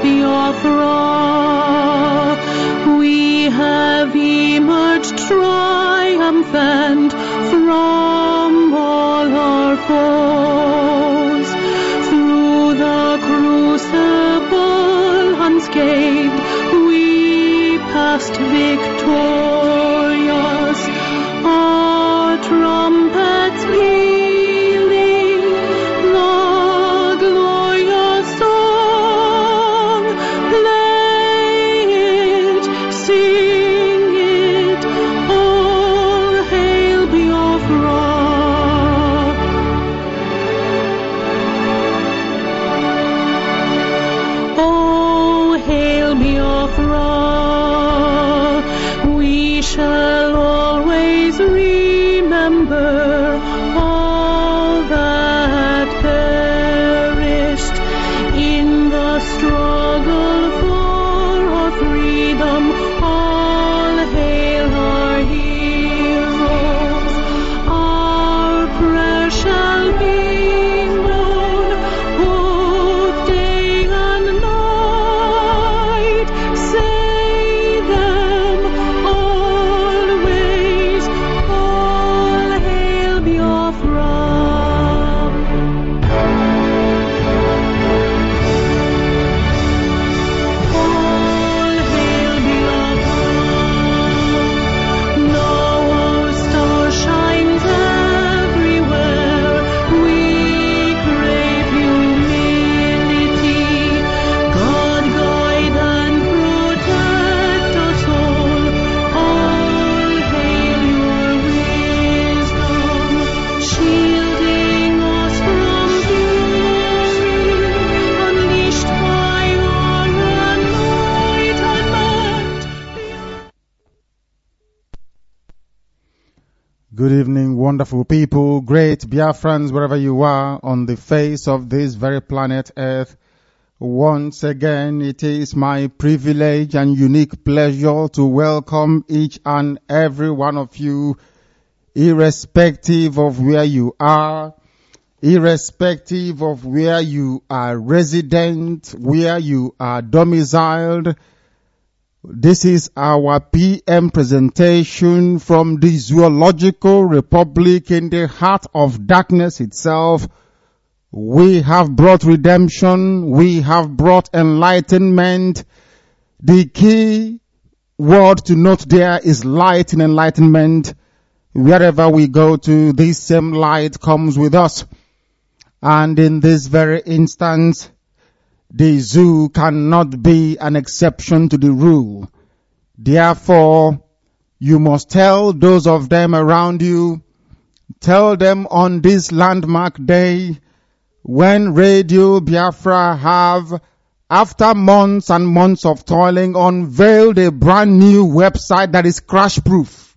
Biafra. We have emerged triumphant from all our foes. Through the crucible unscathed, we passed victorious. Our trumpets pealing the glorious song. Play it, sing it, all hail Biafra. Oh, hail Biafra. We shall always remember all that perished in the struggle for our freedom. All hail our heroes. Our prayer shall be known both day and night. Say them always. All hail Biafra. All hail Biafra. Now our star shines everywhere. We crave humility. God guide and protect us all. All hail your wisdom, shielding us from fury, unleashed by our enlightenment. Good evening, wonderful people, great Biafrans, wherever you are on the face of this very planet Earth. Once again, it is my privilege and unique pleasure to welcome each and every one of you, irrespective of where you are, irrespective of where you are resident, where you are domiciled. This is our PM presentation from the Zoological Republic in the heart of darkness itself. We have brought redemption. We have brought enlightenment. The key word to note there is light and enlightenment. Wherever we go to, this same light comes with us. And in this very instance, the zoo cannot be an exception to the rule. Therefore, you must tell those of them around you, tell them on this landmark day, when Radio Biafra have, after months and months of toiling, unveiled a brand new website that is crash-proof,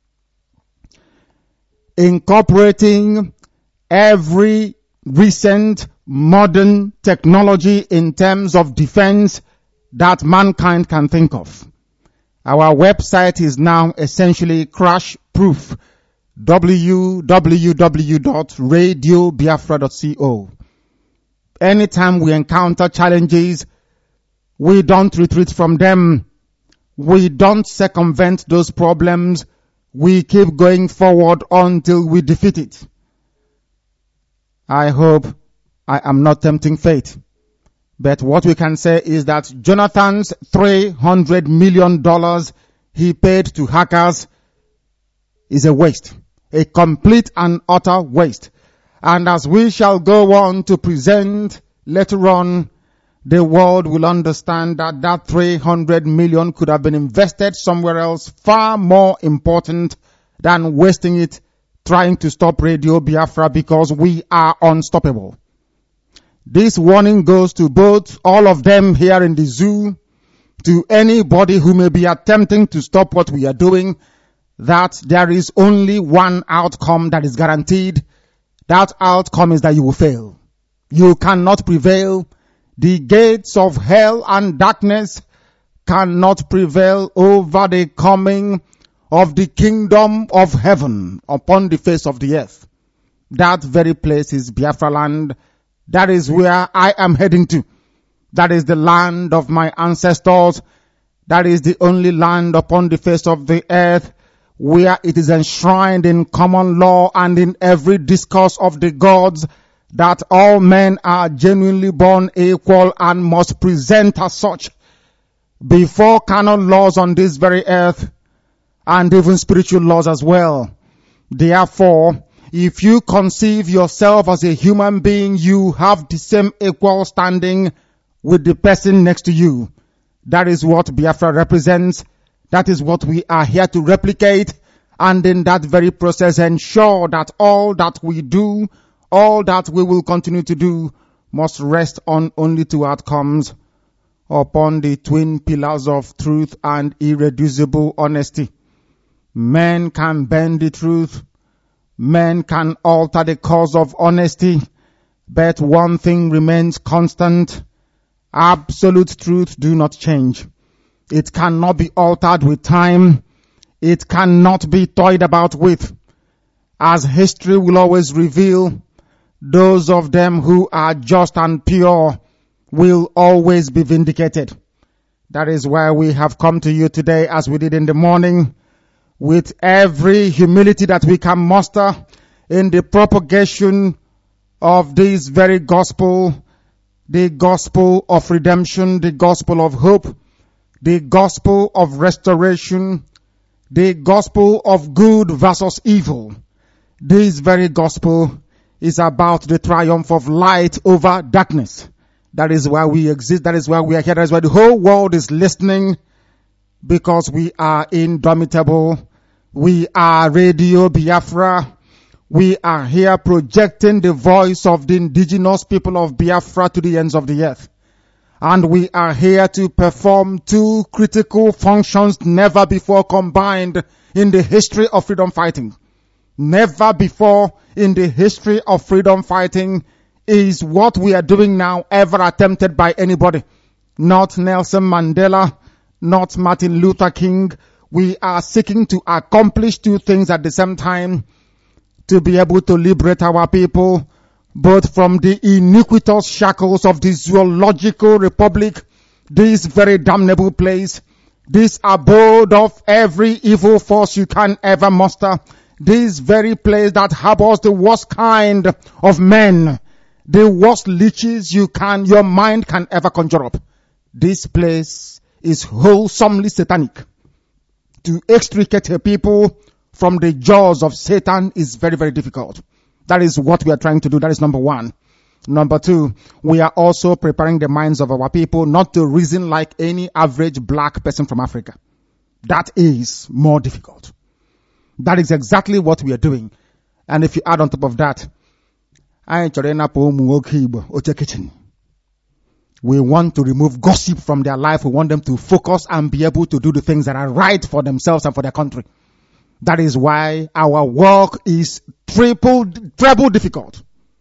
incorporating every recent modern technology in terms of defense that mankind can think of. Our website is now essentially crash-proof. www.radiobiafra.co. Anytime we encounter challenges, we don't retreat from them. We don't circumvent those problems. We keep going forward until we defeat it. I hope I am not tempting fate. But what we can say is that Jonathan's $300 million he paid to hackers is a waste. A complete and utter waste. And as we shall go on to present later on, the world will understand that that 300 million could have been invested somewhere else, far more important than wasting it trying to stop Radio Biafra, because we are unstoppable. This warning goes to both all of them here in the zoo, to anybody who may be attempting to stop what we are doing, that there is only one outcome that is guaranteed. That outcome is that you will fail. You cannot prevail. The gates of hell and darkness cannot prevail over the coming of the kingdom of heaven upon the face of the earth. That very place is Biafra land. That is where I am heading to. That is the land of my ancestors. That is the only land upon the face of the earth where it is enshrined in common law and in every discourse of the gods that all men are genuinely born equal and must present as such before canon laws on this very earth and even spiritual laws as well. Therefore, if you conceive yourself as a human being, you have the same equal standing with the person next to you. That is what Biafra represents. That is what we are here to replicate. And in that very process, ensure that all that we do, all that we will continue to do, must rest on only two outcomes: upon the twin pillars of truth and irreducible honesty. Men can bend the truth. Men can alter the cause of honesty. But one thing remains constant. Absolute truth do not change. It cannot be altered with time. It cannot be toyed about with. As history will always reveal, those of them who are just and pure will always be vindicated. That is why we have come to you today, as we did in the morning, with every humility that we can muster in the propagation of this very gospel, the gospel of redemption, the gospel of hope, the gospel of restoration, the gospel of good versus evil. This very gospel is about the triumph of light over darkness. That is why we exist. That is why we are here. That is why the whole world is listening, because we are indomitable. We are Radio Biafra. We are here projecting the voice of the indigenous people of Biafra to the ends of the earth. And we are here to perform two critical functions never before combined in the history of freedom fighting. Never before in the history of freedom fighting is what we are doing now ever attempted by anybody. Not Nelson Mandela, not Martin Luther King. We are seeking to accomplish two things at the same time: to be able to liberate our people both from the iniquitous shackles of the zoological republic, this very damnable place, this abode of every evil force you can ever muster, this very place that harbors the worst kind of men, the worst leeches your mind can ever conjure up. This place is wholesomely satanic. To extricate a people from the jaws of Satan is very, very difficult. That is what we are trying to do. That is number one. Number two, we are also preparing the minds of our people not to reason like any average black person from Africa. That is more difficult. That is exactly what we are doing. And if you add on top of that, we want to remove gossip from their life. We want them to focus and be able to do the things that are right for themselves and for their country. That is why our work is treble difficult.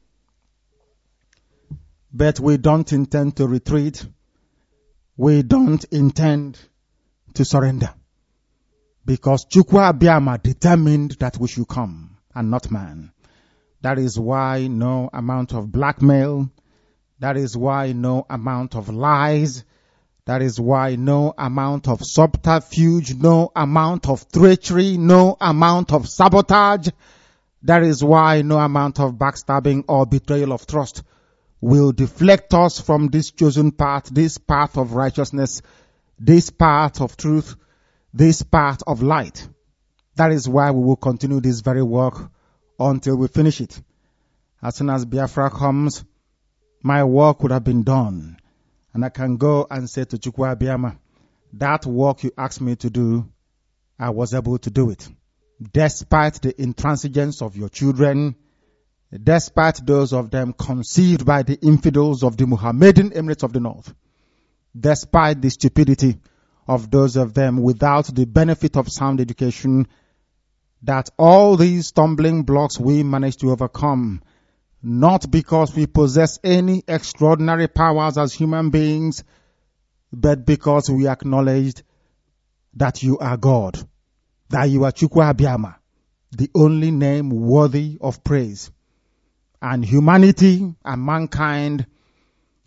But we don't intend to retreat. We don't intend to surrender. Because Chukwu Abịama determined that we should come and not man. That is why no amount of blackmail, that is why no amount of lies, that is why no amount of subterfuge, no amount of treachery, no amount of sabotage, that is why no amount of backstabbing or betrayal of trust will deflect us from this chosen path, this path of righteousness, this path of truth, this path of light. That is why we will continue this very work until we finish it. As soon as Biafra comes, my work would have been done. And I can go and say to Chukwu Abịama, that work you asked me to do, I was able to do it. Despite the intransigence of your children, despite those of them conceived by the infidels of the Mohammedan Emirates of the North, despite the stupidity of those of them without the benefit of sound education, that all these stumbling blocks we managed to overcome, not because we possess any extraordinary powers as human beings, but because we acknowledged that you are God, that you are Chukwu Abịama, the only name worthy of praise. And humanity and mankind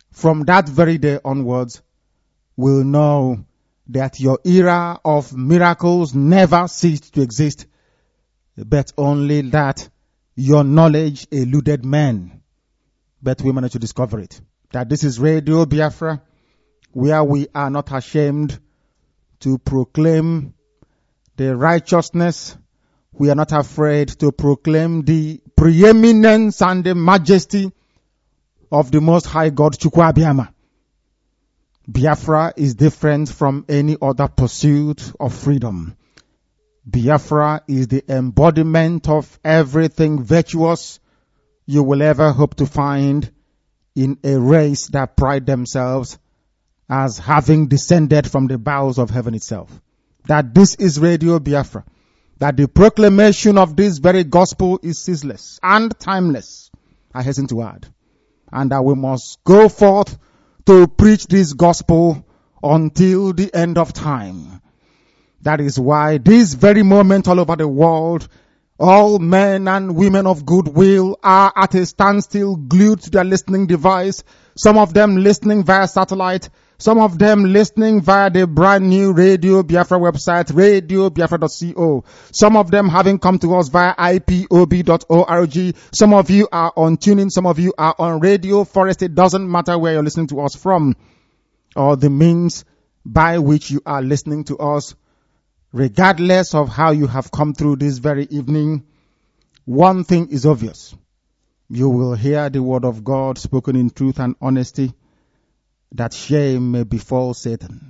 from that very day onwards will know that your era of miracles never ceased to exist, but only that your knowledge eluded men. But we managed to discover it. That this is Radio Biafra, where we are not ashamed to proclaim the righteousness. We are not afraid to proclaim the preeminence and the majesty of the Most High God, Chukwu Abiyama. Biafra is different from any other pursuit of freedom. Biafra is the embodiment of everything virtuous you will ever hope to find in a race that pride themselves as having descended from the bowels of heaven itself. That this is Radio Biafra. That the proclamation of this very gospel is ceaseless and timeless, I hasten to add. And that we must go forth to preach this gospel until the end of time. That is why this very moment all over the world, all men and women of goodwill are at a standstill, glued to their listening device. Some of them listening via satellite. Some of them listening via the brand new Radio Biafra website, radiobiafra.co. Some of them having come to us via ipob.org. Some of you are on TuneIn. Some of you are on Radio Forest. It doesn't matter where you're listening to us from or the means by which you are listening to us. Regardless of how you have come through this very evening, one thing is obvious. You will hear the word of God spoken in truth and honesty, that shame may befall Satan.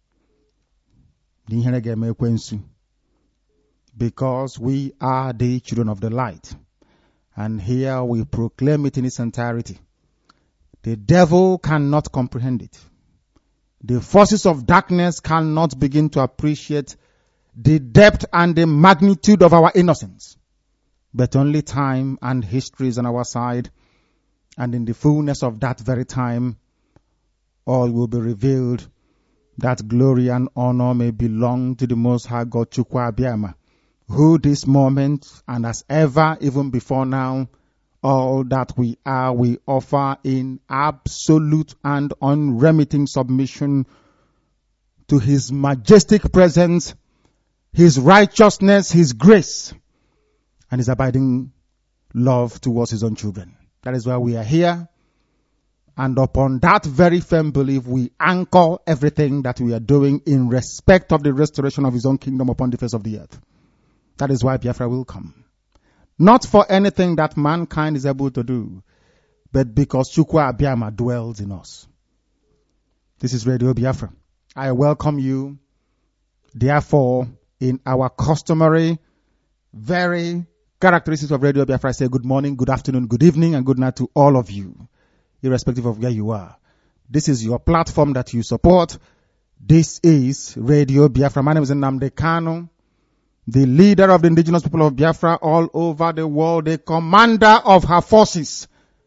Because we are the children of the light. And here we proclaim it in its entirety. The devil cannot comprehend it. The forces of darkness cannot begin to appreciate the depth and the magnitude of our innocence. But only time and history is on our side. And in the fullness of that very time, all will be revealed, that glory and honor may belong to the Most High God, Chukwu Abiyama, who this moment and as ever, even before now, all that we are, we offer in absolute and unremitting submission to His majestic presence, His righteousness, His grace, and His abiding love towards His own children. That is why we are here. And upon that very firm belief, we anchor everything that we are doing in respect of the restoration of His own kingdom upon the face of the earth. That is why Biafra will come. Not for anything that mankind is able to do, but because Chukwu Abiyama dwells in us. This is Radio Biafra. I welcome you, therefore, in our customary, very characteristics of Radio Biafra. I say good morning, good afternoon, good evening, and good night to all of you, irrespective of where you are. This is your platform that you support. This is Radio Biafra. My name is Nnamdi Kanu, the leader of the indigenous people of Biafra all over the world, the commander of her forces,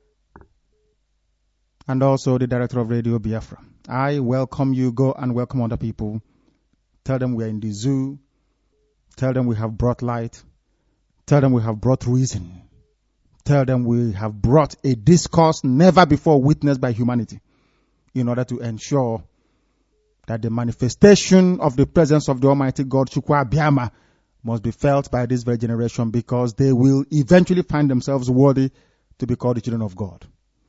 and also the director of Radio Biafra. I welcome you. Go and welcome other people. Tell them we are in the zoo. Tell them we have brought light. Tell them we have brought reason. Tell them we have brought a discourse never before witnessed by humanity, in order to ensure that the manifestation of the presence of the Almighty God, Chukwu Abiyama, must be felt by this very generation, because they will eventually find themselves worthy to be called the children of God.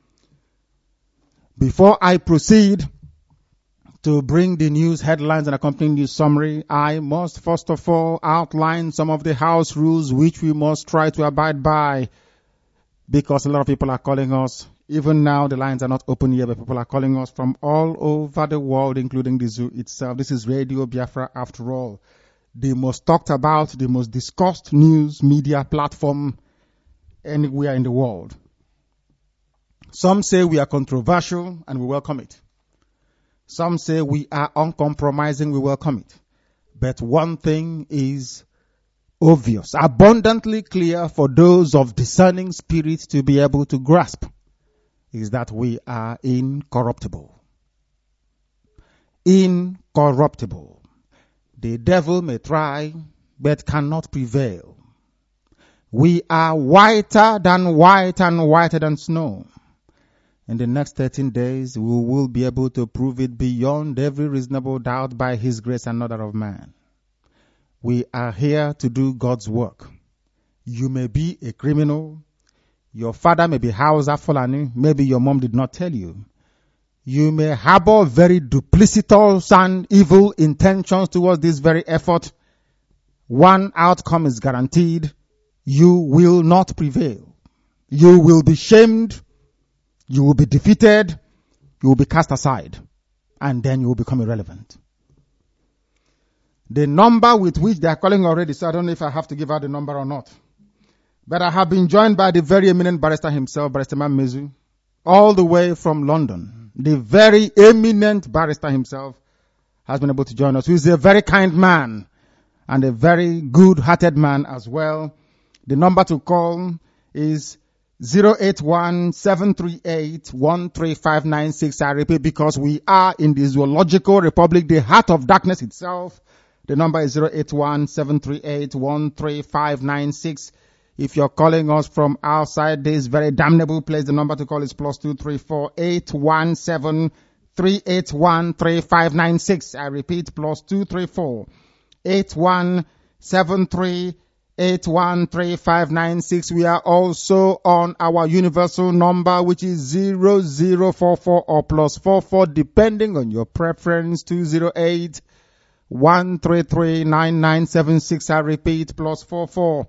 Before I proceed to bring the news headlines and accompanying news summary, I must first of all outline some of the house rules which we must try to abide by, because a lot of people are calling us. Even now, the lines are not open yet, but people are calling us from all over the world, including the zoo itself. This is Radio Biafra, after all. The most talked about, the most discussed news media platform anywhere in the world. Some say we are controversial, and we welcome it. Some say we are uncompromising, we welcome it. But one thing is obvious, abundantly clear for those of discerning spirit to be able to grasp, is that we are incorruptible. Incorruptible. The devil may try, but cannot prevail. We are whiter than white and whiter than snow. In the next 13 days, we will be able to prove it beyond every reasonable doubt by His grace and not that of man. We are here to do God's work. You may be a criminal. Your father may be Hausa Fulani. Maybe your mom did not tell you. You may harbor very duplicitous and evil intentions towards this very effort. One outcome is guaranteed. You will not prevail. You will be shamed. You will be defeated. You will be cast aside. And then you will become irrelevant. The number with which they are calling already, so I don't know if I have to give out the number or not. But I have been joined by the very eminent barrister himself, Barrister Mamezu, all the way from London. The very eminent barrister himself has been able to join us, who is a very kind man and a very good-hearted man as well. The number to call is 081-738-13596. I repeat, because we are in the zoological republic, the heart of darkness itself. The number is 081-738-13596. If you're calling us from outside this very damnable place, the number to call is +234-817-381-3596. I repeat, +234-817-381-3596. We are also on our universal number, which is 0044 or +44, depending on your preference, 208-133-9976. I repeat, +44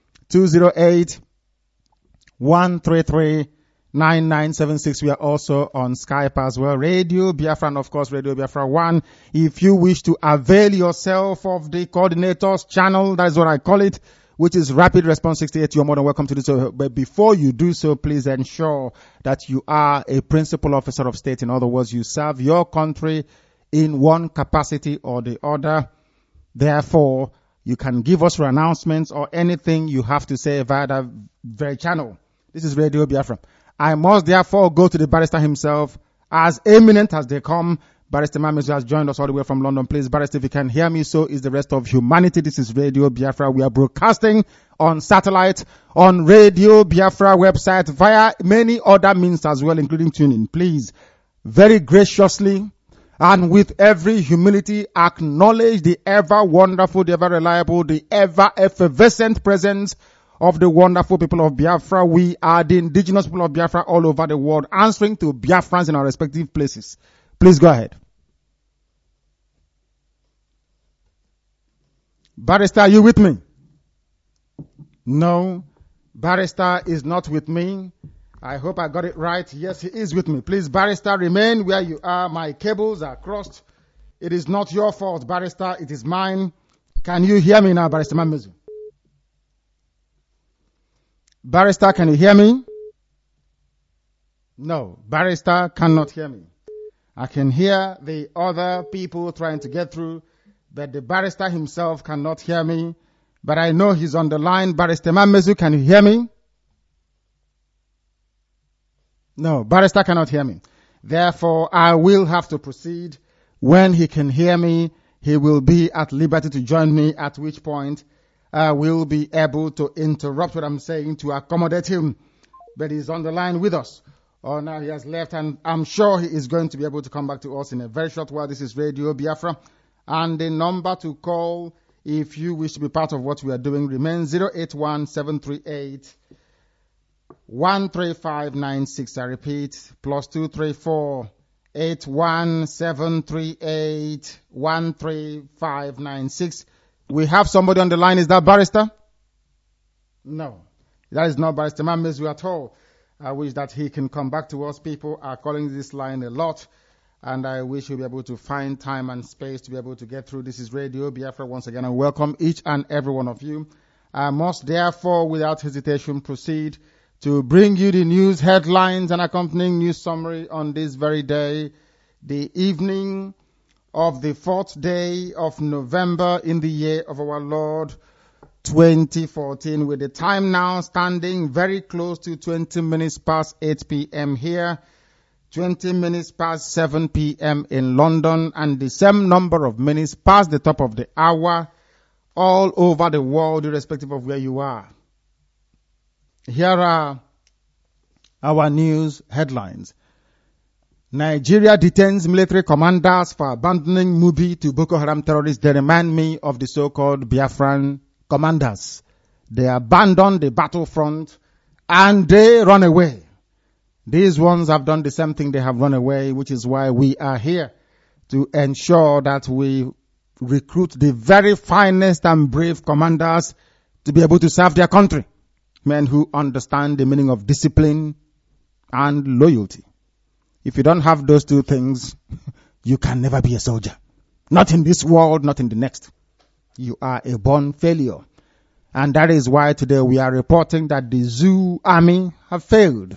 208-133-9976. We are also on Skype as well. Radio Biafra and of course Radio Biafra 1. If you wish to avail yourself of the coordinator's channel, that is what I call it, which is Rapid Response 68, you're more than welcome to do so. But before you do so, please ensure that you are a principal officer of state. In other words, you serve your country in one capacity or the other. Therefore, you can give us your announcements or anything you have to say via that very channel. This is Radio Biafra. I must therefore go to the barrister himself, as eminent as they come. Barrister Mamezu has joined us all the way from London. Please, Barrister, if you can hear me, so is the rest of humanity. This is Radio Biafra. We are broadcasting on satellite, on Radio Biafra website, via many other means as well, including tuning. Please, very graciously, and with every humility, acknowledge the ever wonderful, the ever reliable, the ever effervescent presence of the wonderful people of Biafra. We are the indigenous people of Biafra all over the world, answering to Biafrans in our respective places. Please go ahead. Barrister, are you with me? No, Barrister is not with me. I hope I got it right. Yes, he is with me. Please, Barrister, remain where you are. My cables are crossed. It is not your fault, Barrister. It is mine. Can you hear me now, Barrister Mamezu? Barrister, can you hear me? No, Barrister cannot hear me. I can hear the other people trying to get through, but the Barrister himself cannot hear me. But I know he's on the line. Barrister Mamezu, can you hear me? No, Barrister cannot hear me. Therefore, I will have to proceed. When he can hear me, he will be at liberty to join me, at which point I will be able to interrupt what I'm saying to accommodate him. But he's on the line with us. Oh, now he has left, and I'm sure he is going to be able to come back to us in a very short while. This is Radio Biafra. And the number to call, if you wish to be part of what we are doing, remains 081-738 13596. I repeat, +234 81738 13596. We have somebody on the line. Is that Barrister? No, that is not Barrister Mamezu at all. I wish that he can come back to us. People are calling this line a lot, and I wish he'll be able to find time and space to be able to get through. This is Radio Biafra once again. I welcome each and every one of you. I must therefore, without hesitation, proceed to bring you the news headlines and accompanying news summary on this very day, the evening of the 4th day of November in the year of our Lord 2014, with the time now standing very close to 20 minutes past 8 p.m. here, 20 minutes past 7 p.m. in London, and the same number of minutes past the top of the hour all over the world, irrespective of where you are. Here are our news headlines. Nigeria detains military commanders for abandoning Mubi to Boko Haram terrorists. They remind me of the so-called Biafran commanders. They abandon the battlefront and they run away. These ones have done the same thing. They have run away, which is why we are here to ensure that we recruit the very finest and brave commanders to be able to serve their country. Men who understand the meaning of discipline and loyalty. If you don't have those two things, you can never be a soldier. Not in this world, not in the next. You are a born failure. And that is why today we are reporting that the Zoo army have failed.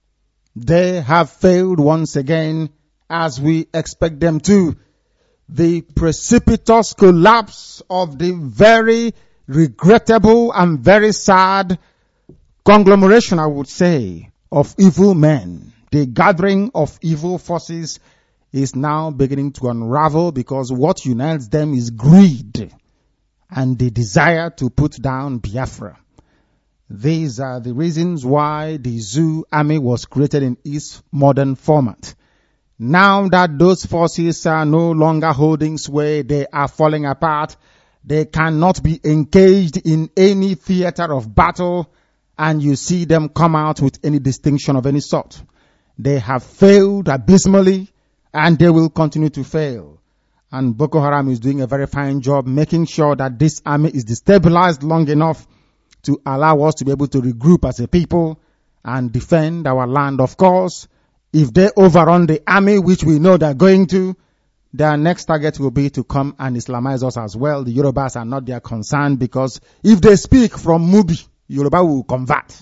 They have failed once again, as we expect them to. The precipitous collapse of the very regrettable and very sad conglomeration, I would say, of evil men. The gathering of evil forces is now beginning to unravel because what unites them is greed and the desire to put down Biafra. These are the reasons why the Zoo army was created in its modern format. Now that those forces are no longer holding sway, they are falling apart. They cannot be engaged in any theater of battle, and you see them come out with any distinction of any sort. They have failed abysmally, and they will continue to fail. And Boko Haram is doing a very fine job making sure that this army is destabilized long enough to allow us to be able to regroup as a people and defend our land. Of course, if they overrun the army, which we know they're going to, their next target will be to come and Islamize us as well. The Yorubas are not their concern because if they speak from Mubi, Yoruba will convert.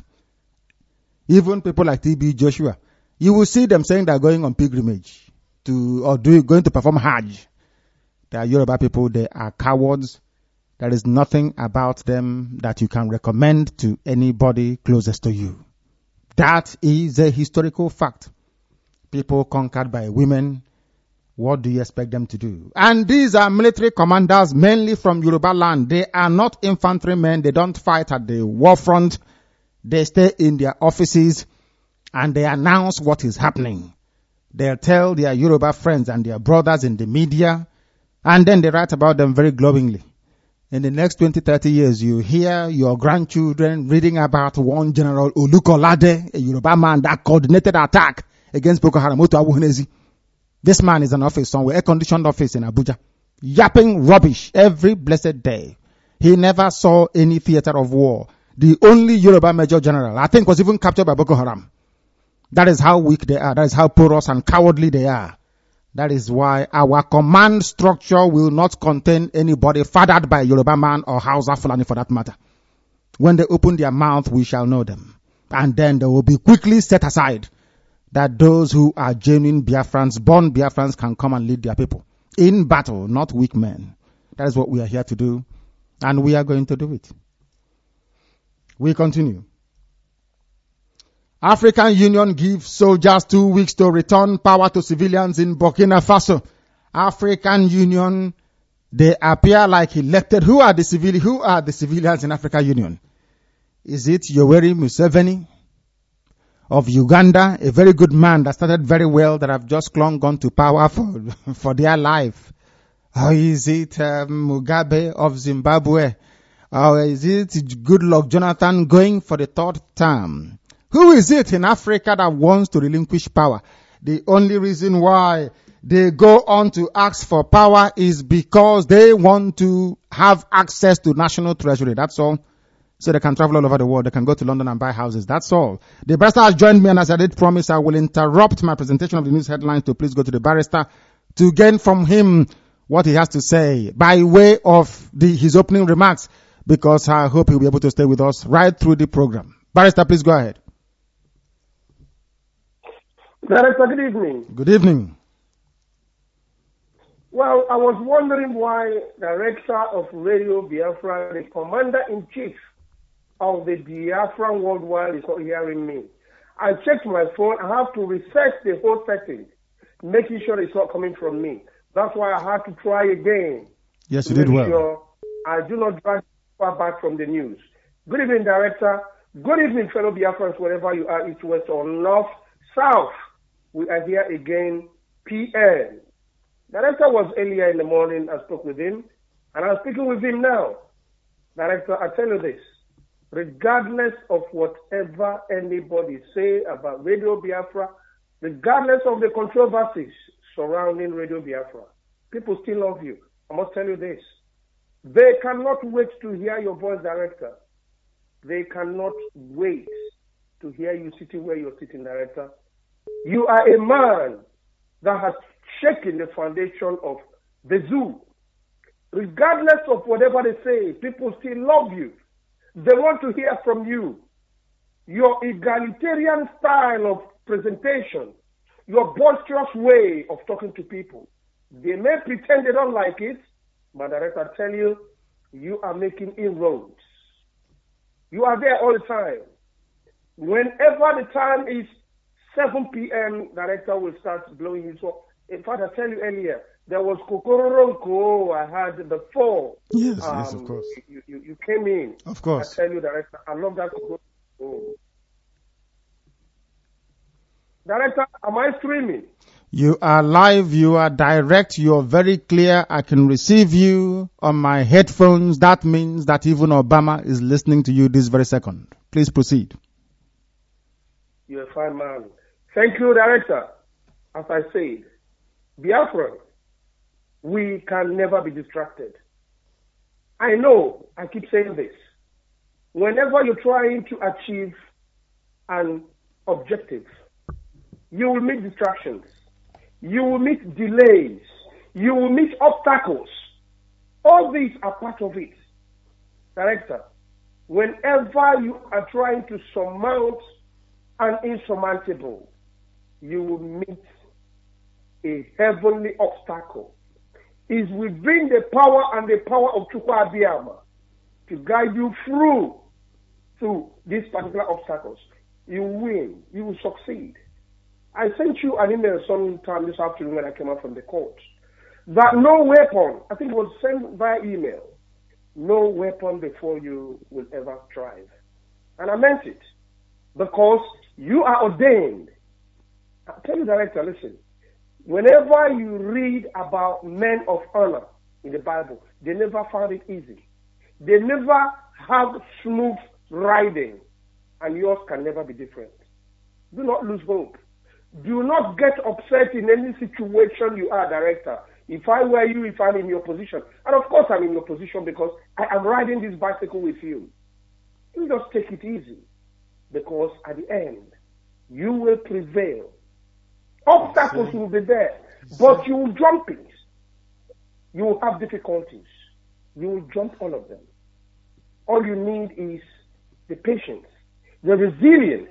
Even people like TB Joshua, you will see them saying they're going on pilgrimage going to perform Hajj. They are Yoruba people. They are cowards. There is nothing about them that you can recommend to anybody closest to you. That is a historical fact. People conquered by women. What do you expect them to do? And these are military commanders, mainly from Yoruba land. They are not infantrymen. They don't fight at the war front. They stay in their offices and they announce what is happening. They'll tell their Yoruba friends and their brothers in the media, and then they write about them very glowingly. In the next 20, 30 years, you hear your grandchildren reading about one General Olukolade, a Yoruba man that coordinated attack against Boko Haram. This man is an office somewhere, air-conditioned office in Abuja, yapping rubbish every blessed day. He never saw any theater of war. The only Yoruba Major General, I think, was even captured by Boko Haram. That is how weak they are. That is how porous and cowardly they are. That is why our command structure will not contain anybody fathered by a Yoruba man or Hausa Fulani for that matter. When they open their mouth, we shall know them. And then they will be quickly set aside that those who are genuine Biafrans, born Biafrans, can come and lead their people in battle, not weak men. That is what we are here to do. And we are going to do it. We continue. African Union gives soldiers 2 weeks to return power to civilians in Burkina Faso. African Union, they appear like elected. Who are the civilians in African Union? Is it Yoweri Museveni of Uganda, a very good man that started very well, that have just gone to power for their life? Or is it Mugabe of Zimbabwe? Or is it Goodluck Jonathan going for the third term? Who is it in Africa that wants to relinquish power? The only reason why they go on to ask for power is because they want to have access to national treasury. That's all. So they can travel all over the world. They can go to London and buy houses. That's all. The barrister has joined me, and as I did promise, I will interrupt my presentation of the news headlines to please go to the barrister to gain from him what he has to say by way of his opening remarks, because I hope he'll be able to stay with us right through the program. Barrister, please go ahead. Director, good evening. Good evening. Well, I was wondering why Director of Radio Biafra, the Commander-in-Chief of the Biafran Worldwide, is not hearing me. I checked my phone. I have to reset the whole setting, making sure it's not coming from me. That's why I had to try again. Yes, you did well. Sure I do not drive far back from the news. Good evening, Director. Good evening, fellow Biafrans, wherever you are, east, west, or north, south. We are here again, PM. Director was earlier in the morning. I spoke with him, and I'm speaking with him now. Director, I tell you this. Regardless of whatever anybody say about Radio Biafra, regardless of the controversies surrounding Radio Biafra, people still love you. I must tell you this. They cannot wait to hear your voice, Director. They cannot wait to hear you sitting where you're sitting, Director. You are a man that has shaken the foundation of the zoo. Regardless of whatever they say, people still love you. They want to hear from you. Your egalitarian style of presentation, your boisterous way of talking to people. They may pretend they don't like it, but Director, I tell you, you are making inroads. You are there all the time. Whenever the time is 7 p.m., Director will start blowing his horn. In fact, I tell you earlier, there was Kokoronko I had before. Yes, yes, of course. You came in. Of course. I tell you, Director, I love that Kokoronko. Director, am I streaming? You are live, you are direct, you are very clear. I can receive you on my headphones. That means that even Obama is listening to you this very second. Please proceed. You're a fine man. Thank you, Director. As I said, Biafra, we can never be distracted. I know, I keep saying this. Whenever you're trying to achieve an objective, you will meet distractions. You will meet delays. You will meet obstacles. All these are part of it. Director, whenever you are trying to surmount an insurmountable, you will meet a heavenly obstacle. Is within the power and the power of Chukwu Abiyama to guide you through these particular obstacles. You win. You will succeed. I sent you an email sometime this afternoon when I came out from the court that no weapon, I think it was sent via email, no weapon before you will ever thrive. And I meant it because you are ordained. I'll tell you, Director, listen. Whenever you read about men of honor in the Bible, they never found it easy. They never have smooth riding, and yours can never be different. Do not lose hope. Do not get upset in any situation you are, Director. If I were you, if I'm in your position, and of course I'm in your position because I am riding this bicycle with you, you just take it easy because at the end, you will prevail. Obstacles will be there, but you will jump it. You will have difficulties. You will jump all of them. All you need is the patience, the resilience,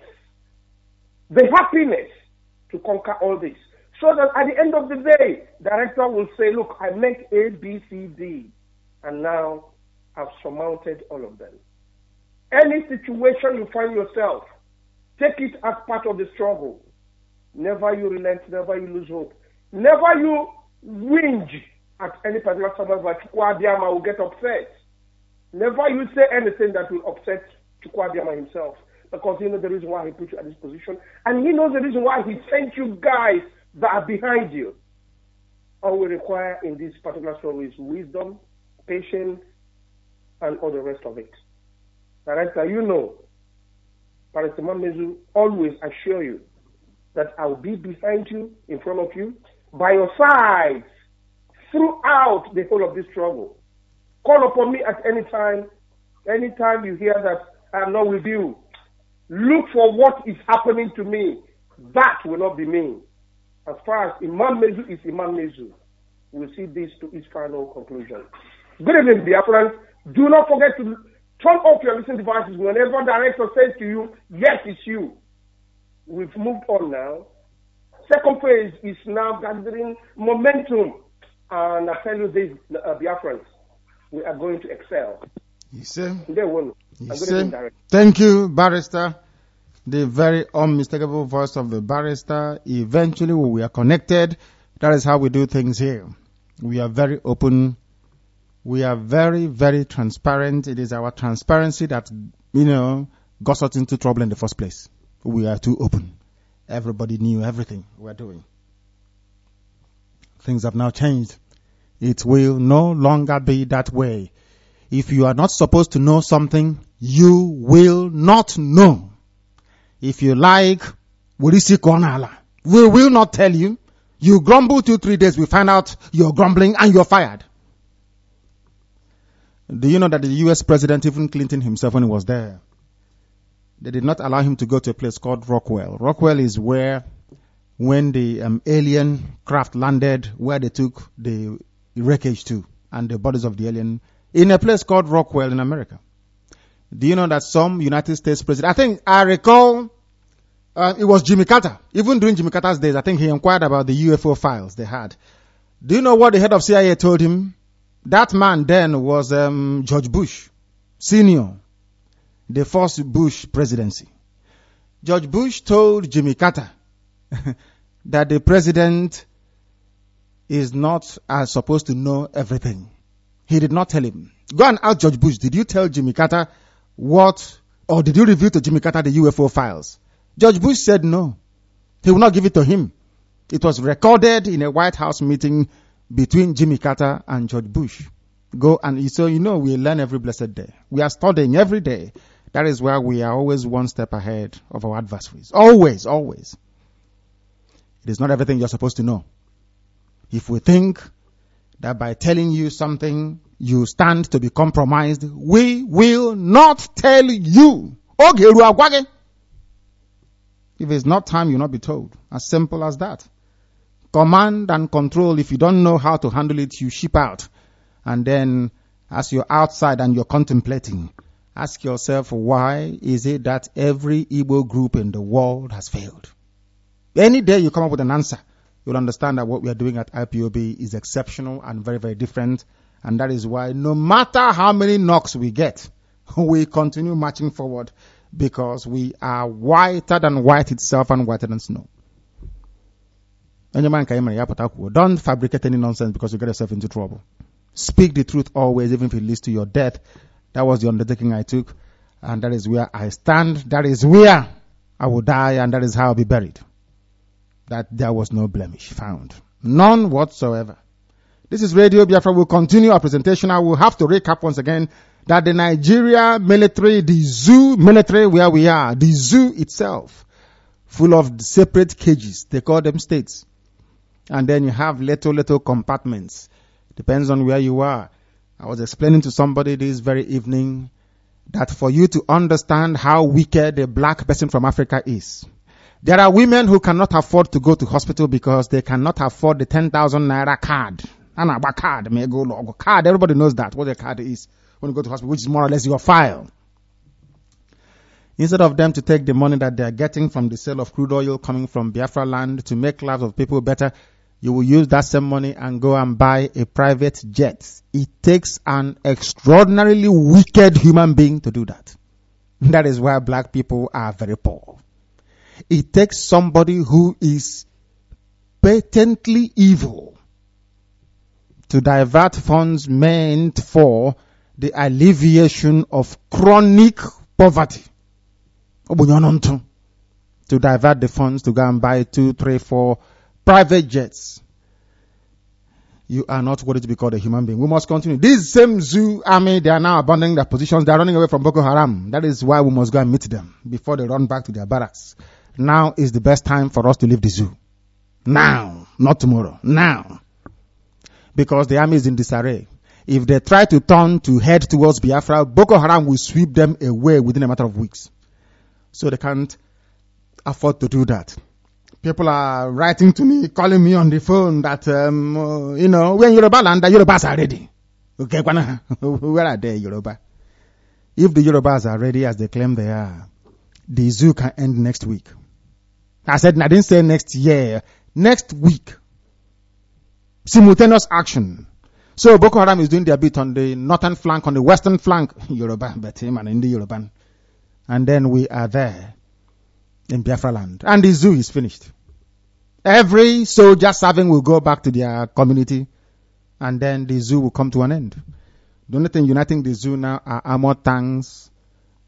the happiness to conquer all this. So that at the end of the day, Director will say, look, I meant A, B, C, D, and now I've surmounted all of them. Any situation you find yourself, take it as part of the struggle. Never you relent, never you lose hope. Never you whinge at any particular time that Chukwu Abiyama will get upset. Never you say anything that will upset Chukwu Abiyama himself. Because he knows the reason why he put you at this position. And he knows the reason why he sent you guys that are behind you. All we require in this particular story is wisdom, patience, and all the rest of it. Director, you know, Pastor Mamezu always assure you that I will be behind you, in front of you, by your side, throughout the whole of this struggle. Call upon me at any time. Anytime you hear that I am not with you, look for what is happening to me. That will not be me. As far as Imam Mezu is Imam Mezu, we'll see this to its final conclusion. Good evening, dear friends. Do not forget to turn off your listening devices whenever Director says to you, yes, it's you. We've moved on now. Second phase is now gathering momentum. And I tell you this, dear friends, we are going to excel. You see? They won't. Thank you, Barrister. The very unmistakable voice of the barrister. Eventually, we are connected. That is how we do things here. We are very open. We are very, very transparent. It is our transparency that, got us into trouble in the first place. We are too open. everybody knew everything we're doing. Things have now changed. It will no longer be that way. If you are not supposed to know something, you will not know. If you like, we will not tell you. You grumble 2-3 days, we find out you're grumbling and you're fired. Do you know that the US president, even Clinton himself, when he was there, they did not allow him to go to a place called Rockwell. Rockwell is where, when the alien craft landed, where they took the wreckage to and the bodies of the alien, in a place called Rockwell in America. Do you know that some United States president, I recall, it was Jimmy Carter. Even during Jimmy Carter's days, I think he inquired about the UFO files they had. Do you know what the head of CIA told him? That man then was George Bush Sr., the first Bush presidency. George Bush told Jimmy Carter that the president is not supposed to know everything. He did not tell him. Go and ask George Bush, did you tell Jimmy Carter or did you reveal to Jimmy Carter the UFO files? George Bush said no. He will not give it to him. It was recorded in a White House meeting between Jimmy Carter and George Bush. Go and so we learn every blessed day. We are studying every day. That is why we are always one step ahead of our adversaries. Always, always. It is not everything you're supposed to know. If we think that by telling you something you stand to be compromised, we will not tell you. If it's not time, you'll not be told. As simple as that. Command and control. If you don't know how to handle it, you ship out. And then, as you're outside and you're contemplating, ask yourself, why is it that every Igbo group in the world has failed? Any day you come up with an answer, you'll understand that what we are doing at IPOB is exceptional and very, very different. And that is why no matter how many knocks we get, we continue marching forward, because we are whiter than white itself and whiter than snow. Don't fabricate any nonsense because you get yourself into trouble. Speak the truth always, even if it leads to your death. That was the undertaking I took, and that is where I stand. That is where I will die, and that is how I'll be buried. That there was no blemish found. None whatsoever. This is Radio Biafra. We'll continue our presentation. I will have to recap once again that the Nigeria military, the zoo military where we are, the zoo itself, full of separate cages, they call them states. And then you have little compartments. Depends on where you are. I was explaining to somebody this very evening that for you to understand how wicked a black person from Africa is, there are women who cannot afford to go to hospital because they cannot afford the 10,000 naira card. Card, everybody knows that, what a card is when you go to hospital, which is more or less your file. Instead of them to take the money that they are getting from the sale of crude oil coming from Biafra land to make lives of people better, you will use that same money and go and buy a private jet. It takes an extraordinarily wicked human being to do that. That is why black people are very poor. It takes somebody who is patently evil to divert funds meant for the alleviation of chronic poverty. To divert the funds to go and buy 2, 3, 4 private jets. You are not worthy to be called a human being. We must continue. This same zoo army, they are now abandoning their positions. They are running away from Boko Haram. That is why we must go and meet them before they run back to their barracks. Now is the best time for us to leave the zoo. Now, not tomorrow. Now. Because the army is in disarray. If they try to turn to head towards Biafra, Boko Haram will sweep them away within a matter of weeks. So they can't afford to do that. People are writing to me, calling me on the phone that, we're in Yoruba land, the Yorubas are ready. Okay, where are they, Yoruba? If the Yorubas are ready as they claim they are, the zoo can end next week. I didn't say next year, next week. Simultaneous action. So Boko Haram is doing their bit on the northern flank, on the western flank, Yoruba, Betim and in the Yoruban. And then we are there in Biafra land. And the zoo is finished. Every soldier serving will go back to their community, and then the zoo will come to an end. The only thing uniting the zoo now are armored tanks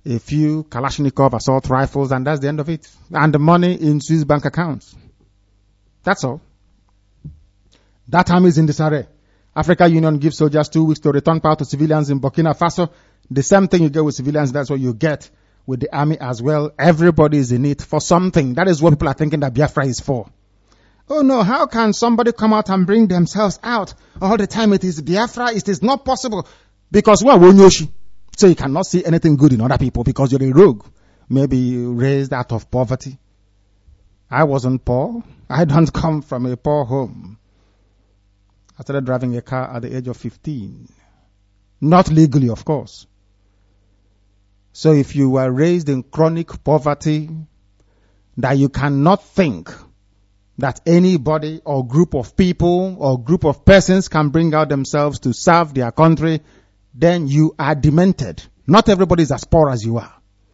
a few Kalashnikov assault rifles, and that's the end of it. And the money in Swiss bank accounts. That's all. That army is in disarray. African Union gives soldiers 2 weeks to return power to civilians in Burkina Faso. The same thing you get with civilians, that's what you get with the army as well. Everybody is in it for something. That is what people are thinking that Biafra is for. Oh no, how can somebody come out and bring themselves out all the time? It is Biafra. It is not possible. Because we are Wonyoshi. So you cannot see anything good in other people because you're a rogue. Maybe raised out of poverty. I wasn't poor. I don't come from a poor home. I started driving a car at the age of 15. Not legally, of course. So if you were raised in chronic poverty, that you cannot think that anybody or group of people or group of persons can bring out themselves to serve their country, then you are demented. Not everybody is as poor as you are.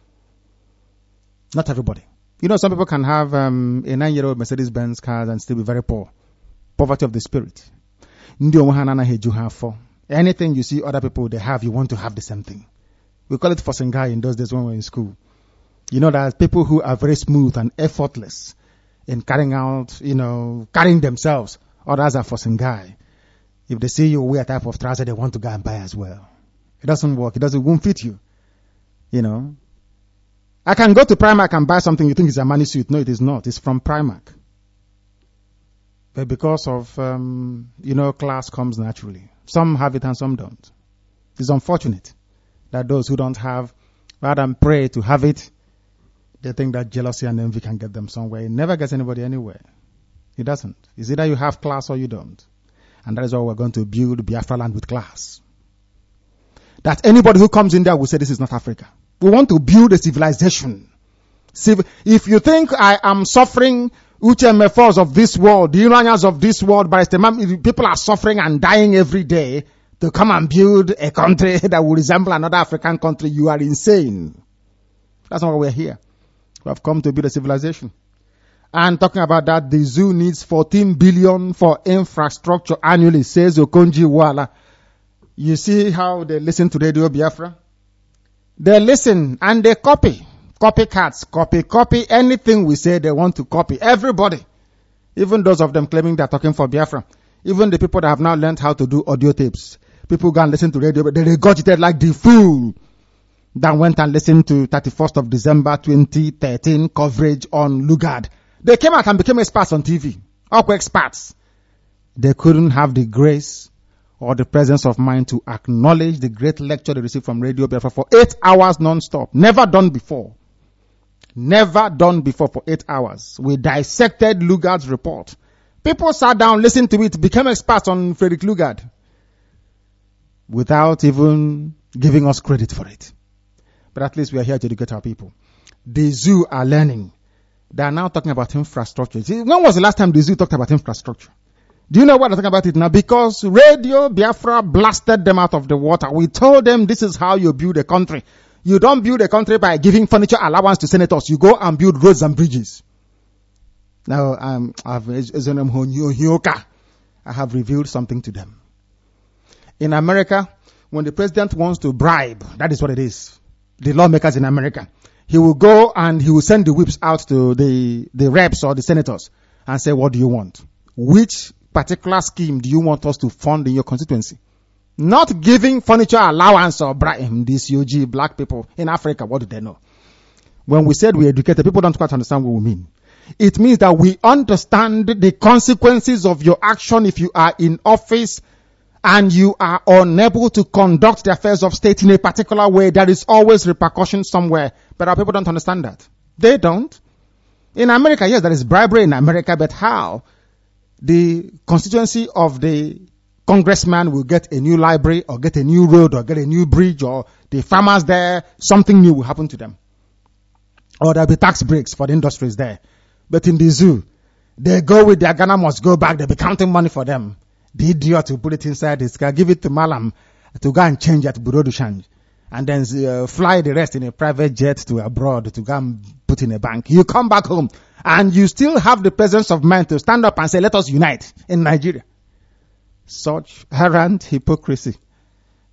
Not everybody. You know, some people can have a 9-year-old Mercedes-Benz car and still be very poor. Poverty of the spirit. Anything you see other people they have, you want to have the same thing. We call it Fosengai in those days when we were in school. You know, there's people who are very smooth and effortless in carrying out, carrying themselves. Others are Fosengai. If they see you wear a type of trouser, they want to go and buy as well. It doesn't work. It won't fit you. I can go to Primark and buy something you think is a money suit. No, it is not. It's from Primark. But because of, class comes naturally. Some have it and some don't. It's unfortunate that those who don't have, rather than pray to have it, they think that jealousy and envy can get them somewhere. It never gets anybody anywhere. It doesn't. It's either you have class or you don't. And that is why we're going to build Biafra land with class. That anybody who comes in there will say this is not Africa. We want to build a civilization. If you think I am suffering UTMFs of this world, the Iranians of this world, people are suffering and dying every day to come and build a country that will resemble another African country, you are insane. That's not why we're here. We have come to build a civilization. And talking about that, the zoo needs 14 billion for infrastructure annually, says Okonji Iweala. You see how they listen to Radio Biafra? They listen and they copy. Copycats, copy anything we say, they want to copy. Everybody. Even those of them claiming they're talking for Biafra. Even the people that have now learned how to do audio tapes. People go and listen to radio, but they regurgitate like the fool that went and listened to 31st of December 2013 coverage on Lugard. They came out and became experts on TV. All experts. They couldn't have the grace or the presence of mind to acknowledge the great lecture they received from Radio Biafra for 8 hours non-stop. Never done before. Never done before for 8 hours. We dissected Lugard's report. People sat down, listened to it, became experts on Frederick Lugard without even giving us credit for it. But at least we are here to educate our people. The zoo are learning. They are now talking about infrastructure. See, when was the last time the zoo talked about infrastructure? Do you know why they're talking about it now? Because Radio Biafra blasted them out of the water. We told them this is how you build a country. You don't build a country by giving furniture allowance to senators. You go and build roads and bridges. Now, I have revealed something to them. In America, when the president wants to bribe, that is what it is. The lawmakers in America, he will go and he will send the whips out to the reps or the senators and say, what do you want? Which particular scheme do you want us to fund in your constituency? Not giving furniture allowance or bribe. These UG black people in Africa, what do they know? When we said we educated, people don't quite understand what we mean. It means that we understand the consequences of your action if you are in office and you are unable to conduct the affairs of state in a particular way. There is always repercussions somewhere. But our people don't understand that. They don't. In America, yes, there is bribery in America, but how? The constituency of the congressman will get a new library or get a new road or get a new bridge, or the farmers there, something new will happen to them. Or there'll be tax breaks for the industries there. But in the zoo, they go with their Ghana must go back, they'll be counting money for them. The idiot will put it inside his car, give it to Malam to go and change at Bureau de Change. And then fly the rest in a private jet to abroad to go and put in a bank. You come back home and you still have the presence of mind to stand up and say, let us unite in Nigeria. Such arrant hypocrisy.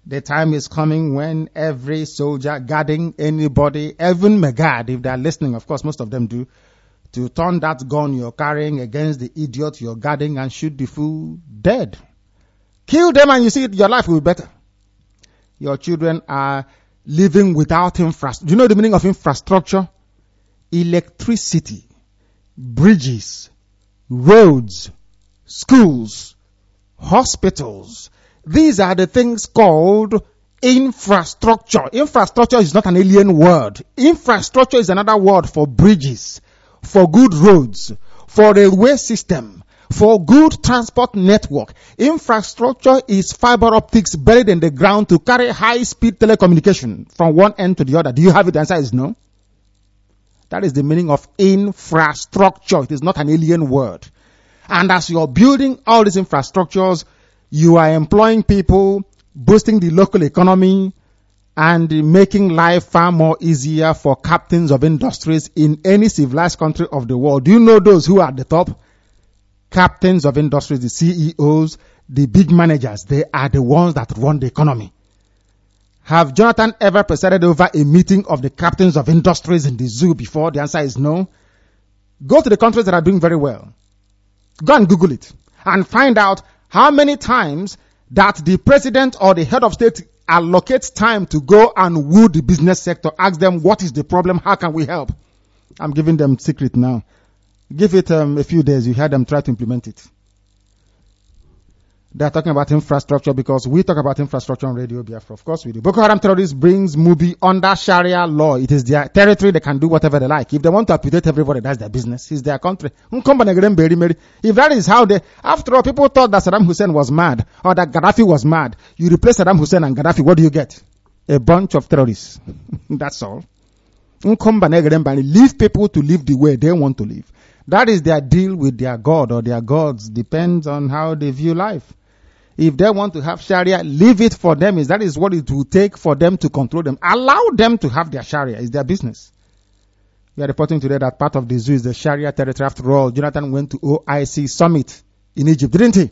The time is coming when every soldier guarding anybody, even Megad, if they are listening, of course most of them do, to turn that gun you're carrying against the idiot you're guarding and shoot the fool dead. Kill them and you see your life will be better. Your children are living without infrastructure. Do you know the meaning of infrastructure? Electricity, bridges, roads, schools, hospitals. These are the things called infrastructure. Infrastructure is not an alien word. Infrastructure is another word for bridges, for good roads, for railway system, for good transport network. Infrastructure is fiber optics buried in the ground to carry high-speed telecommunication from one end to the other. Do you have it? The answer is no. That is the meaning of infrastructure. It is not an alien word. And as you're building all these infrastructures, you are employing people, boosting the local economy, and making life far more easier for captains of industries in any civilized country of the world. Do you know those who are at the top? Captains of industries, the CEOs, the big managers, they are the ones that run the economy. Have Jonathan ever presided over a meeting of the captains of industries in the zoo before? The answer is no. Go to the countries that are doing very well. Go and Google it and find out how many times that the president or the head of state allocates time to go and woo the business sector, ask them what is the problem, how can we help? I'm giving them secret now. Give it a few days, you hear them try to implement it. They're talking about infrastructure because we talk about infrastructure on Radio Biafra. Of course we do. Boko Haram terrorists brings Mubi under Sharia law. It is their territory. They can do whatever they like. If they want to amputate everybody, that's their business. It's their country. If that is how they... After all, people thought that Saddam Hussein was mad or that Gaddafi was mad. You replace Saddam Hussein and Gaddafi, what do you get? A bunch of terrorists. That's all. Leave people to live the way they want to live. That is their deal with their God or their gods. Depends on how they view life. If they want to have Sharia, leave it for them. That is what it will take for them to control them. Allow them to have their Sharia. It's their business. We are reporting today that part of the zoo is the Sharia territory. After all, Jonathan went to OIC summit in Egypt, didn't he?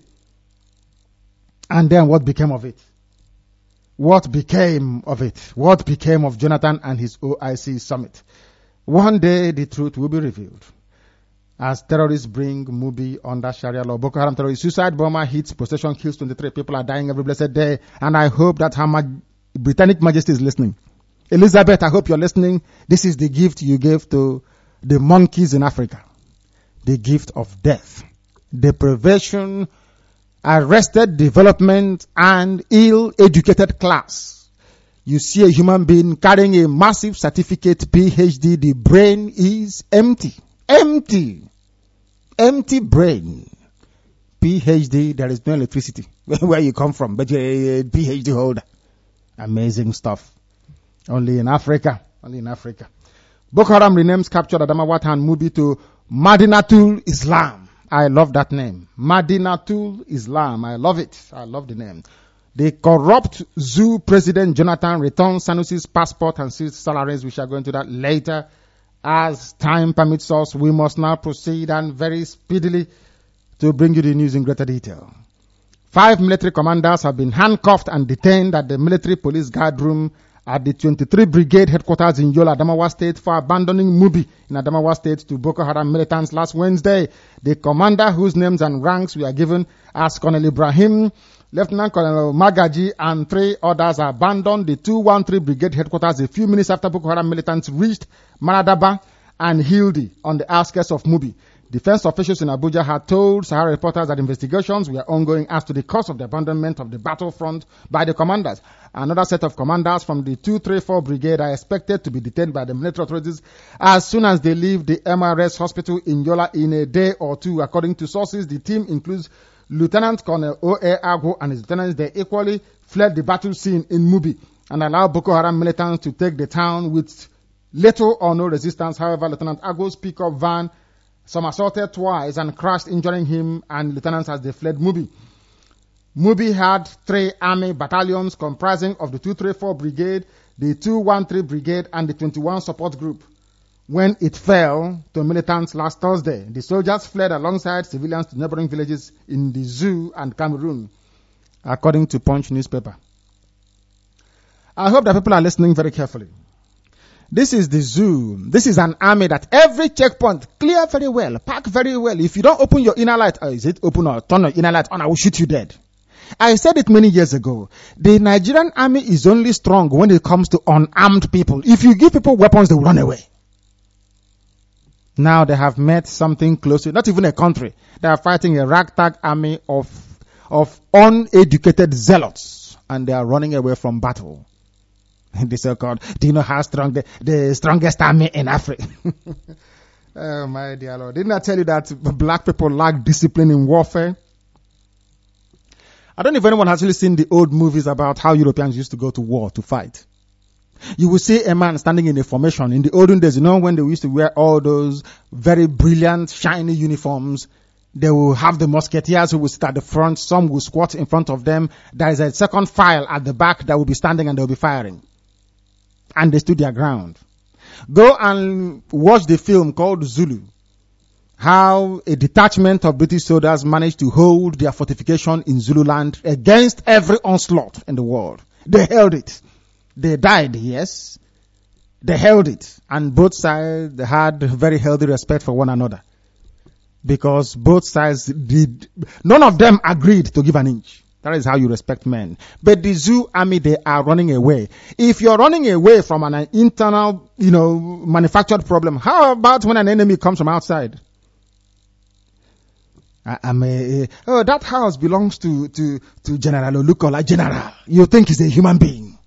And then what became of it? What became of it? What became of Jonathan and his OIC summit? One day the truth will be revealed. As terrorists bring Mubi under Sharia law. Boko Haram terrorist suicide bomber hits procession, kills 23 people, are dying every blessed day. And I hope that Her Britannic Majesty is listening. Elizabeth, I hope you're listening. This is the gift you gave to the monkeys in Africa. The gift of death. Deprivation, arrested development, and ill-educated class. You see a human being carrying a massive certificate, PhD, the brain is empty. Empty brain. PhD, there is no electricity. Where you come from, but you're a PhD holder. Amazing stuff. Only in Africa. Boko Haram renames captured Adamawa and Mubi to Madinatul Islam. I love that name. Madinatul Islam. I love it. I love the name. The corrupt zoo president Jonathan returns Sanusi's passport and seized salaries. We shall go into that later. As time permits us, we must now proceed and very speedily to bring you the news in greater detail. 5 military commanders have been handcuffed and detained at the military police guard room at the 23 Brigade headquarters in Yola, Adamawa State, for abandoning Mubi in Adamawa State to Boko Haram militants last Wednesday. The commander, whose names and ranks were given as Colonel Ibrahim, Lieutenant Colonel Magaji, and 3 others abandoned the 213 Brigade headquarters a few minutes after Boko Haram militants reached Maradaba and Hildi on the outskirts of Mubi. Defense officials in Abuja had told Sahara reporters that investigations were ongoing as to the cause of the abandonment of the battlefront by the commanders. Another set of commanders from the 234 Brigade are expected to be detained by the military authorities as soon as they leave the MRS hospital in Yola in a day or two. According to sources, the team includes Lieutenant Colonel O.A. Agwo and his lieutenants. They equally fled the battle scene in Mubi and allowed Boko Haram militants to take the town with little or no resistance. However, Lieutenant Agwo's pickup van somersaulted twice and crashed, injuring him and lieutenants as they fled Mubi. Mubi had 3 army battalions comprising of the 234 Brigade, the 213 Brigade, and the 21 Support Group. When it fell to militants last Thursday, the soldiers fled alongside civilians to neighboring villages in the zoo and Cameroon, according to Punch newspaper. I hope that people are listening very carefully. This is the zoo. This is an army that every checkpoint clear very well, park very well. If you don't open your inner light, is it open or turn your inner light on, I will shoot you dead. I said it many years ago. The Nigerian army is only strong when it comes to unarmed people. If you give people weapons, they will run away. Now they have met something close to, not even a country. They are fighting a ragtag army of uneducated zealots, and they are running away from battle. The so-called, do you know how strong the strongest army in Africa? Oh my dear Lord. Didn't I tell you that black people lack discipline in warfare? I don't know if anyone has really seen the old movies about how Europeans used to go to war to fight. You will see a man standing in a formation. In the olden days, you know, when they used to wear all those very brilliant, shiny uniforms, they will have the musketeers who will sit at the front. Some will squat in front of them. There is a second file at the back that will be standing and they will be firing. And they stood their ground. Go and watch the film called Zulu. How a detachment of British soldiers managed to hold their fortification in Zululand against every onslaught in the world. They held it. They died, yes. They held it. And both sides had very healthy respect for one another. Because both sides none of them agreed to give an inch. That is how you respect men. But the zoo army, they are running away. If you're running away from an internal, manufactured problem, how about when an enemy comes from outside? That house belongs to General Olukola. General, you think he's a human being?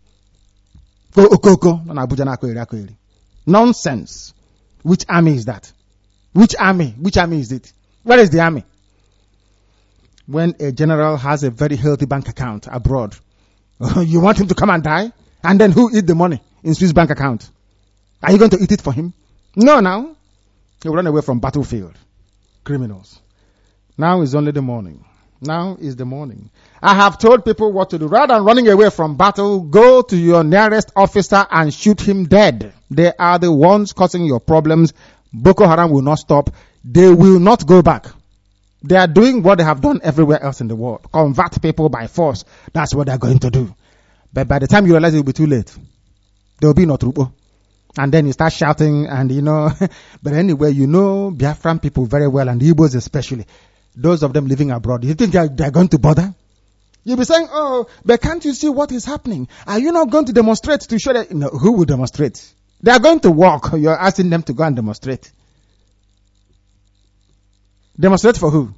Nonsense. Which army is that? Which army is it? Where is the army? When a general has a very healthy bank account abroad, you want him to come and die? And then who eat the money in Swiss bank account? Are you going to eat it for him? No, now. He'll run away from battlefield. Criminals. Now is only the morning. Now is the morning. I have told people what to do. Rather than running away from battle, go to your nearest officer and shoot him dead. They are the ones causing your problems. Boko Haram will not stop. They will not go back. They are doing what they have done everywhere else in the world. Convert people by force. That's what they're going to do. But by the time you realize it will be too late, there will be no trupo. And then you start shouting and but anyway, Biafran people very well and Igbos especially. Those of them living abroad. You think they're going to bother? You'll be saying, but can't you see what is happening? Are you not going to demonstrate to show that? No, who will demonstrate? They are going to walk. You're asking them to go and demonstrate. Demonstrate for who?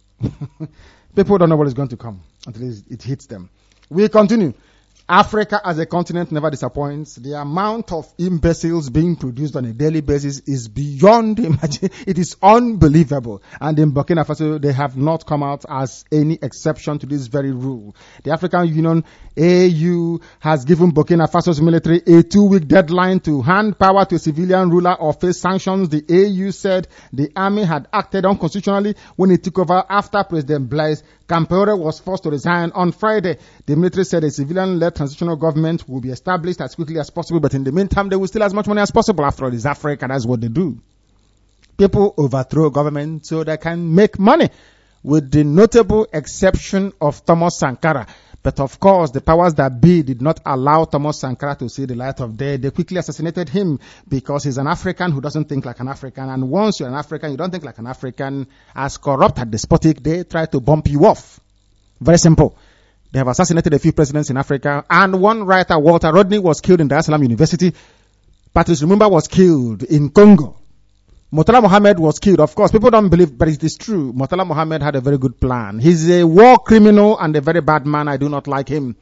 People don't know what is going to come until it hits them. We continue. Africa as a continent never disappoints. The amount of imbeciles being produced on a daily basis is beyond imagination. It is unbelievable. And in Burkina Faso, they have not come out as any exception to this very rule. The African Union, AU, has given Burkina Faso's military a 2-week deadline to hand power to a civilian ruler or face sanctions. The AU said the army had acted unconstitutionally when it took over after President Blaise Compaoré was forced to resign on Friday. The military said a civilian-led transitional government will be established as quickly as possible, but in the meantime, they will steal as much money as possible. After all, it's Africa, that's what they do. People overthrow government so they can make money, with the notable exception of Thomas Sankara. But of course, the powers that be did not allow Thomas Sankara to see the light of day. They quickly assassinated him because he's an African who doesn't think like an African. And once you're an African, you don't think like an African, as corrupt and despotic, they try to bump you off. Very simple. They have assassinated a few presidents in Africa. And one writer, Walter Rodney, was killed in Dar es Salaam University. Patrice Lumumba was killed in Congo. Murtala Mohammed was killed. Of course, people don't believe, but it is true. Murtala Mohammed had a very good plan. He's a war criminal and a very bad man. I do not like him.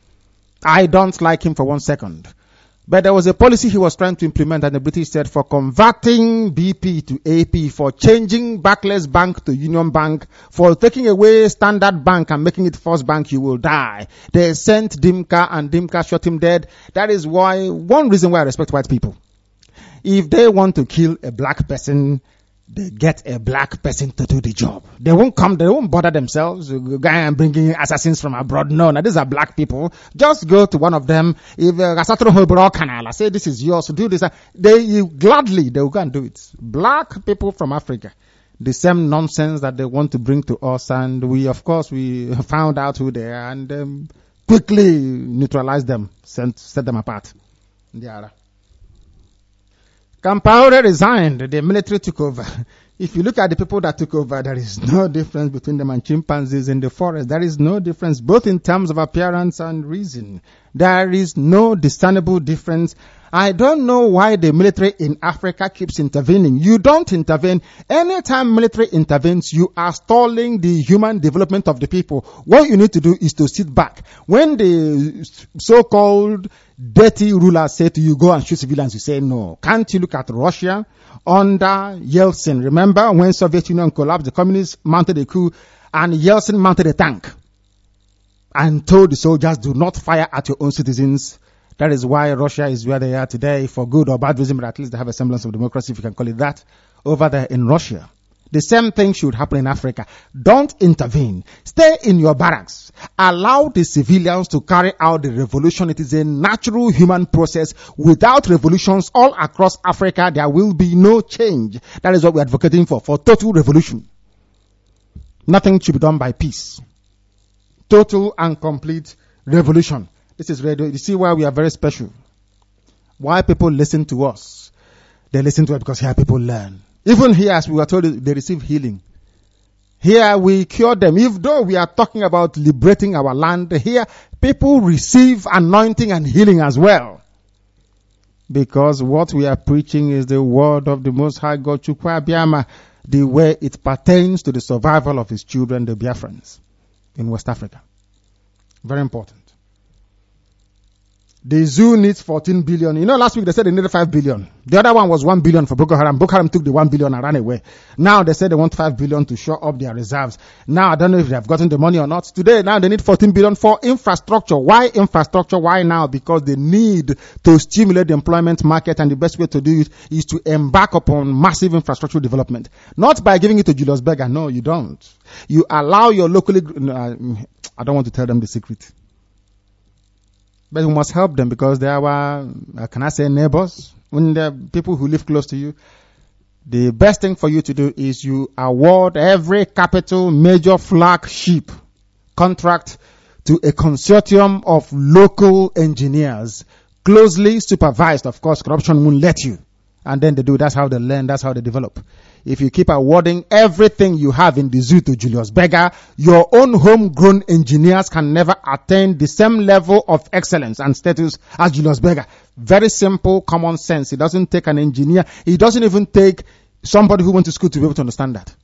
I don't like him for 1 second. But there was a policy he was trying to implement, and the British said, for converting BP to AP, for changing Barclays Bank to Union Bank, for taking away Standard Bank and making it First Bank, you will die. They sent Dimka, and Dimka shot him dead. That is one reason why I respect white people. If they want to kill a black person, they get a black person to do the job. They won't bother themselves, go and bringing assassins from abroad. No, these are black people. Just go to one of them. If Gasatro Hobro Canal, say this is yours, do this. They will go and do it. Black people from Africa. The same nonsense that they want to bring to us, and we found out who they are, and quickly neutralized them, set them apart. Compaoré resigned, the military took over. If you look at the people that took over, there is no difference between them and chimpanzees in the forest. There is no difference, both in terms of appearance and reason. There is no discernible difference. I don't know why the military in Africa keeps intervening. You don't intervene. Anytime military intervenes, you are stalling the human development of the people. What you need to do is to sit back. When the so-called dirty rulers say to you, go and shoot civilians, you say no. Can't you look at Russia under Yeltsin? Remember when Soviet Union collapsed, the communists mounted a coup and Yeltsin mounted a tank and told the soldiers, do not fire at your own citizens. That is why Russia is where they are today, for good or bad reason, but at least they have a semblance of democracy, if you can call it that, over there in Russia. The same thing should happen in Africa. Don't intervene. Stay in your barracks. Allow the civilians to carry out the revolution. It is a natural human process. Without revolutions all across Africa, there will be no change. That is what we're advocating for total revolution. Nothing should be done by peace. Total and complete revolution. This is radio. You see why we are very special. Why people listen to us. They listen to us because here people learn. Even here, as we were told, they receive healing. Here we cure them. Even though we are talking about liberating our land, here people receive anointing and healing as well. Because what we are preaching is the word of the Most High God, Chukwu Abiyama, the way it pertains to the survival of his children, the Biafrans, in West Africa. Very important. The zoo needs 14 billion. You know, last week they said they needed 5 billion. The other one was 1 billion for Boko Haram. Boko Haram took the 1 billion and ran away. Now they said they want 5 billion to shore up their reserves. Now I don't know if they have gotten the money or not. Today, now they need 14 billion for infrastructure. Why infrastructure? Why now? Because they need to stimulate the employment market, and the best way to do it is to embark upon massive infrastructure development. Not by giving it to Julius Berger. No, you don't. You allow your locally, I don't want to tell them the secret. But we must help them because they are our, can I say, neighbors? When they're people who live close to you. The best thing for you to do is you award every capital major flagship contract to a consortium of local engineers, closely supervised. Of course, corruption won't let you. And then they do. That's how they learn. That's how they develop. If you keep awarding everything you have in the zoo to Julius Berger, your own homegrown engineers can never attain the same level of excellence and status as Julius Berger. Very simple, common sense. It doesn't take an engineer. It doesn't even take somebody who went to school to be able to understand that.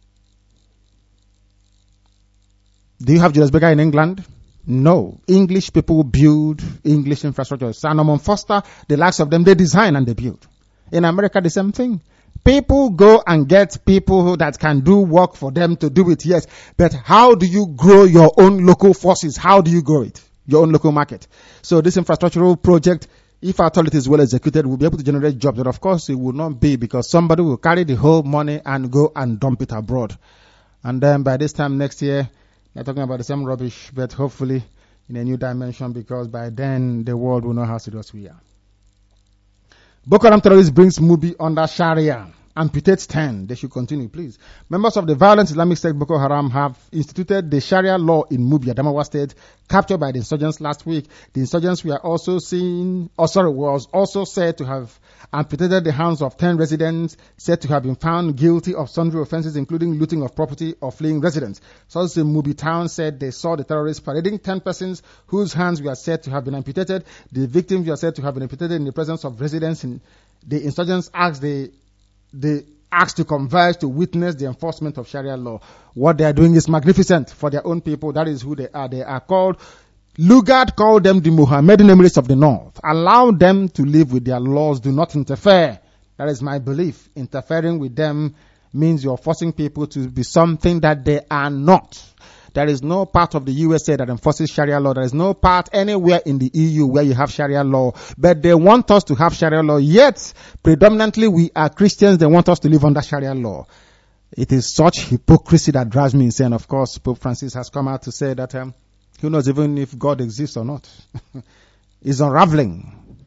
Do you have Julius Berger in England? No. English people build English infrastructure. Sir Norman Foster, the likes of them, they design and they build. In America, the same thing. People go and get people that can do work for them to do it, yes. But how do you grow your own local forces? How do you grow it? Your own local market. So this infrastructural project, if at all it is well executed, will be able to generate jobs. But of course, it will not be because somebody will carry the whole money and go and dump it abroad. And then by this time next year, they're talking about the same rubbish, but hopefully in a new dimension, because by then the world will know how serious we are. Boko Haram terrorist brings Mubi under Sharia. Amputates 10. They should continue, please. Members of the violent Islamic sect Boko Haram have instituted the Sharia law in Mubi, Adamawa State, captured by the insurgents last week. The insurgents were also was also said to have amputated the hands of 10 residents, said to have been found guilty of sundry offenses, including looting of property or fleeing residents. Sources in Mubi town said they saw the terrorists parading 10 persons whose hands were said to have been amputated. The victims were said to have been amputated in the presence of residents. The insurgents asked to converge to witness the enforcement of Sharia law. What they are doing is magnificent for their own people. That is who they are. They are called, Lugard called them the Mohammedan Emirates of the North. Allow them to live with their laws. Do not interfere. That is my belief. Interfering with them means you're forcing people to be something that they are not. There is no part of the USA that enforces Sharia law. There is no part anywhere in the EU where you have Sharia law. But they want us to have Sharia law. Yet, predominantly we are Christians. They want us to live under Sharia law. It is such hypocrisy that drives me insane. Of course, Pope Francis has come out to say that who knows even if God exists or not. It's unraveling.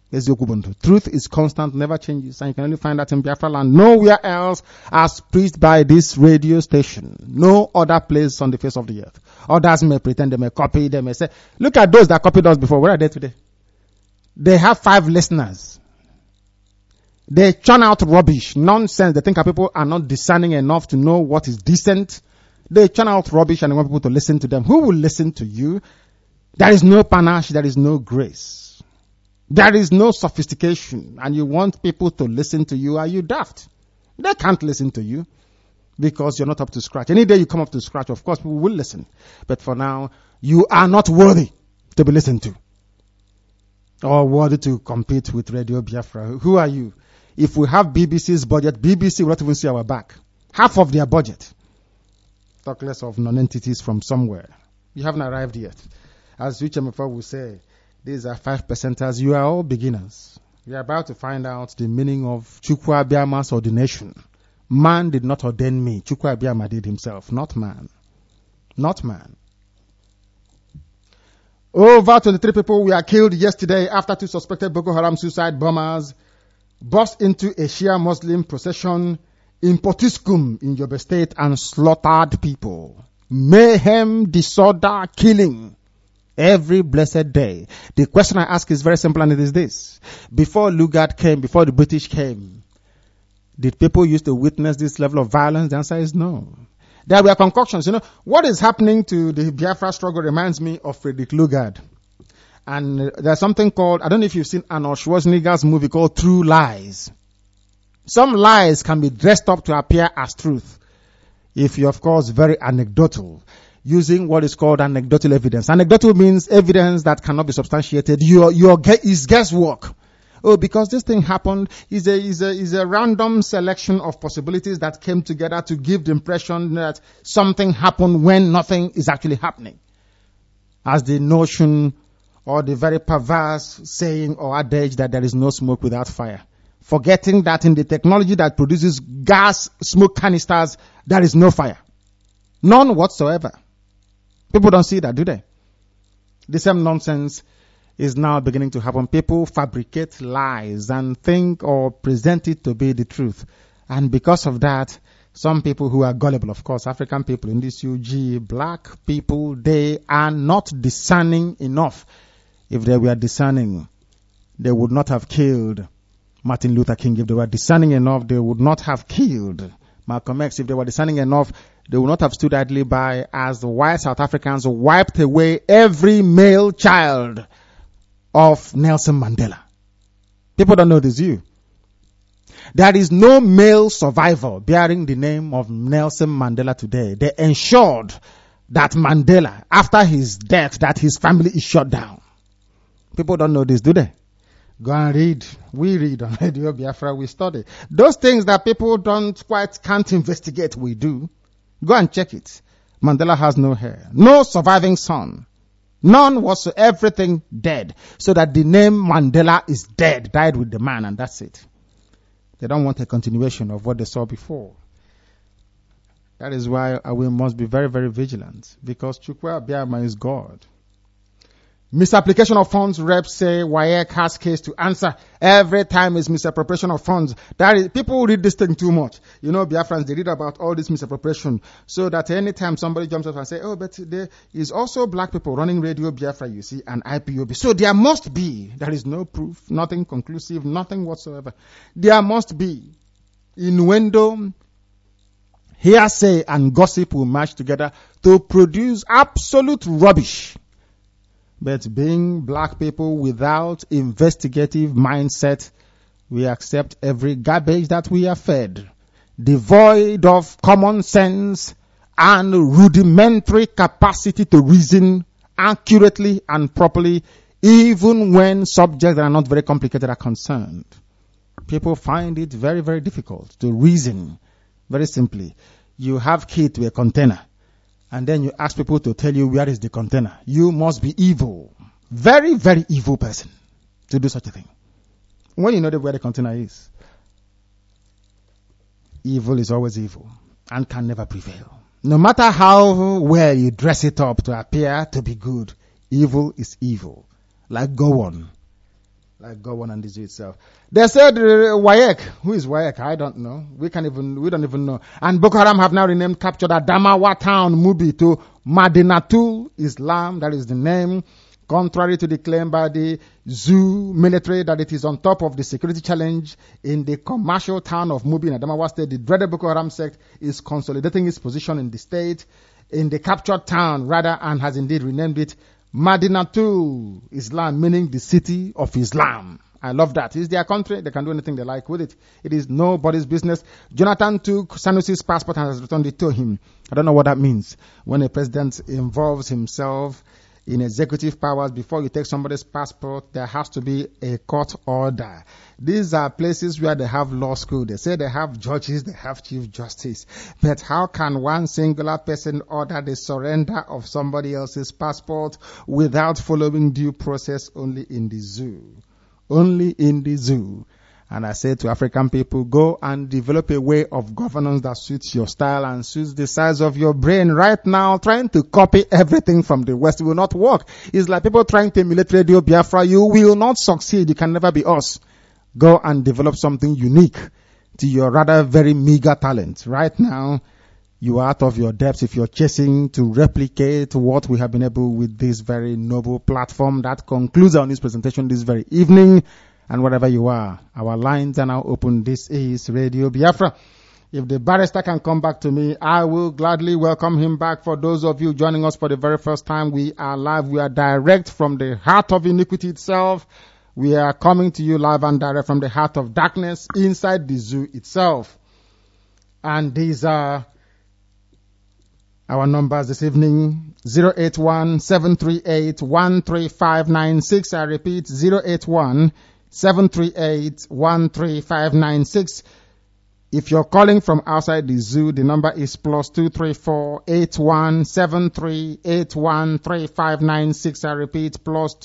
Truth is constant, never changes, and you can only find that in Biafra land. Nowhere else as preached by this radio station. No other place on the face of the earth. Others may pretend, they may copy, they may say, look at those that copied us before. Where are they today? They have 5 listeners. They churn out rubbish, nonsense. They think our people are not discerning enough to know what is decent. They churn out rubbish and they want people to listen to them. Who will listen to you? There is no panache, there is no grace. There is no sophistication, and you want people to listen to you. Are you daft? They can't listen to you because you're not up to scratch. Any day you come up to scratch, of course, people will listen. But for now, you are not worthy to be listened to or worthy to compete with Radio Biafra. Who are you? If we have BBC's budget, BBC will not even see our back. Half of their budget. Talk less of non-entities from somewhere. You haven't arrived yet. As Uchemefa will say, these are 5%ers. You are all beginners. We are about to find out the meaning of Chukwu Abiyama's ordination. Man did not ordain me. Chukwu Abiyama did himself, not man. Not man. Over 23 people were killed yesterday after 2 suspected Boko Haram suicide bombers burst into a Shia Muslim procession in Potiskum in Yobe State and slaughtered people. Mayhem, disorder, killing. Every blessed day. The question I ask is very simple, and it is this. Before Lugard came, before the British came, did people used to witness this level of violence? The answer is no. There were concoctions. What is happening to the Biafra struggle reminds me of Frederick Lugard. And there's something called, I don't know if you've seen Arnold Schwarzenegger's movie called True Lies. Some lies can be dressed up to appear as truth. If you're, of course, very anecdotal. Using what is called anecdotal evidence. Anecdotal means evidence that cannot be substantiated. Is guesswork. Oh, because this thing happened is a random selection of possibilities that came together to give the impression that something happened when nothing is actually happening. As the notion or the very perverse saying or adage that there is no smoke without fire. Forgetting that in the technology that produces gas smoke canisters, there is no fire. None whatsoever. People don't see that, do they? The same nonsense is now beginning to happen. People fabricate lies and think or present it to be the truth. And because of that, some people who are gullible, of course, African people in this UG, black people, they are not discerning enough. If they were discerning, they would not have killed Martin Luther King. If they were discerning enough, they would not have killed Malcolm X. If they were discerning enough, they would not have stood idly by as the white South Africans wiped away every male child of Nelson Mandela. People don't know this view. There is no male survivor bearing the name of Nelson Mandela today. They ensured that Mandela, after his death, that his family is shut down. People don't know this, do they? Go and read. We read on Radio Biafra, we study. Those things that people can't investigate, we do. Go and check it. Mandela has no hair. No surviving son. None whatsoever. Everything dead. So that the name Mandela is dead. Died with the man, and that's it. They don't want a continuation of what they saw before. That is why we must be very, very vigilant. Because Chukwu Abiyama is God. Misapplication of funds, reps say WAEC has case to answer. Every time is misappropriation of funds. People read this thing too much. Biafrans, they read about all this misappropriation. So that anytime somebody jumps up and say, oh, but there is also black people running Radio Biafra, you see, and IPOB. So there must be. There is no proof, nothing conclusive, nothing whatsoever. There must be. Innuendo, hearsay, and gossip will match together to produce absolute rubbish. But being black people without investigative mindset, we accept every garbage that we are fed, devoid of common sense and rudimentary capacity to reason accurately and properly, even when subjects that are not very complicated are concerned. People find it very, very difficult to reason. Very simply, you have key to a container. And then you ask people to tell you where is the container. You must be evil. Very, very evil person to do such a thing. When you know where the container is. Evil is always evil and can never prevail. No matter how well you dress it up to appear to be good, evil is evil. Like Gowon. like God and the zoo itself. They said Wayek. Who is Wayek? I don't know. We don't even know. And Boko Haram have now renamed, captured Adamawa town, Mubi, to Madinatul Islam. That is the name. Contrary to the claim by the zoo military that it is on top of the security challenge in the commercial town of Mubi in Adamawa State, the dreaded Boko Haram sect is consolidating its position in the state, in the captured town rather, and has indeed renamed it Madinatul Islam, meaning the city of Islam. I love that. It's their country. They can do anything they like with it. It is nobody's business. Jonathan took Sanusi's passport and has returned it to him. I don't know what that means. When a president involves himself in executive powers, before you take somebody's passport, there has to be a court order. These are places where they have law school. They say they have judges, they have chief justice. But how can one singular person order the surrender of somebody else's passport without following due process? Only in the zoo. Only in the zoo. And I say to African people, go and develop a way of governance that suits your style and suits the size of your brain. Right now, trying to copy everything from the West will not work. It's like people trying to emulate Radio Biafra. You will not succeed. You can never be us. Go and develop something unique to your rather very meager talent. Right now, you are out of your depths if you're chasing to replicate what we have been able with this very noble platform. That concludes our news presentation this very evening. And wherever you are, our lines are now open. This is Radio Biafra. If the barrister can come back to me, I will gladly welcome him back. For those of you joining us for the very first time, we are live. We are direct from the heart of iniquity itself. We are coming to you live and direct from the heart of darkness inside the zoo itself. And these are our numbers this evening: 081-738-13596. I repeat, 081-738-13596. If you're calling from outside the zoo, the number is +234-8173-813596. I repeat,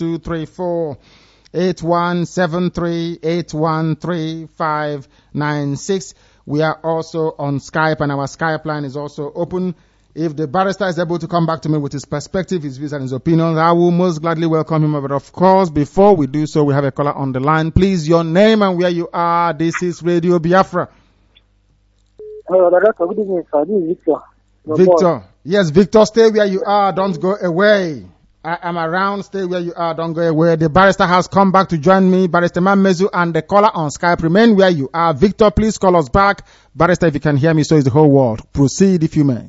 +234-8173-813596. We are also on Skype, and our Skype line is also open. If the barrister is able to come back to me with his perspective, his views and his opinions, I will most gladly welcome him. But of course, before we do so, we have a caller on the line. Please, your name and where you are. This is Radio Biafra. Hello, Director. Good evening, sir. This is Victor. Victor. Yes, Victor, stay where you are. Don't go away. I am around. Stay where you are. Don't go away. The barrister has come back to join me. Barrister Mamezu and the caller on Skype. Remain where you are. Victor, please call us back. Barrister, if you can hear me, so is the whole world. Proceed if you may.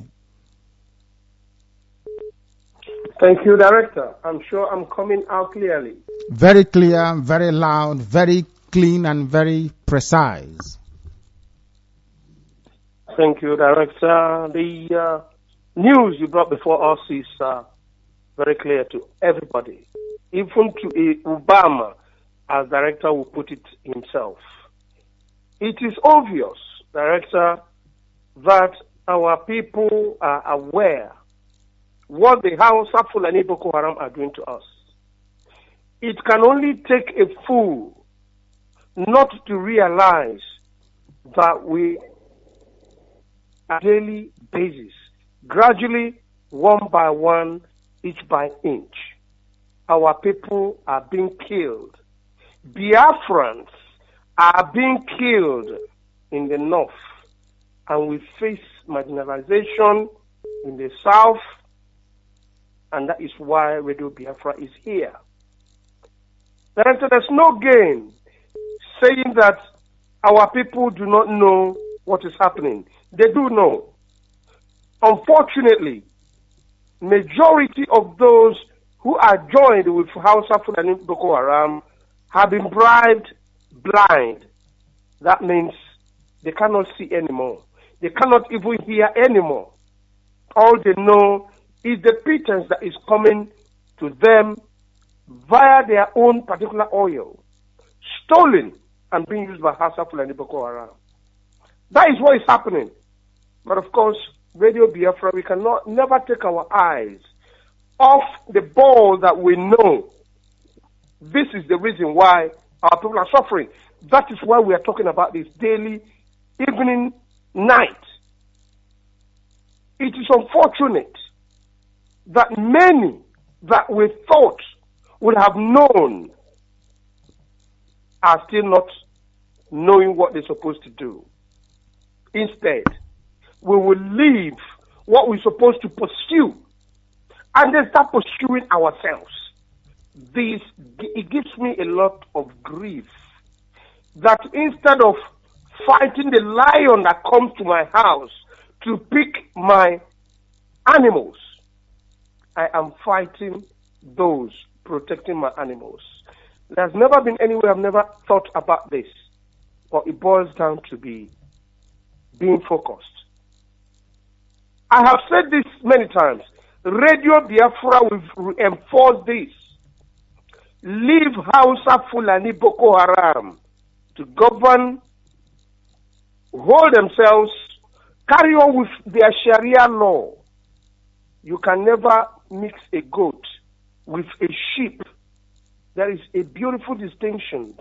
Thank you, Director. I'm sure I'm coming out clearly. Very clear, very loud, very clean, and very precise. Thank you, Director. The news you brought before us is very clear to everybody, even to Obama, as Director will put it himself. It is obvious, Director, that our people are aware what the Hausa Fulani Boko Haram are doing to us. It can only take a fool not to realize that we, on a daily basis, gradually, one by one, inch by inch, our people are being killed. Biafrans are being killed in the north, and we face marginalization in the south. And that is why Radio Biafra is here. Director, there's no gain saying that our people do not know what is happening. They do know. Unfortunately, majority of those who are joined with Hausa Fulani Boko Haram have been bribed blind. That means they cannot see anymore. They cannot even hear anymore. All they know is the pretense that is coming to them via their own particular oil, stolen and being used by Hausa Fulani Boko Haram. That is what is happening. But of course, Radio Biafra, we cannot never take our eyes off the ball that we know. This is the reason why our people are suffering. That is why we are talking about this daily, evening, night. It is unfortunate that many that we thought would have known are still not knowing what they're supposed to do. Instead, we will leave what we're supposed to pursue and then start pursuing ourselves. It gives me a lot of grief that instead of fighting the lion that comes to my house to pick my animals, I am fighting those protecting my animals. There's never been any way I've never thought about this, but it boils down to being focused. I have said this many times. Radio Biafra will enforce this. Leave Hausa Fulani Boko Haram to govern, hold themselves, carry on with their Sharia law. You can never mix a goat with a sheep. There is a beautiful distinction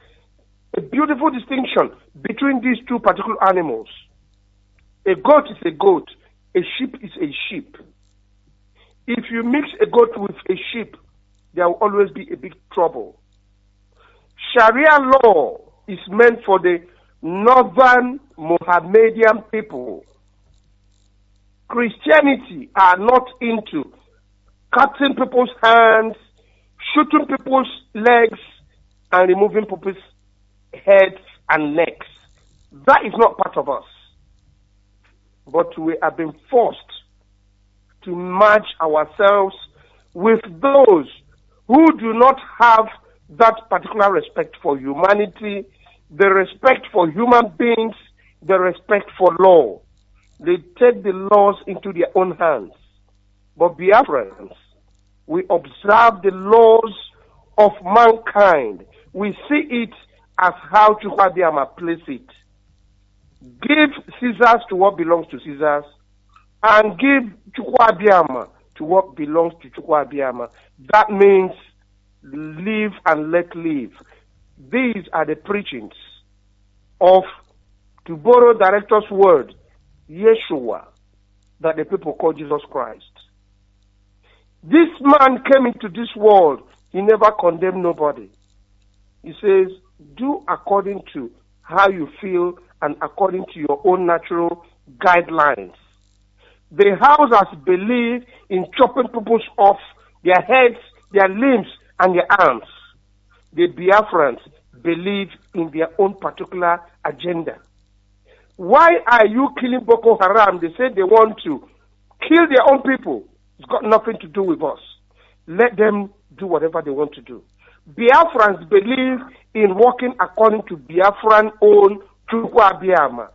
between these two particular animals. A goat is a goat, a sheep is a sheep. If you mix a goat with a sheep, there will always be a big trouble. Sharia law is meant for the northern Mohammedan people. Christianity are not into cutting people's hands, shooting people's legs, and removing people's heads and necks. That is not part of us. But we have been forced to match ourselves with those who do not have that particular respect for humanity, the respect for human beings, the respect for law. They take the laws into their own hands. But Biafrans, we observe the laws of mankind. We see it as how Chukwuabiama places it. Give Caesars to what belongs to Caesars, and give Chukwuabiama to what belongs to Chukwuabiama. That means live and let live. These are the preachings of, to borrow director's word, Yeshua, that the people call Jesus Christ. This man came into this world. He never condemned nobody. He says, do according to how you feel and according to your own natural guidelines. The Hausas believe in chopping people off their heads, their limbs, and their arms. The Biafrans believe in their own particular agenda. Why are you killing Boko Haram? They say they want to kill their own people. It's got nothing to do with us. Let them do whatever they want to do. Biafrans believe in working according to Biafran own Chukwuabiama.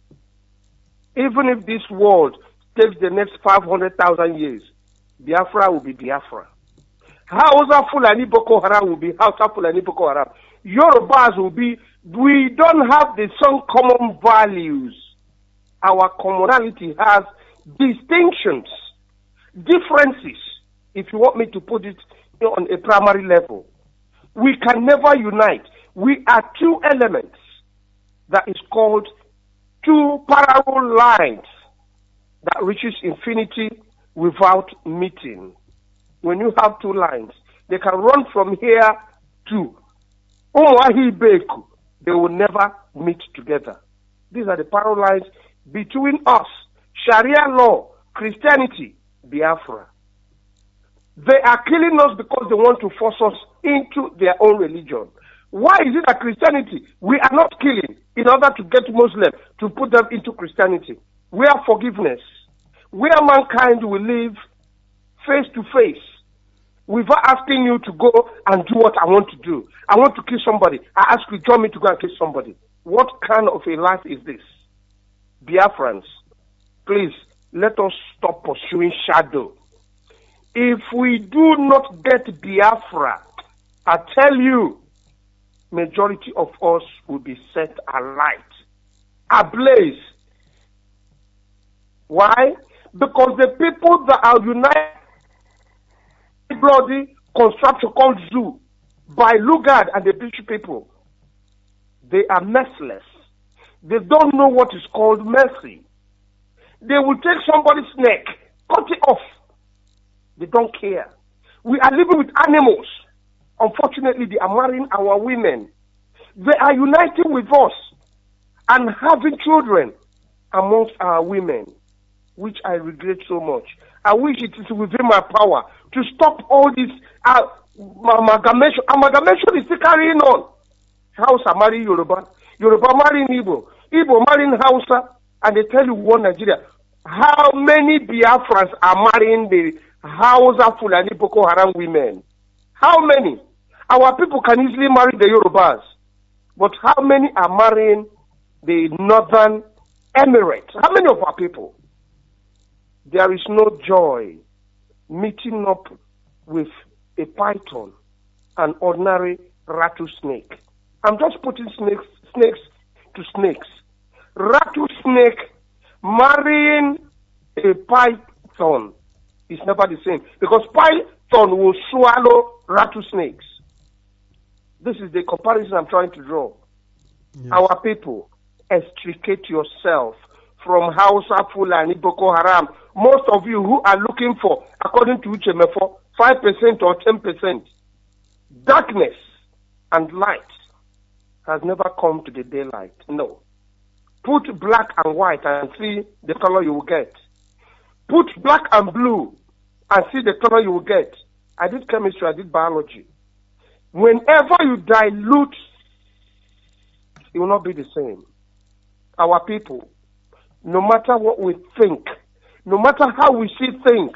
Even if this world takes the next 500,000 years, Biafra will be Biafra. Hausa Fulani Boko Haram will be Hausa Fulani Boko Haram. Yorubas will be, we don't have the same common values. Our commonality has distinctions, differences, if you want me to put it on a primary level. We can never unite. We are two elements that is called two parallel lines that reaches infinity without meeting. When you have two lines, they can run from here to Umuahi-Beku. They will never meet together. These are the parallel lines between us, Sharia law, Christianity, Biafra. They are killing us because they want to force us into their own religion. Why is it that Christianity, we are not killing in order to get Muslims to put them into Christianity? Where forgiveness, where mankind will live face to face, without asking you to go and do what I want to do. I want to kill somebody. I ask you, join me to go and kill somebody. What kind of a life is this? Biafrans, please, let us stop pursuing shadow. If we do not get Biafra, I tell you, majority of us will be set alight, ablaze. Why? Because the people that are united bloody construction called zoo by Lugard and the British people, they are merciless. They don't know what is called mercy. They will take somebody's neck, cut it off. They don't care. We are living with animals. Unfortunately, they are marrying our women. They are uniting with us and having children amongst our women, which I regret so much. I wish it is within my power to stop all this amalgamation. Amalgamation is still carrying on. Hausa marrying Yoruba, Yoruba marrying Igbo, Igbo marrying Hausa, and they tell you one Nigeria. How many Biafrans are marrying the Hausa Fulani Boko Haram women? How many? Our people can easily marry the Yorubas, but how many are marrying the Northern Emirates? How many of our people? There is no joy meeting up with a python, an ordinary rattlesnake. I'm just putting snakes to snakes. Rattlesnake marrying a python is never the same, because python will swallow rattlesnakes. This is the comparison I'm trying to draw. Yes. Our people, extricate yourself from Hausa, Fulani, Boko Haram. Most of you who are looking for, according to Uchemefo, 5% or 10%, darkness and light has never come to the daylight. No. Put black and white and see the color you will get. Put black and blue and see the color you will get. I did chemistry, I did biology. Whenever you dilute, it will not be the same. Our people, no matter what we think, no matter how we see things,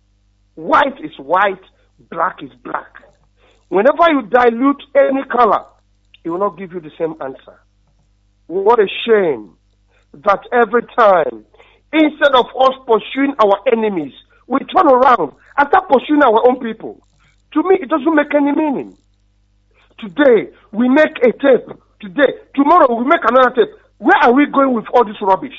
white is white, black is black. Whenever you dilute any color, it will not give you the same answer. What a shame that every time, instead of us pursuing our enemies, we turn around and start pursuing our own people. To me, it doesn't make any meaning. Today, we make a tape. Today, tomorrow, we make another tape. Where are we going with all this rubbish?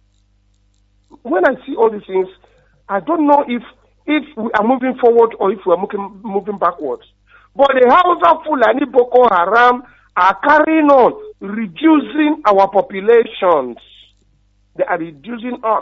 When I see all these things, I don't know if we are moving forward or if we are moving backwards. But the Hausa, Fulani, Boko Haram are carrying on, reducing our populations. They are reducing us.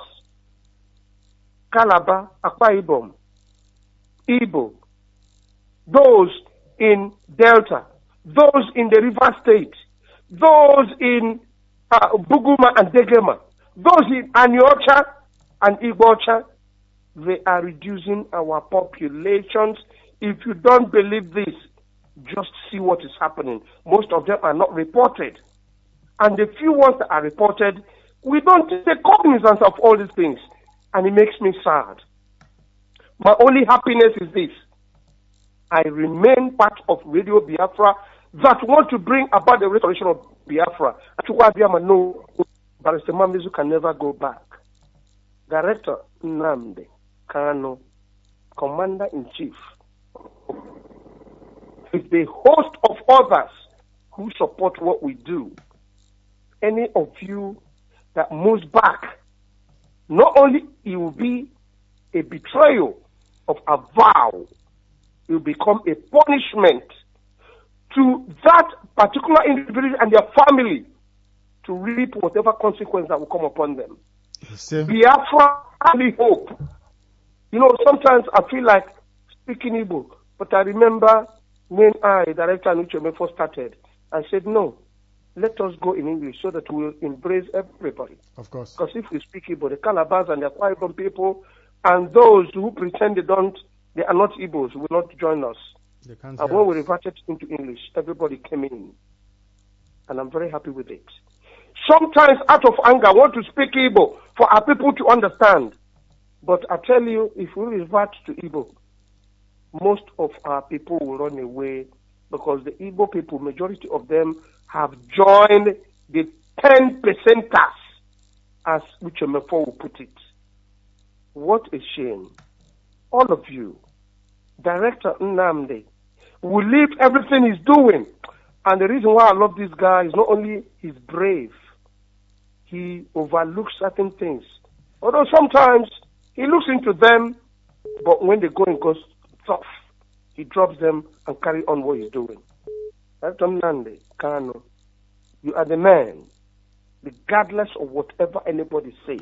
Calabar, Akwa Ibom, Igbo, those in Delta, those in the River State, those in Buguma and Degema, those in Aniocha and Igbocha, they are reducing our populations. If you don't believe this, just see what is happening. Most of them are not reported. And the few ones that are reported, we don't take cognizance of all these things. And it makes me sad. My only happiness is this. I remain part of Radio Biafra that want to bring about the restoration of Biafra. No, Barrister Mamizu can never go back. Director Nnamdi Kanu, Commander-in-Chief, with the host of others who support what we do. Any of you that moves back, not only it will be a betrayal of a vow, it will become a punishment to that particular individual and their family to reap whatever consequence that will come upon them. Biafra, only hope. You know, sometimes I feel like speaking Igbo, but I remember when Director Anuche first started, I said, no, let us go in English so that we'll embrace everybody. Of course. Because if we speak Igbo, the Calabars and the Akwa Ibom people and those who pretend they are not Igbos will not join us. And when we reverted into English, everybody came in. And I'm very happy with it. Sometimes out of anger, I want to speak Igbo for our people to understand. But I tell you, if we revert to Igbo, most of our people will run away because the Igbo people, majority of them, have joined the 10%ers, as Uchemefo will put it. What a shame. All of you, Director Nnamdi, will leave everything he's doing. And the reason why I love this guy is not only he's brave, he overlooks certain things. Although sometimes he looks into them, but when they go and goes tough, he drops them and carry on what he's doing. Director Nnamdi Kanu, you are the man, regardless of whatever anybody says.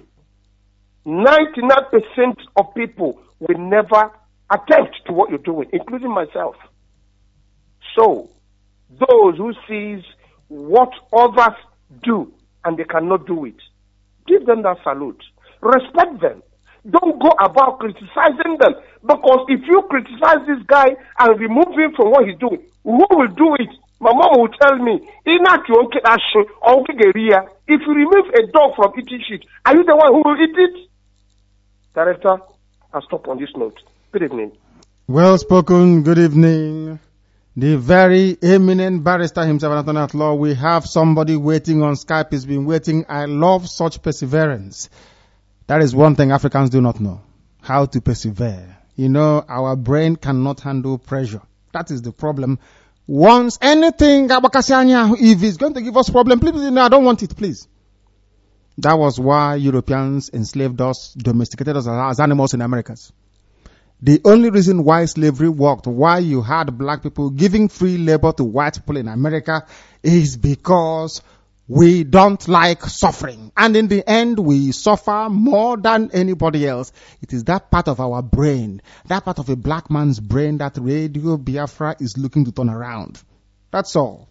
99% of people will never attempt to what you're doing, including myself. So, those who sees what others do and they cannot do it. Give them that salute. Respect them. Don't go about criticizing them, because if you criticize this guy and remove him from what he's doing, who will do it? My mom will tell me, if you remove a dog from eating shit, are you the one who will eat it? Director, I'll stop on this note. Good evening. Well spoken. Good evening. The very eminent barrister himself, Attorney at Law. We have somebody waiting on Skype. He's been waiting. I love such perseverance. That is one thing Africans do not know. How to persevere. You know, our brain cannot handle pressure. That is the problem. Once anything, if it's going to give us problem, please, no, I don't want it, please. That was why Europeans enslaved us, domesticated us as animals in Americas. The only reason why slavery worked, why you had black people giving free labor to white people in America, is because we don't like suffering. And in the end, we suffer more than anybody else. It is that part of our brain, that part of a black man's brain that Radio Biafra is looking to turn around. That's all.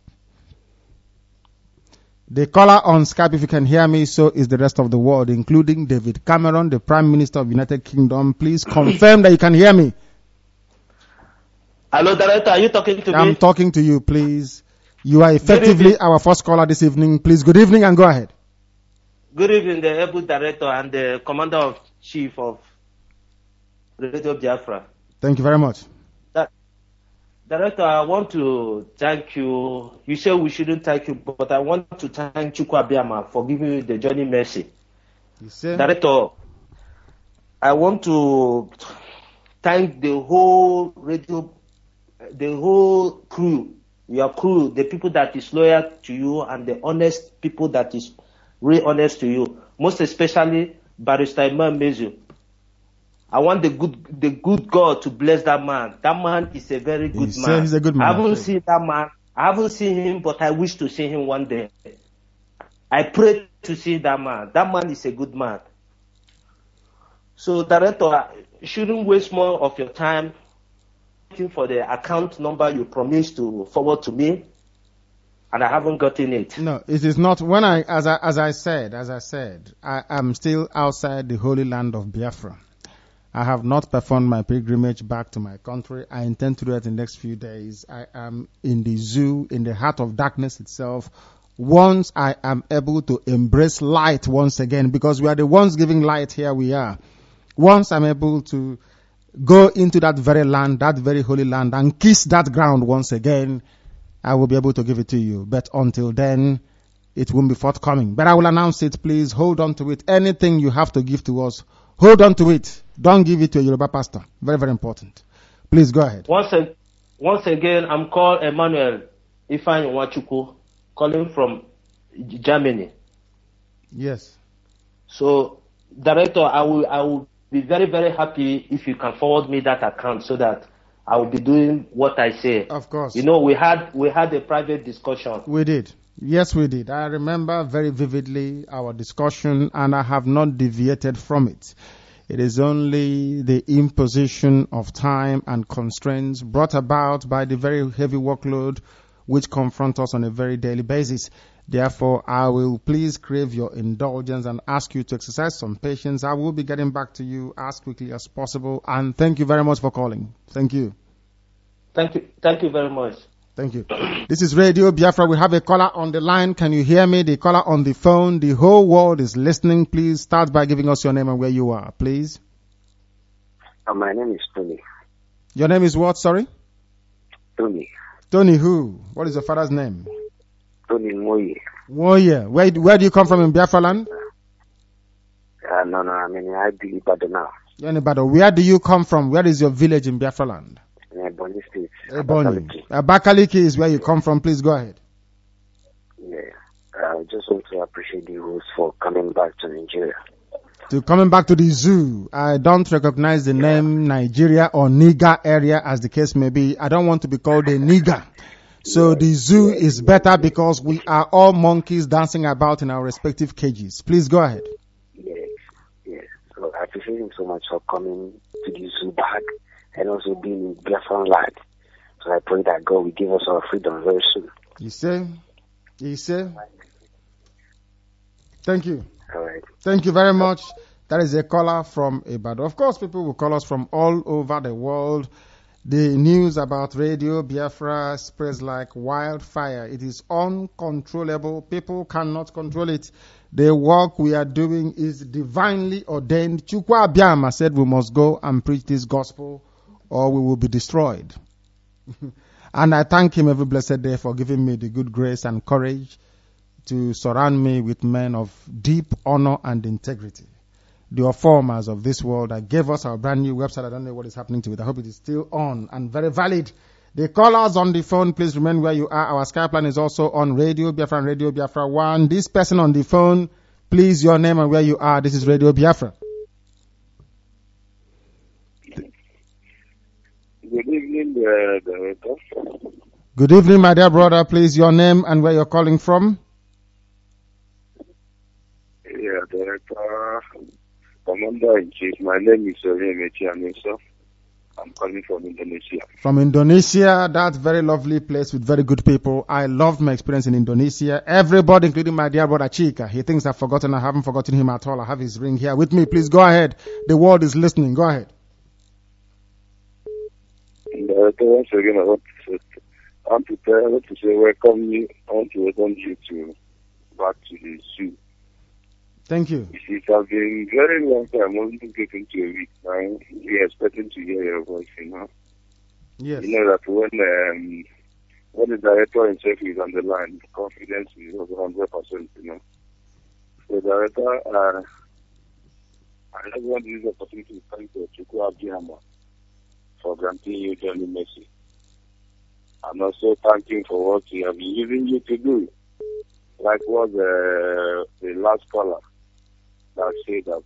The caller on Skype, if you can hear me, so is the rest of the world, including David Cameron, the Prime Minister of the United Kingdom. Please confirm that you can hear me. Hello, Director, are you talking to me? I'm talking to you, please. You are effectively our first caller this evening. Please, good evening and go ahead. Good evening, the able Director and the Commander-in-Chief of Radio Biafra. Thank you very much. Director, I want to thank you. You say we shouldn't thank you, but I want to thank Chukwu Abiyama for giving you the journey mercy. You say? Director, I want to thank the whole radio, the whole crew, your crew, the people that is loyal to you and the honest people that is really honest to you. Most especially Barrister Imam Mezu. I want the good God to bless that man. That man is a very good man. He's a good man. I haven't seen that man. I haven't seen him, but I wish to see him one day. I pray to see that man. That man is a good man. So, Director, you shouldn't waste more of your time looking for the account number you promised to forward to me, and I haven't gotten it. No, it is not. When as I said, I am still outside the holy land of Biafra. I have not performed my pilgrimage back to my country. I intend to do it in the next few days. I am in the zoo, in the heart of darkness itself. Once I am able to embrace light once again, because we are the ones giving light here we are. Once I'm able to go into that very land, that very holy land, and kiss that ground once again, I will be able to give it to you. But until then, it won't be forthcoming. But I will announce it. Please hold on to it. Anything you have to give to us, hold on to it. Don't give it to a Yoruba pastor. Very, very important. Please go ahead. Once again, I'm called Emmanuel Ifeanyi Nwachukwu, calling from Germany. Yes. So, Director, I will be very, very happy if you can forward me that account so that I will be doing what I say. Of course. You know, we had a private discussion. We did. Yes, we did. I remember very vividly our discussion, and I have not deviated from it. It is only the imposition of time and constraints brought about by the very heavy workload which confront us on a very daily basis. Therefore, I will please crave your indulgence and ask you to exercise some patience. I will be getting back to you as quickly as possible. And thank you very much for calling. Thank you. Thank you very much. Thank you. This is Radio Biafra. We have a caller on the line. Can you hear me? The caller on the phone. The whole world is listening. Please start by giving us your name and where you are, please. My name is Tony. Your name is what, sorry? Tony. Tony who? What is your father's name? Tony Moye. Moye. Where do you come from in Biafra land? No, I'm in Ibadan now. You're in Ibadan. Where do you come from? Where is your village in Biafra land? In Ebonyi State. Ebonyi. Abakaliki is where you come from. Please go ahead. Yeah. I just want to appreciate the host for coming back to Nigeria. Coming back to the zoo. I don't recognize the name Nigeria or Niger area as the case may be. I don't want to be called a nigger. So the zoo is better because we are all monkeys dancing about in our respective cages. Please go ahead. Yes. So I appreciate him so much for coming to the zoo back and also being in Biafran land. So I pray that God will give us our freedom very soon. You say? You see? Thank you. All right. Thank you very much. That is a caller from Ibadan. Of course, people will call us from all over the world. The news about Radio Biafra spreads like wildfire. It is uncontrollable. People cannot control it. The work we are doing is divinely ordained. Chukwu Abiyama said we must go and preach this gospel or we will be destroyed. And I thank him every blessed day for giving me the good grace and courage to surround me with men of deep honor and integrity. The reformers of this world that gave us our brand new website. I don't know what is happening to it. I hope it is still on and very valid. The callers on the phone, please remain where you are. Our Skype line is also on Radio Biafra and Radio Biafra 1. This person on the phone, please, your name and where you are. This is Radio Biafra. Good evening, Director. Good evening, my dear brother. Please, your name and where you're calling from. Yeah, Director, Commander-in-Chief. My name is Mechi Anuso. I'm calling from Indonesia. From Indonesia, that very lovely place with very good people. I loved my experience in Indonesia. Everybody, including my dear brother Chika, he thinks I've forgotten. I haven't forgotten him at all. I have his ring here with me. Please go ahead. The world is listening. Go ahead. Director, once again, I want to say welcome you. I want to welcome you back to the zoo. Thank you. It has been very long time. Only getting to a week now. We are expecting to hear your voice, Yes. You know that when the director himself is on the line, confidence is over 100%, So, Director, I just want to use the opportunity to thank Chukwu Abiyama for granting you journey mercy. And also thank him for what he has been using you to do. Like what the last caller that said that,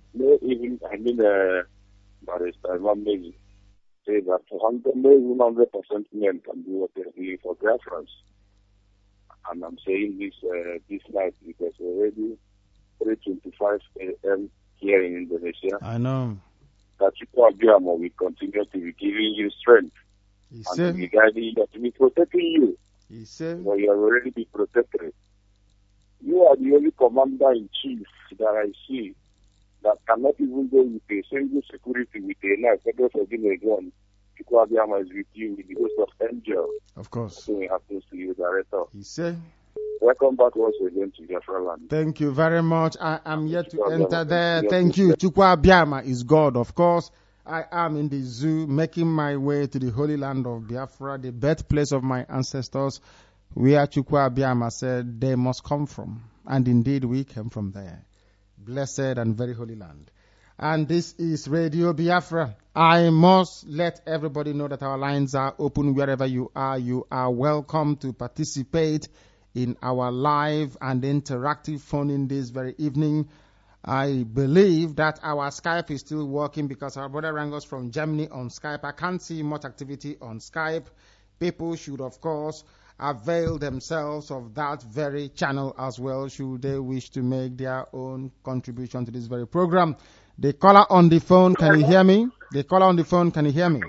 Barrister Ivan Megi said that 100% men can do what they're doing for Biafrans. And I'm saying this night because already 3:25 a.m. here in Indonesia. I know. That Chukwu Abiyama will continue to be giving you strength and to be guiding you, to be protecting you. But you have already been protected. You are the only commander-in-chief that I see that cannot even go with a single security with a knife. God forbid a gun. Chukwu Abiyama is with you with the host of angels. Of course. So it happens to you, Director. Welcome back once again to Biafra land. Thank you very much. I am yet to enter there. Thank you. Chukwu Abiyama is God, of course. I am in the zoo making my way to the holy land of Biafra, the birthplace of my ancestors, where Chukwu Abiyama said they must come from. And indeed we came from there. Blessed and very holy land. And this is Radio Biafra. I must let everybody know that our lines are open wherever you are. You are welcome to participate in our live and interactive phone in this very evening. I believe that our Skype is still working because our brother rang us from Germany on Skype. I can't see much activity on Skype. People should, of course, avail themselves of that very channel as well, should they wish to make their own contribution to this very program. The caller on the phone, can you hear me? The caller on the phone, can you hear me?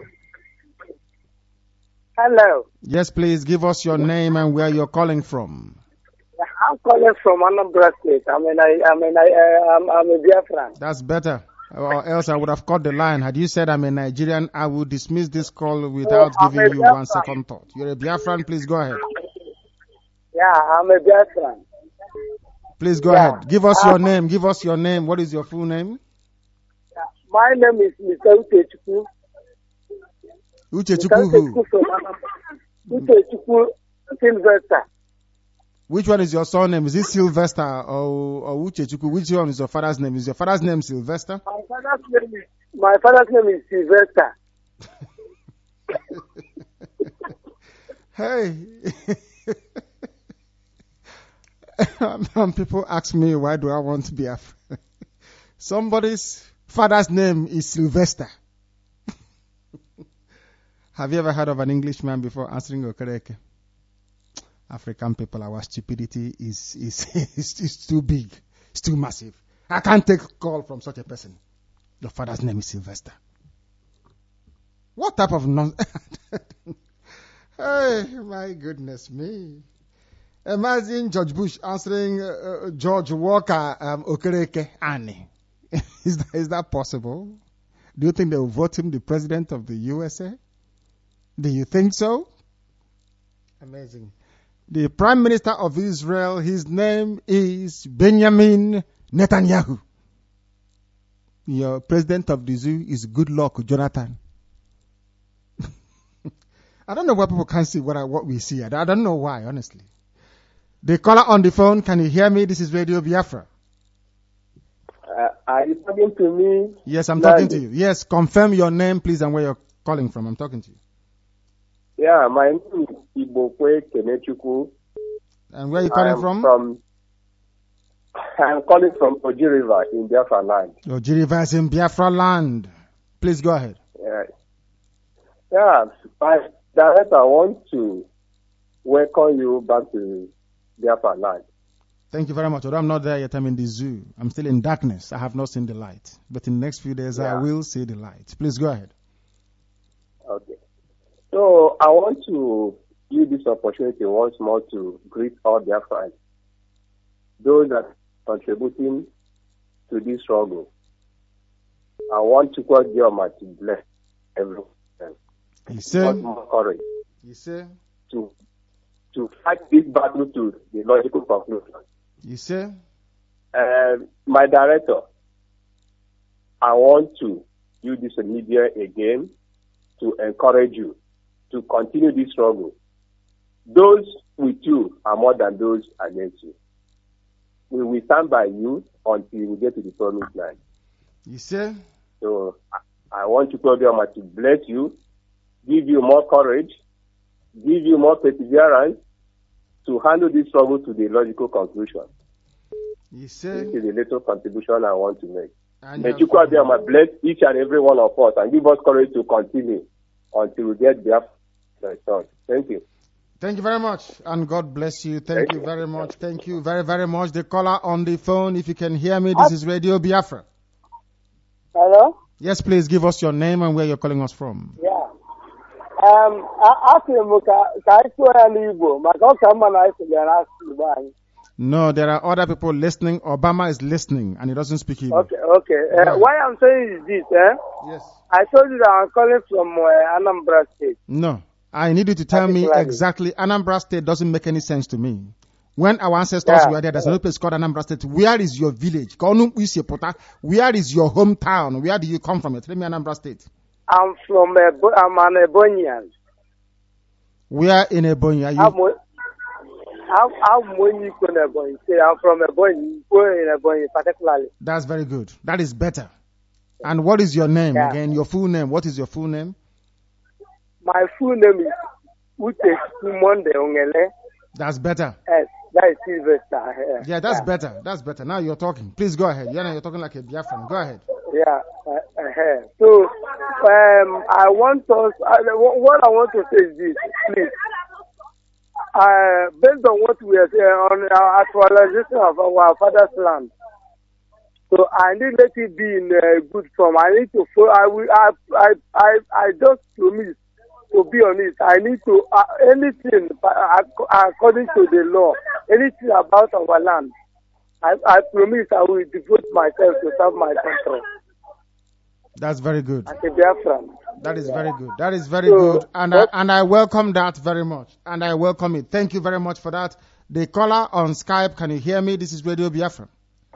Hello. Yes, please give us your name and where you're calling from. I'm calling from Anambra State. I'm a Biafran. That's better. Or else I would have cut the line. Had you said I'm a Nigerian, I would dismiss this call without giving you 1 second thought. You're a Biafran, please go ahead. Yeah, I'm a Biafran. Please go ahead. Give us your name. Give us your name. What is your full name? My name is Mr. Uchechukwu. Uchechukwu who? Uchechukwu Sylvester. Which one is your surname? Is it Sylvester or Uchechukwu? Which one is your father's name? Is your father's name Sylvester? My father's name is Sylvester. Hey. And people ask me, why do I want to be a somebody's father's name is Sylvester. Have you ever heard of an Englishman before answering Okereke? African people, our stupidity is too big. It's too massive. I can't take a call from such a person. Your father's name is Sylvester. What type of nonsense? Hey, my goodness me. Imagine George Bush answering George Walker Okereke Annie. Is that possible? Do you think they will vote him the president of the USA? Do you think so? Amazing. The Prime Minister of Israel, his name is Benjamin Netanyahu. Your president of the zoo is Goodluck Jonathan. I don't know why people can't see what we see. I don't know why, honestly. The caller on the phone, can you hear me? This is Radio Biafra. Are you talking to me? Yes, I'm talking to you. Yes, confirm your name, please, and where you're calling from. I'm talking to you. Yeah, my name is Ibokwe Kenechukwu. And where are you calling from? I'm calling from Oji River in Biafra land. Oji River is in Biafra land. Please go ahead. Yeah, my director, I want to welcome you back to Biafra land. Thank you very much. Although I'm not there yet, I'm in the zoo. I'm still in darkness. I have not seen the light. But in the next few days, I will see the light. Please go ahead. Okay. So I want to use this opportunity once more to greet all their friends, those that are contributing to this struggle. I want to call Dioma to bless everyone. You say? More courage. You say? To fight this battle to the logical conclusion. You say? My director, I want to use this media again to encourage you to continue this struggle. Those with you are more than those against you. We will stand by you until we get to the promised land. You say? So I want to call you to bless you, give you more courage, give you more perseverance to handle this struggle to the logical conclusion. You say? This is the little contribution I want to make. May you bless each and every one of us and give us courage to continue until we get there. Thank you. Thank you very much, and God bless you. Thank you very much. Thank you very, very much. The caller on the phone, if you can hear me, this is Radio Biafra. Hello? Yes, please give us your name and where you're calling us from. Yeah. No, there are other people listening. Obama is listening, and he doesn't speak Igbo. Okay. Why I'm saying is this, Yes. I told you that I'm calling from Anambra State. No, I need you to tell me exactly. Anambra State doesn't make any sense to me. When our ancestors were there, there's another place called Anambra State. Where is your village? Where is your hometown? Where do you come from? Tell me Anambra State. I'm an Ebonian. Where in Ebonyi are you? I'm from Ebonyi, particularly. That's very good. That is better. And what is your name again? Your full name. What is your full name? My full name is Uche Kumonde Ongele. That's better. Yes, that is Sylvester. Yeah, that's better. That's better. Now you're talking. Please go ahead. You're talking like a Biafran. Go ahead. Yeah. So, what I want to say is this, please. Based on what we are saying on our actualization of our father's land, so I need let it be in good form. I need to follow. I just promise to be honest. I need to anything according to the law, anything about our land. I promise I will devote myself to serve my country. That's very good. As a Biafran. That is very good. That is very good. And I welcome that very much. And I welcome it. Thank you very much for that. The caller on Skype, can you hear me? This is Radio Biafra.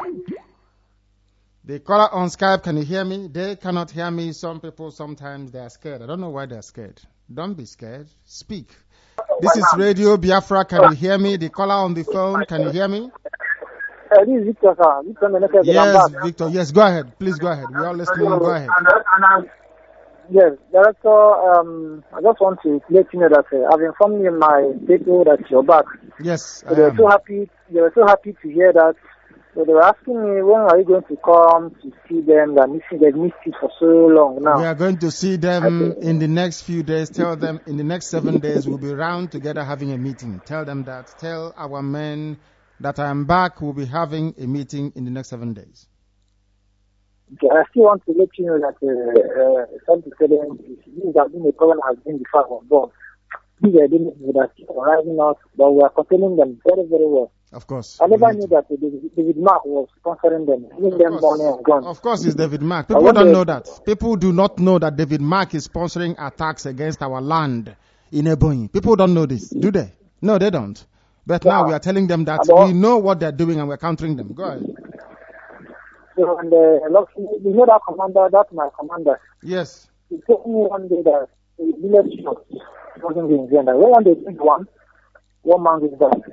The caller on Skype, can you hear me? They cannot hear me. Some people, sometimes they are scared. I don't know why they are scared. Don't be scared. Speak. This is Radio Biafra. Can you hear me? The caller on the phone, can you hear me? This is Victor, sir. Yes, Victor. Yes, go ahead. Please go ahead. We are listening. Go ahead. Yes, Director, I just want to let you know that I've informed my people that you're back. Yes, so they were so happy to hear that. So they were asking me, when are you going to come to see them? They've missed you for so long now. We are going to see them in the next few days. Tell them in the next 7 days we'll be round together having a meeting. Tell them that. Tell our men that I am back. We'll be having a meeting in the next 7 days. Okay, I still want to let you know that some people this has been a problem has been before on board. these enemies would have kept rising out, but we are containing them very, very well. Of course. I never knew that David Mark was sponsoring them, giving them money and guns. Of course, it's David Mark. People don't know that. People do not know that David Mark is sponsoring attacks against our land in Ebonyi. People don't know this, do they? No, they don't. But now we are telling them that we know what they're doing and we're countering them. Go ahead. So, and you know that commander, that's my commander. Yes. He told me one day that the village shot wasn't being done. When they did one man is done.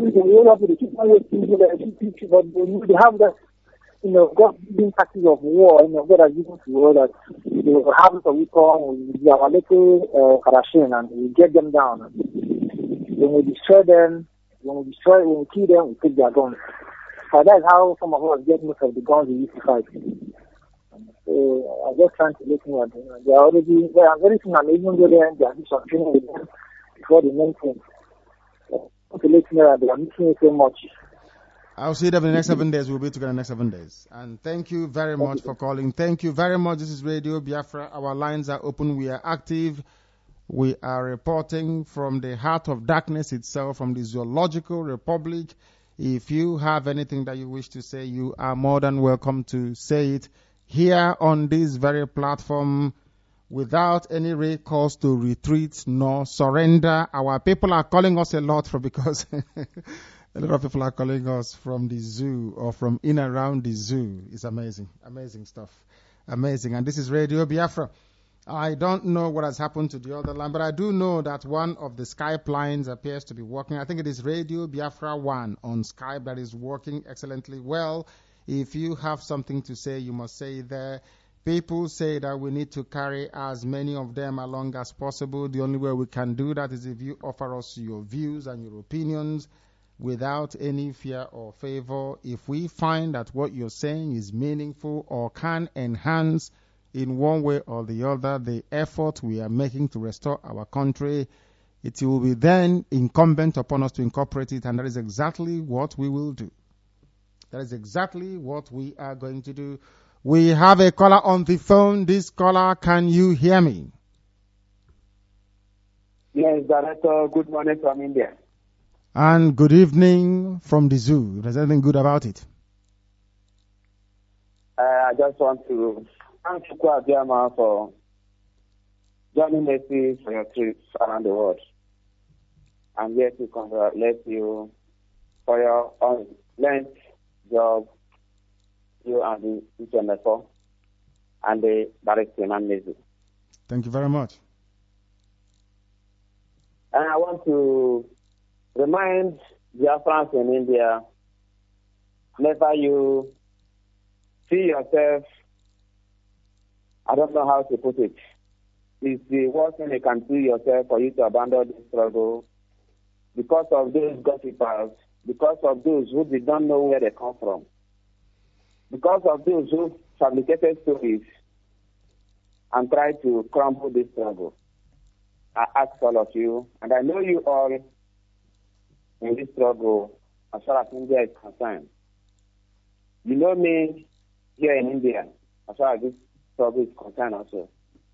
But they have that, God giving tactics of war, God has given to all that they will have it, we come with our little Karashin and we get them down. When we destroy them, when we kill them, we take their guns. So that's how some of us get most of the guns we used to fight. So I'm just trying to look at them. They are very soon, and even though they are doing some training with them before the main thing. To let you know that they are missing it so much. I'll see them in the next 7 days. We'll be together in the next 7 days. And thank you very much for calling. Thank you very much. This is Radio Biafra. Our lines are open. We are active. We are reporting from the heart of darkness itself, from the Zoological Republic. If you have anything that you wish to say, you are more than welcome to say it here on this very platform without any recourse to retreat nor surrender. Our people are calling us a lot because a lot of people are calling us from the zoo or from in and around the zoo. It's amazing. Amazing stuff. Amazing. And this is Radio Biafra. I don't know what has happened to the other line, but I do know that one of the Skype lines appears to be working. I think it is Radio Biafra 1 on Skype that is working excellently well. If you have something to say, you must say it there. People say that we need to carry as many of them along as possible. The only way we can do that is if you offer us your views and your opinions without any fear or favor. If we find that what you're saying is meaningful or can enhance in one way or the other the effort we are making to restore our country, it will be then incumbent upon us to incorporate it, and that is exactly what we will do. That is exactly what we are going to do. We have a caller on the phone. This caller, can you hear me? Yes, Director. Good morning from India. And good evening from the zoo. There's anything good about it? I just want to thank you, Kwadiama, for joining Messi for your trips around the world. I'm here to congratulate you for your unlearned job, you and the UTMF and the Director and Messi. Thank you very much. And I want to remind Biafrans in India, never you see yourself, I don't know how to put it. It's the worst thing you can do yourself for you to abandon this struggle because of those gossipers, because of those who did not know where they come from, because of those who fabricated stories and tried to crumble this struggle. I ask all of you, and I know you all in this struggle as far as India is concerned. You know me here in India as far as this struggle is concerned also.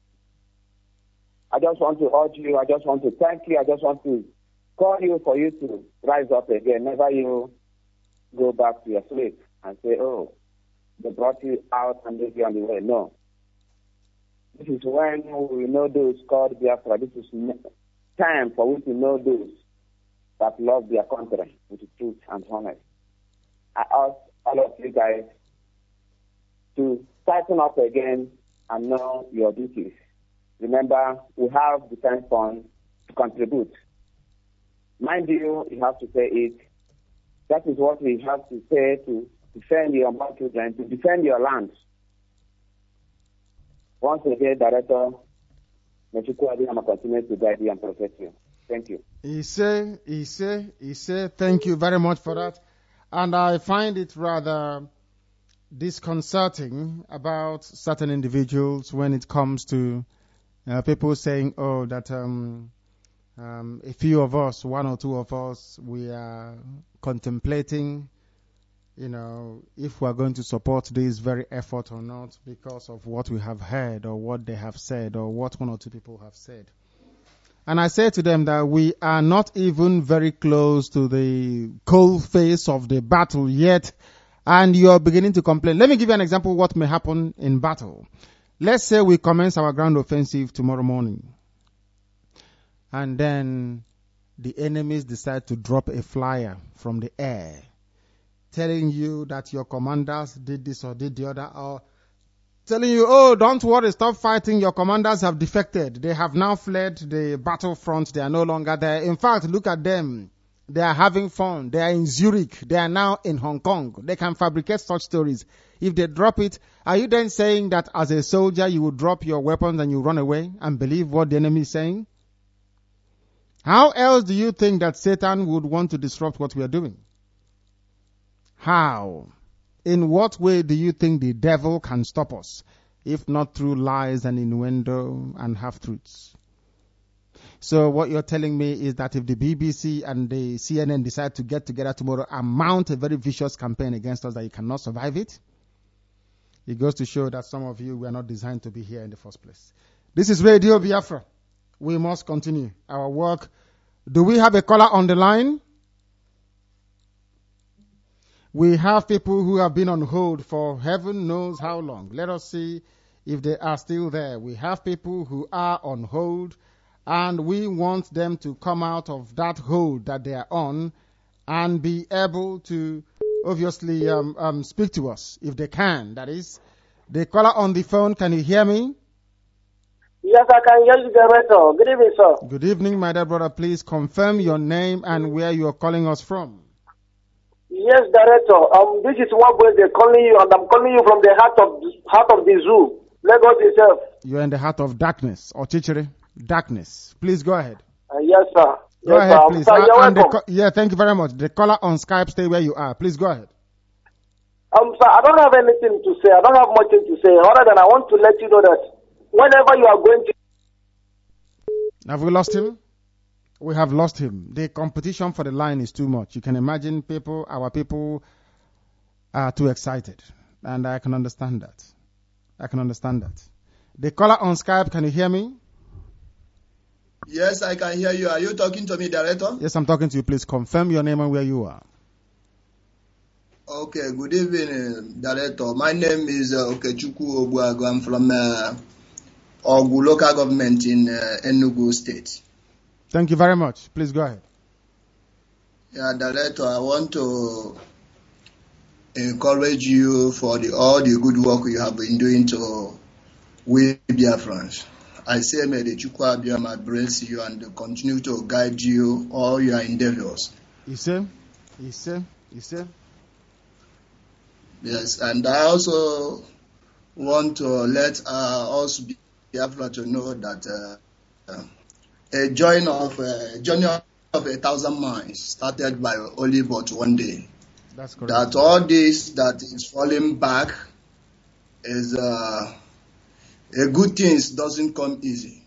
I just want to urge you, I just want to thank you, I just want to call you for you to rise up again. Never you go back to your sleep and say, oh, they brought you out and leave you on the way. No. This is when we know those called Biafra. This is time for we to know those that love their country with truth and honest. I ask all of you guys to tighten up again and know your duties. Remember, we have defense funds to contribute. Mind you, you have to say it. That is what we have to say to defend your children, to defend your land. Once again, Director, I'm continue to guide you and protect you. Thank you. He said, thank you very much for that. And I find it rather disconcerting about certain individuals when it comes to people saying, oh, that a few of us, one or two of us, we are contemplating, if we are going to support this very effort or not because of what we have heard or what they have said or what one or two people have said. And I said to them that we are not even very close to the cold face of the battle yet, and you're beginning to complain. Let me give you an example of what may happen in battle. Let's say we commence our ground offensive tomorrow morning, and then the enemies decide to drop a flyer from the air telling you that your commanders did this or did the other, or telling you, oh, don't worry, stop fighting, your commanders have defected. They have now fled the battlefront. They are no longer there. In fact, look at them. They are having fun. They are in Zurich. They are now in Hong Kong. They can fabricate such stories. If they drop it, are you then saying that as a soldier you would drop your weapons and you run away and believe what the enemy is saying? How else do you think that Satan would want to disrupt what we are doing? How? In what way do you think the devil can stop us, if not through lies and innuendo and half-truths? So what you're telling me is that if the BBC and the CNN decide to get together tomorrow and mount a very vicious campaign against us, that you cannot survive it? It goes to show that some of you were not designed to be here in the first place. This is Radio Biafra. We must continue our work. Do we have a caller on the line? We have people who have been on hold for heaven knows how long. Let us see if they are still there. We have people who are on hold, and we want them to come out of that hold that they are on and be able to obviously speak to us if they can. That is, the caller on the phone, can you hear me? Yes, I can hear you, Director. Good evening, sir. Good evening, my dear brother. Please confirm your name and where you are calling us from. Yes, Director. This is one boy they're calling you, and I'm calling you from the heart of the zoo, Lagos itself. You're in the heart of darkness, or Chichiri, darkness. Please go ahead. Yes, sir. Go ahead, please. Sir, you're welcome. Yeah, thank you very much. The caller on Skype, stay where you are. Please go ahead. Sir, I don't have anything to say. I don't have much to say, other than I want to let you know that whenever you are going to... Have we lost him? We have lost him. The competition for the line is too much. You can imagine our people are too excited. And I can understand that. The caller on Skype, can you hear me? Yes, I can hear you. Are you talking to me, Director? Yes, I'm talking to you. Please confirm your name and where you are. Okay, good evening, Director. My name is Okechukwu Obuago. I'm from Ogu local government in Enugu State. Thank you very much. Please go ahead. Yeah, Director, I want to encourage you for all the good work you have been doing to we Biafrans. I say may the Chukwu Abiyama bless you and continue to guide you all your endeavors. You say? Yes, and I also want to let us Biafra to know that a journey of 1,000 miles started by only but one day. That's correct. That all this that is falling back is a good thing doesn't come easy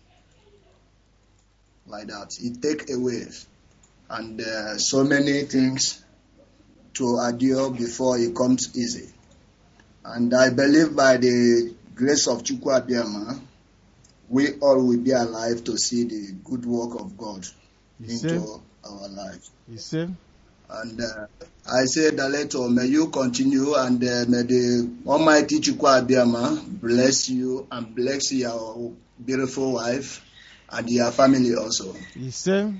like that. It takes away and so many things to endure before it comes easy. And I believe by the grace of Chukwu Abiyama, we all will be alive to see the good work of God into our lives. You see? And I say, Director, may you continue and may the Almighty Chukwu Abiyama bless you and bless your beautiful wife and your family also. You see?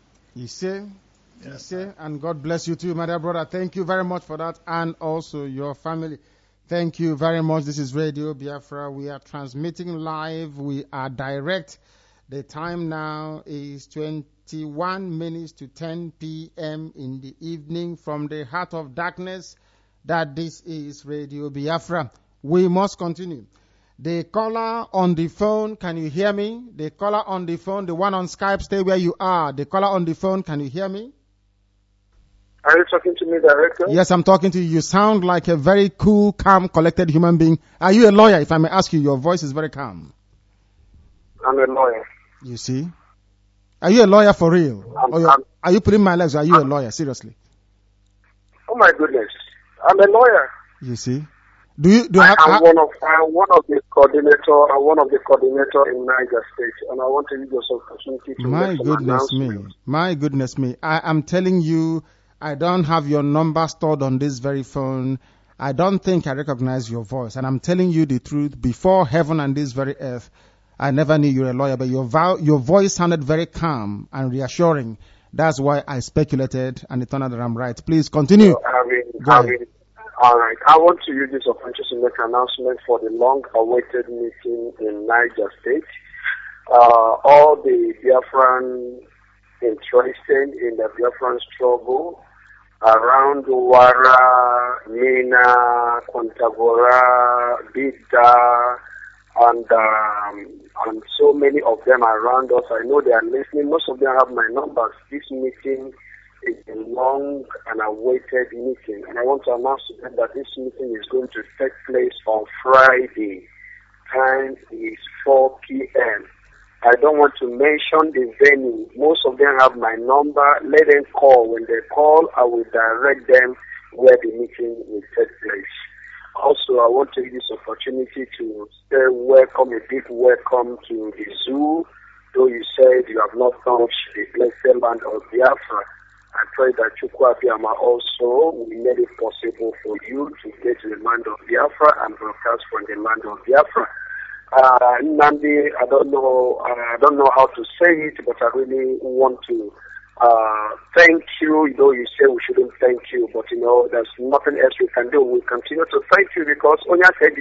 And God bless you too, my dear brother. Thank you very much for that, and also your family. Thank you very much. This is Radio Biafra. We are transmitting live. We are direct. The time now is 21 minutes to 10 p.m. in the evening from the heart of darkness. That this is Radio Biafra. We must continue. The caller on the phone, can you hear me? The caller on the phone, the one on Skype, stay where you are. The caller on the phone, can you hear me? Are you talking to me, Director? Yes, I'm talking to you. You sound like a very cool, calm, collected human being. Are you a lawyer? If I may ask you, your voice is very calm. I'm a lawyer. You see? Are you a lawyer for real? Are you putting my legs? Or are you a lawyer? Seriously? Oh my goodness. I'm a lawyer. You see? I'm one of the coordinator in Niger State, and I want to use this opportunity to My goodness me. I am telling you, I don't have your number stored on this very phone. I don't think I recognize your voice. And I'm telling you the truth, before heaven and this very earth, I never knew you were a lawyer, but your voice sounded very calm and reassuring. That's why I speculated, and it turned out that I'm right. Please continue. All right. I want to use this opportunity to make an announcement for the long-awaited meeting in Niger State. All the Biafran interested in the Biafran struggle around Wara, Mina, Kontagora, Bida, and so many of them around us. I know they are listening. Most of them have my numbers. This meeting is a long and awaited meeting, and I want to announce to them that this meeting is going to take place on Friday. Time is 4 p.m. I don't want to mention the venue. Most of them have my number. Let them call. When they call, I will direct them where the meeting will take place. Also, I want to use this opportunity to say welcome, a big welcome to the zoo. Though you said you have not touched the blessed land of Biafra, I pray that Chukwu Abiyama also will make it possible for you to get to the land of Biafra and broadcast from the land of Biafra. Nnamdi, I don't know how to say it, but I really want to thank you. Though you say we shouldn't thank you, but there's nothing else we can do. We continue to thank you because Onya said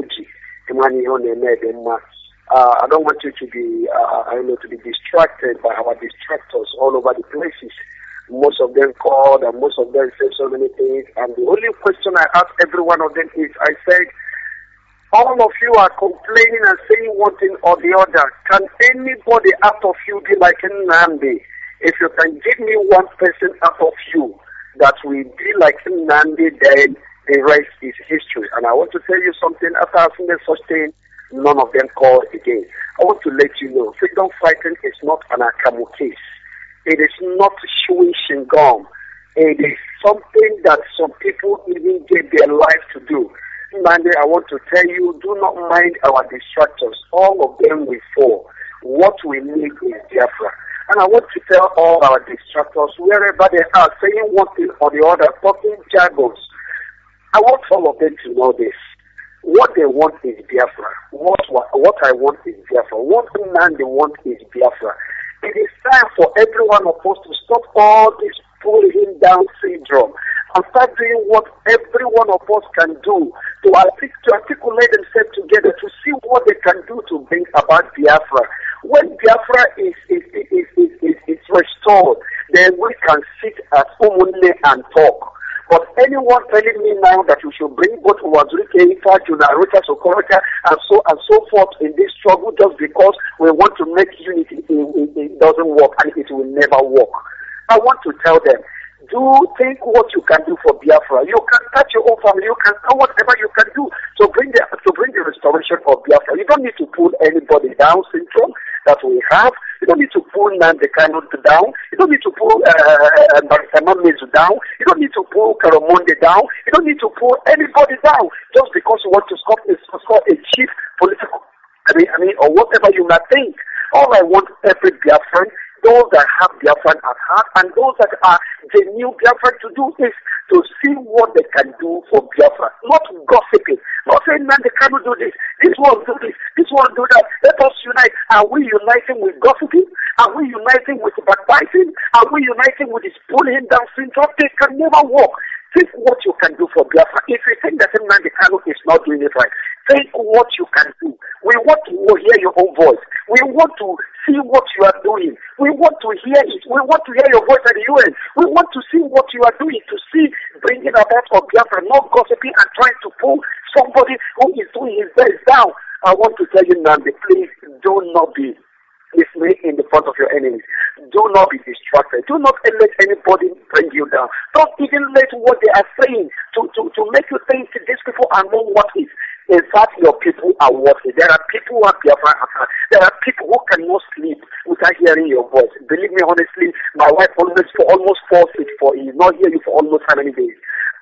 I don't want you to be distracted by our distractors all over the places. Most of them called and most of them said so many things. And the only question I ask every one of them is, I said, all of you are complaining and saying one thing or the other. Can anybody out of you be like Nnamdi? If you can give me one person out of you that will be like Nnamdi, then the rest is history. And I want to tell you something. After I've seen such thing, none of them called again. I want to let you know, freedom fighting is not an Akamu case. It is not chewing gum. It is something that some people even gave their life to do. Monday, I want to tell you, do not mind our distractors. All of them will fall. What we need is Biafra. And I want to tell all our distractors, wherever they are, saying one thing or the other, talking jargons, I want all of them to know this. What they want is Biafra. What I want is Biafra. What man they want is Biafra. It is time for every one of us to stop all this pulling down syndrome and start doing what every one of us can do to articulate themselves together to see what they can do to bring about Biafra. When Biafra is restored, then we can sit as Umunne and talk. But anyone telling me now that we should bring both Wazirike, Ifajuna, Ruta Sokoraka, and so forth in this struggle just because we want to make unity, it doesn't work and it will never work. I want to tell them, do think what you can do for Biafra. You can touch your own family. You can do whatever you can do to bring the restoration of Biafra. You don't need to pull anybody down syndrome that we have. You don't need to pull Nnamdi Kanu down. You don't need to pull Mezu down. You don't need to pull Karamonde down. You don't need to pull anybody down just because you want to score a chief political, or whatever you might think. All I want every Biafran, those that have Biafran at heart and those that are the new Biafran to do is to see what they can do for Biafra, not gossiping, not saying, man, they cannot do this, this one do this, this one do that. Let us unite. Are we uniting with gossiping? Are we uniting with backbiting? Are we uniting with this pulling down syndrome? They can never work. Think what you can do for Biafra. If you think that Nnamdi Kanu is not doing it right, think what you can do. We want to hear your own voice. We want to see what you are doing. We want to hear it. We want to hear your voice at the UN. We want to see what you are doing, to see bringing about for Biafra, not gossiping and trying to pull somebody who is doing his best down. I want to tell you, Nnamdi, please do not be dismayed in the front of your enemies. Do not be distracted. Do not let anybody bring you down. Don't even let what they are saying to make you think these people are not what is. In fact, your people are worthy. There are people who are Biafra. There are people who cannot sleep without hearing your voice. Believe me, honestly, my wife almost falls sick for you, not hear you for almost how many days.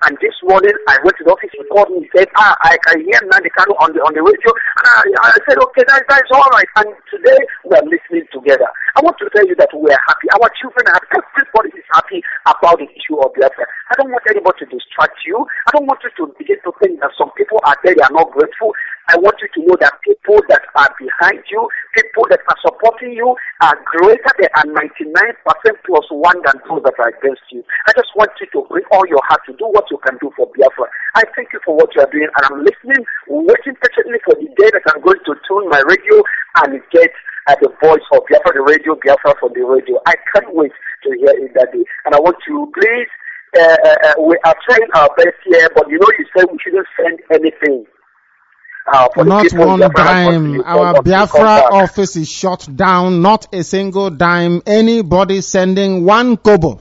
And this morning, I went to the office, he called me, he said, I can hear Nnamdi Kanu on the radio. And I said, okay, that's all right. And today, we are listening together. I want to tell you that we are happy. Our children are happy. Everybody is happy about the issue of Biafra. I don't want anybody to distract you. I don't want you to begin to think that some people are there, they are not grateful. I want you to know that people that are behind you, people that are supporting you, are greater. They are 99% plus one than those that are against you. I just want you to bring all your heart to do what you can do for Biafra. I thank you for what you are doing, and I'm listening, waiting patiently for the day that I'm going to tune my radio and get the voice of Biafra, the radio, Biafra for the radio. I can't wait to hear it that day. And I want you, please, we are trying our best here, but you said we shouldn't send anything. Not one dime. Our Biafra office is shut down. Not a single dime. Anybody sending one kobo,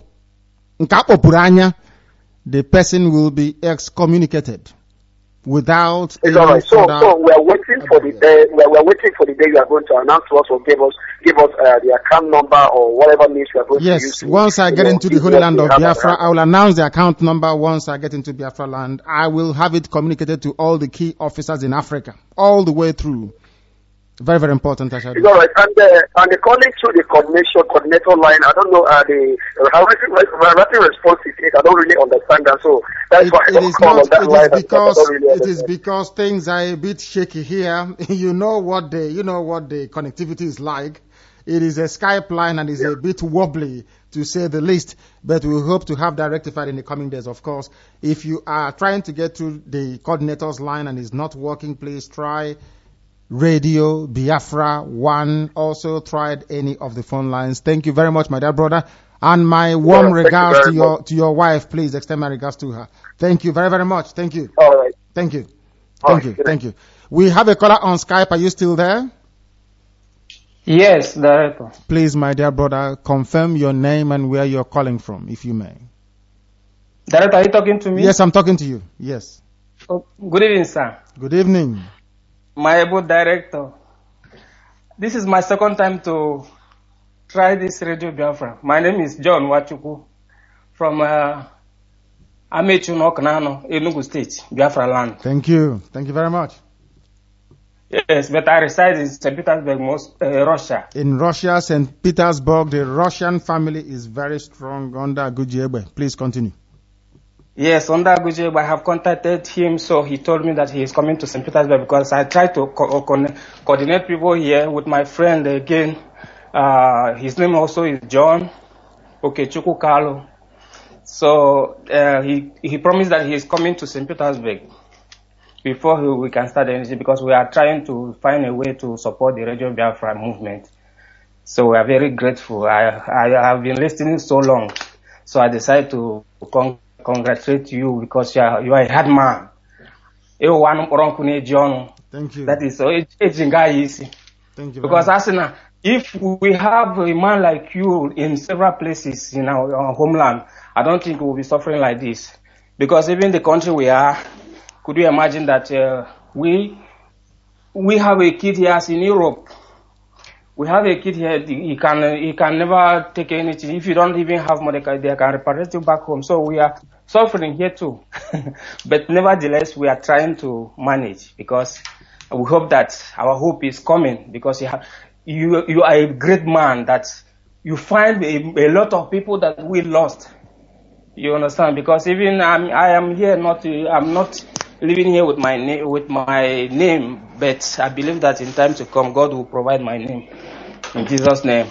the person will be excommunicated without. It's all right. So we are waiting for the day. We are waiting for the day you are going to announce to us or give us the account number or whatever means you are going to use. Yes. Once I get into the Holy Land of Biafra, I will announce the account number. Once I get into Biafra land, I will have it communicated to all the key officers in Africa, all the way through. Very, very important. It's all right. And the calling through the coordinator line, I don't know how rapid response is it. I don't really understand that. So that's why I don't call on that line. It is because things are a bit shaky here. You know what the connectivity is like. It is a Skype line and is a bit wobbly, to say the least. But we hope to have that rectified in the coming days, of course. If you are trying to get through the coordinator's line and it's not working, please try Radio Biafra 1. Also tried any of the phone lines. Thank you very much, my dear brother. And my warm regards to your wife. Please extend my regards to her. Thank you very, very much. Thank you. All right. Thank you. Thank you. We have a caller on Skype. Are you still there? Yes, Director. Please, my dear brother, confirm your name and where you're calling from, if you may. Director, are you talking to me? Yes, I'm talking to you. Yes. Oh, good evening, sir. Good evening. My able director, this is my second time to try this Radio Biafra. My name is John Wachuku from Amechunok Nano, Enugu State, Biafra land. Thank you. Thank you very much. Yes, but I reside in St. Petersburg, Russia. In Russia, St. Petersburg, the Russian family is very strong under Gujebe. Please continue. Yes, under Gujebe, I have contacted him, so he told me that he is coming to St. Petersburg because I tried to coordinate people here with my friend again. His name also is John Okechukwu Kalu. So he promised that he is coming to St. Petersburg before we can start anything, because we are trying to find a way to support the Radio Biafra movement. So we are very grateful. I have been listening so long, so I decided to congratulate you because you are a hard man. Thank you. That is so easy. Thank you. Because Asina, if we have a man like you in several places in our homeland, I don't think we will be suffering like this. Because even the country we are, could you imagine that we have a kid here as in Europe? We have a kid here, he can never take anything. If you don't even have money, they can repatriate you back home. So we are suffering here too. But nevertheless, we are trying to manage, because we hope that our hope is coming, because you are a great man that you find a lot of people that we lost. You understand? Because even I am here I'm not living here with my name, but I believe that in time to come, God will provide my name. In Jesus' name.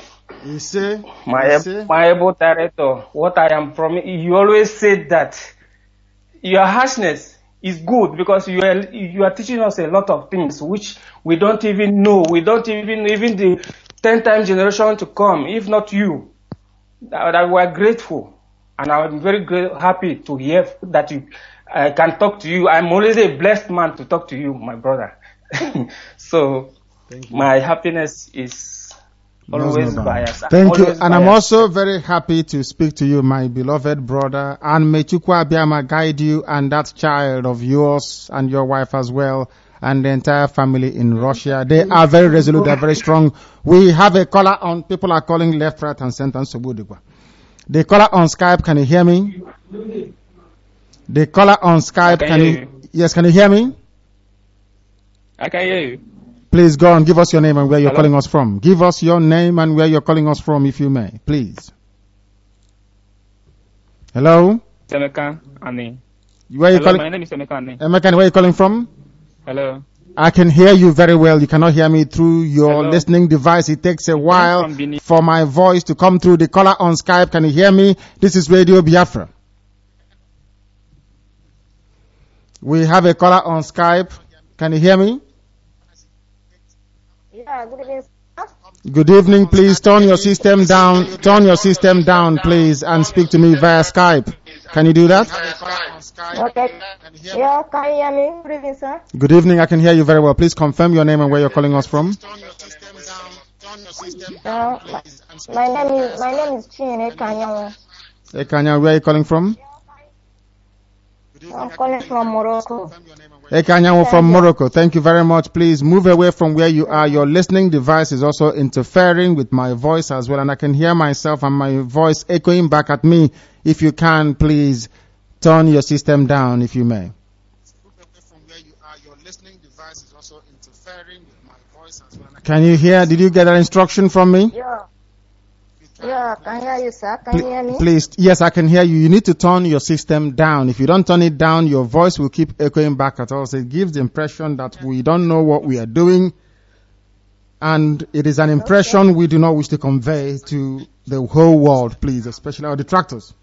My able director, what I am promising, you always said that your harshness is good, because you are teaching us a lot of things which we don't even know. We don't even the 10th generation to come, if not you, that we are grateful. And I'm very happy to hear that I can talk to you. I'm always a blessed man to talk to you, my brother. So my happiness is always biased. Thank you. And I'm also very happy to speak to you, my beloved brother. And may Chukwu Abiyama guide you and that child of yours and your wife as well, and the entire family in Russia. They are very resolute. They're very strong. We have a caller on. People are calling left, right, and center. The caller on Skype, can you hear me? The caller on Skype, yes, can you hear me? I can hear you. Please go on, give us your name and where you're Hello? calling us from. Give us your name and where you're calling us from, if you may, please. Hello? Emeka Ani. Where are you Hello, calling? my name is Emeka Ani. Emeka, where are you calling from? Hello. I can hear you very well. You cannot hear me through your Hello? listening device. It takes a while from Benin. for my voice to come through. The caller on Skype, can you hear me? This is Radio Biafra. We have a caller on Skype. Can you hear me? Yeah, good evening. Good evening. Please turn your system down. Turn your system down, please, and speak to me via Skype. Can you do that? Okay. Yeah, can you hear me? Good evening, sir. Good evening. I can hear you very well. Please confirm your name and where you're calling us from. My name is Chinyere Kanyawo. Hey, Kanya, where are you calling from? I'm calling from Morocco. Hey, Kanya, from Morocco. Thank you very much. Please move away from where you are. Your listening device is also interfering with my voice as well, and I can hear myself and my voice echoing back at me. If you can, please turn your system down, if you may. Can you hear? Did you get an instruction from me? Yeah, can you hear you, sir? Can you hear me? Please, yes, I can hear you. You need to turn your system down. If you don't turn it down, your voice will keep echoing back at us. It gives the impression that we don't know what we are doing, and it is an impression we do not wish to convey to the whole world, please, especially our detractors.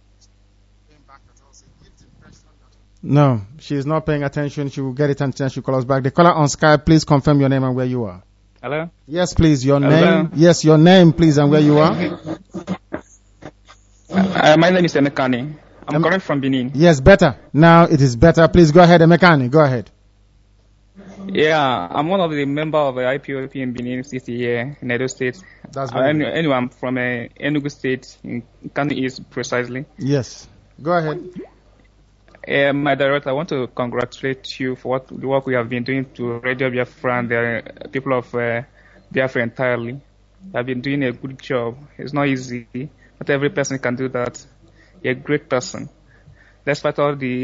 No, she is not paying attention. She will get it until she calls us back. The caller on Skype, please confirm your name and where you are. Hello? Yes, please, your Hello? name. Yes, your name, please, and where you are. My name is Emekani. I'm calling from Benin. Yes, better. Now it is better. Please go ahead, Emekani. Go ahead. Yeah, I'm one of the members of the IPOP in Benin City here in Edo State. That's very good. Anyway, I'm from Enugu State in Kano East precisely. Yes. Go ahead. My director, I want to congratulate you for the work we have been doing to Radio Biafra and the people of Biafra entirely. You have been doing a good job. It's not easy. Not every person can do that. You're a great person. Despite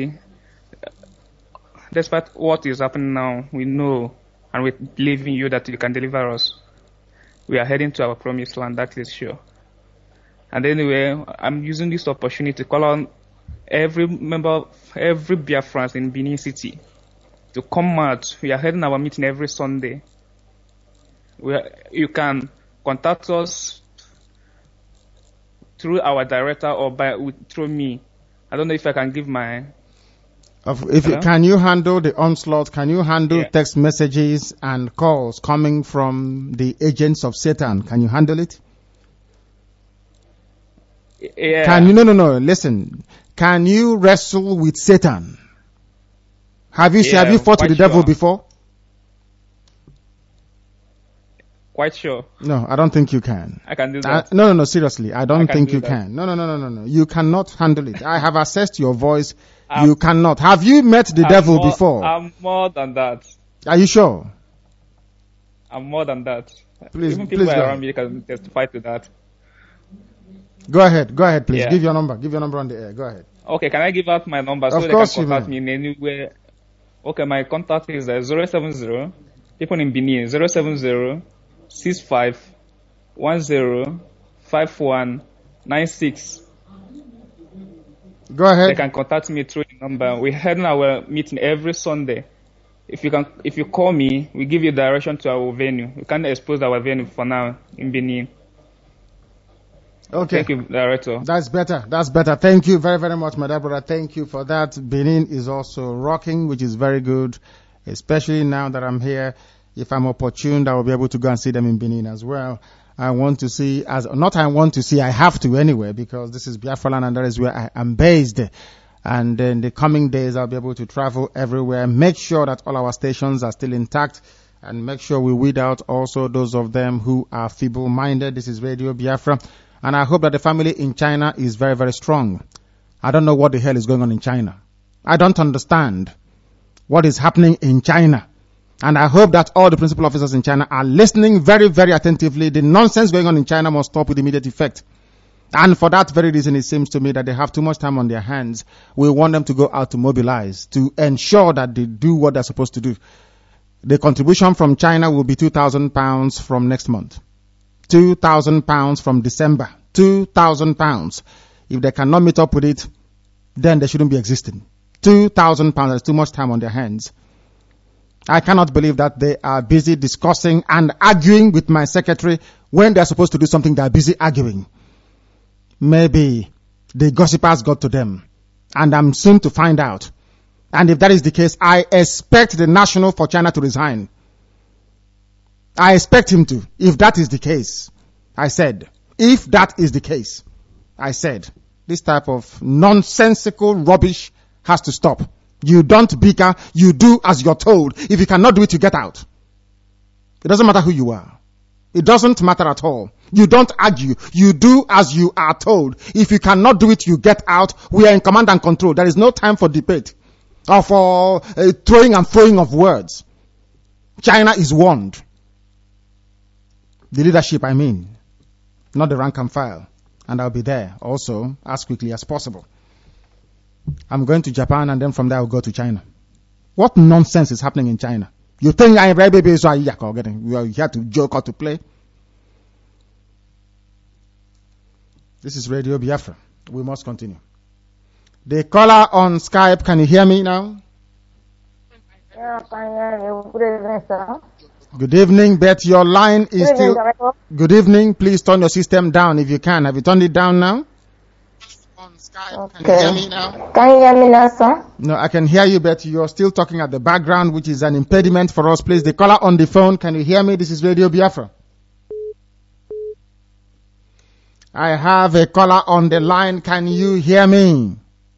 what is happening now, we know and we believe in you that you can deliver us. We are heading to our promised land, that is sure. And anyway, I'm using this opportunity to call on every Biafran in Benin City to come out. We are having our meeting every Sunday. You can contact us through our director or through me. I don't know if I can give my... Can you handle the onslaught? Can you handle text messages and calls coming from the agents of Satan? Can you handle it? Yeah. Can you? No. Listen. Can you wrestle with Satan? Have you fought with the devil before? Quite sure. No, I don't think you can. I can do that. No, seriously. I don't think you can. No. You cannot handle it. I have assessed your voice. You cannot. Have you met the devil before? I'm more than that. Are you sure? I'm more than that. Please, even people please around me can testify to that. Go ahead, please. Yeah. Give your number on the air. Go ahead. Okay, can I give out my number so they can contact me in anywhere? Okay, my contact is 070, people in Benin, 070-65-10-5196. Go ahead. They can contact me through the number. We're having our meeting every Sunday. If you call me, we give you direction to our venue. We can't expose our venue for now in Benin. Okay. Thank you, Director. That's better. Thank you very, very much, my dear brother. Thank you for that. Benin is also rocking, which is very good, especially now that I'm here. If I'm opportune, I will be able to go and see them in Benin as well. I have to anyway, because this is Biafra land and that is where I am based. And in the coming days, I'll be able to travel everywhere, make sure that all our stations are still intact, and make sure we weed out also those of them who are feeble-minded. This is Radio Biafra. And I hope that the family in China is very, very strong. I don't know what the hell is going on in China. I don't understand what is happening in China. And I hope that all the principal officers in China are listening very, very attentively. The nonsense going on in China must stop with immediate effect. And for that very reason, it seems to me that they have too much time on their hands. We want them to go out to mobilize, to ensure that they do what they're supposed to do. The contribution from China will be £2,000 from next month. £2,000 from December. £2,000. If they cannot meet up with it, then they shouldn't be existing. £2,000. There's too much time on their hands. I cannot believe that they are busy discussing and arguing with my secretary when they're supposed to do something. They're busy arguing. Maybe the gossipers got to them, and I'm soon to find out. And if that is the case, I expect the national for China to resign. I expect him to, if that is the case. I said, if that is the case, I said, this type of nonsensical rubbish has to stop. You don't bicker, you do as you're told. If you cannot do it, you get out. It doesn't matter who you are. It doesn't matter at all. You don't argue. You do as you are told. If you cannot do it, you get out. We are in command and control. There is no time for debate or for throwing and throwing of words. China is warned. The leadership, I mean, not the rank and file. And I'll be there also as quickly as possible. I'm going to Japan, and then from there I'll go to China. What nonsense is happening in China? You think I am baby so you are here to joke or to play? This is Radio Biafra. We must continue. The caller on Skype, can you hear me now? Yeah, I can hear you. Good evening, sir. Good evening, but your line is still... Good evening. Please turn your system down if you can. Have you turned it down now? Okay. Can you hear me now? Can you hear me now, sir? No, I can hear you, but you're still talking at the background, which is an impediment for us. Please, the caller on the phone, can you hear me? This is Radio Biafra. I have a caller on the line. Can you hear me?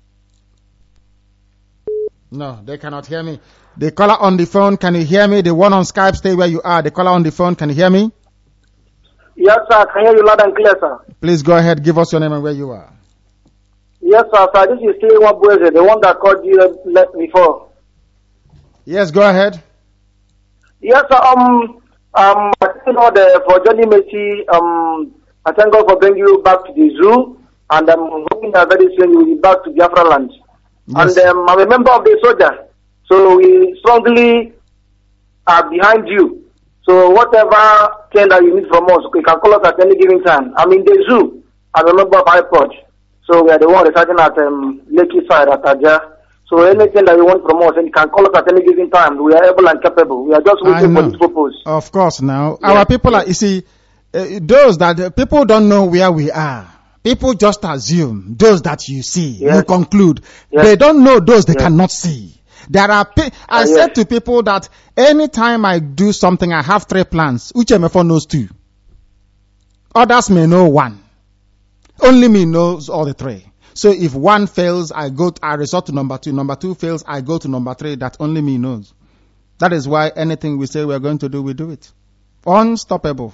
No, they cannot hear me. The caller on the phone, can you hear me? The one on Skype, stay where you are. The caller on the phone, can you hear me? Yes, sir. I can hear you loud and clear, sir. Please go ahead. Give us your name and where you are. Yes, sir. This is still Wabweze, the one that called you before. Yes, go ahead. Yes, sir. I think for Johnny Messi, I thank God for bringing you back to the zoo, and I'm hoping that very soon you will be back to Biafra land. Yes. And I'm a member of the soldier, so we strongly are behind you. So whatever thing that you need from us, you can call us at any given time. I'm in the zoo. I'm a member of iPod. So we are the one residing at Lakey side at Aja. So anything that you want from us, and you can call us at any given time. We are able and capable. We are just waiting for this purpose. Of course, now. Yeah. Our people are, you see, those that, people don't know where we are. People just assume those that you see, you conclude. They don't know those they cannot see. There are, I said to people that anytime I do something, I have 3 plans. Uchemefo knows 2. Others may know 1. Only me knows all the 3. So if 1 fails, I resort to number 2. Number 2 fails, I go to number 3. That only me knows. That is why anything we say we're going to do, we do it. Unstoppable.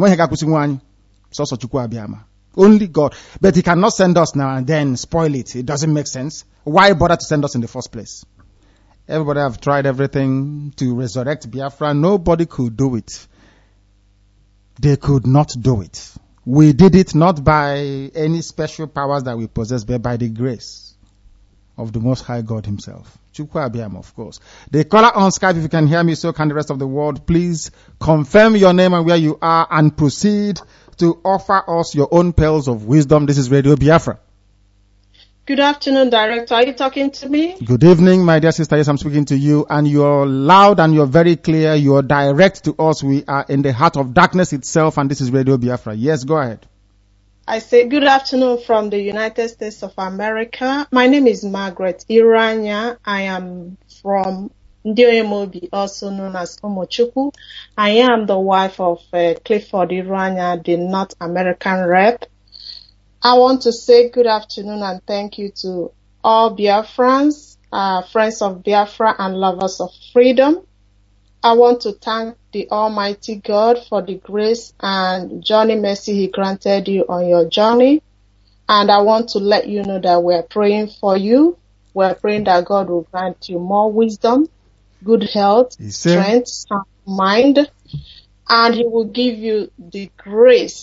Only God. But he cannot send us now and then spoil it. It doesn't make sense. Why bother to send us in the first place? Everybody have tried everything to resurrect Biafra. Nobody could do it. They could not do it. We did it not by any special powers that we possess, but by the grace of the Most High God himself. Chukwu Abiyam, of course. The caller on Skype, if you can hear me, so can the rest of the world. Please confirm your name and where you are and proceed to offer us your own pearls of wisdom. This is Radio Biafra. Good afternoon, Director. Are you talking to me? Good evening, my dear sister. Yes, I'm speaking to you, and you're loud and you're very clear. You're direct to us. We are in the heart of darkness itself, and this is Radio Biafra. Yes, go ahead. I say good afternoon from the United States of America. My name is Margaret Iranya. I am from Ndioemobi, also known as Omochukwu. I am the wife of Clifford Iranya, the North American rep. I want to say good afternoon and thank you to all Biafrans, friends of Biafra and lovers of freedom. I want to thank the Almighty God for the grace and journey mercy he granted you on your journey. And I want to let you know that we're praying for you. We're praying that God will grant you more wisdom, good health, strength, sound mind, and he will give you the grace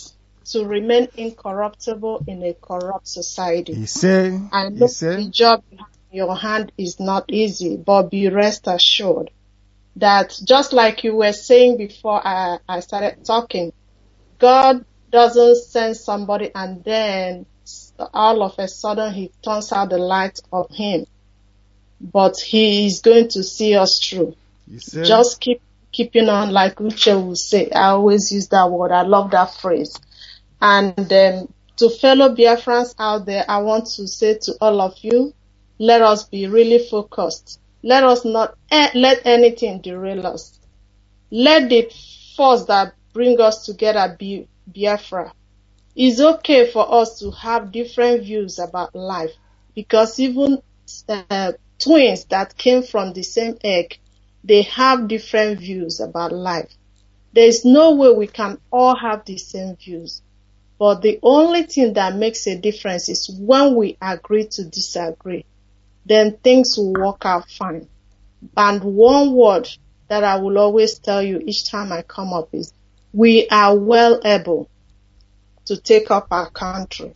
to remain incorruptible in a corrupt society. I know the job in your hand is not easy, but be rest assured that just like you were saying before I started talking, God doesn't send somebody and then all of a sudden he turns out the light of him. But he is going to see us through. Just keeping on, like Uche will say. I always use that word. I love that phrase. And to fellow Biafrans out there, I want to say to all of you, let us be really focused. Let us not let anything derail us. Let the force that bring us together be Biafra. It's okay for us to have different views about life, because even twins that came from the same egg, they have different views about life. There is no way we can all have the same views. But the only thing that makes a difference is when we agree to disagree. Then things will work out fine. And one word that I will always tell you each time I come up is, we are well able to take up our country.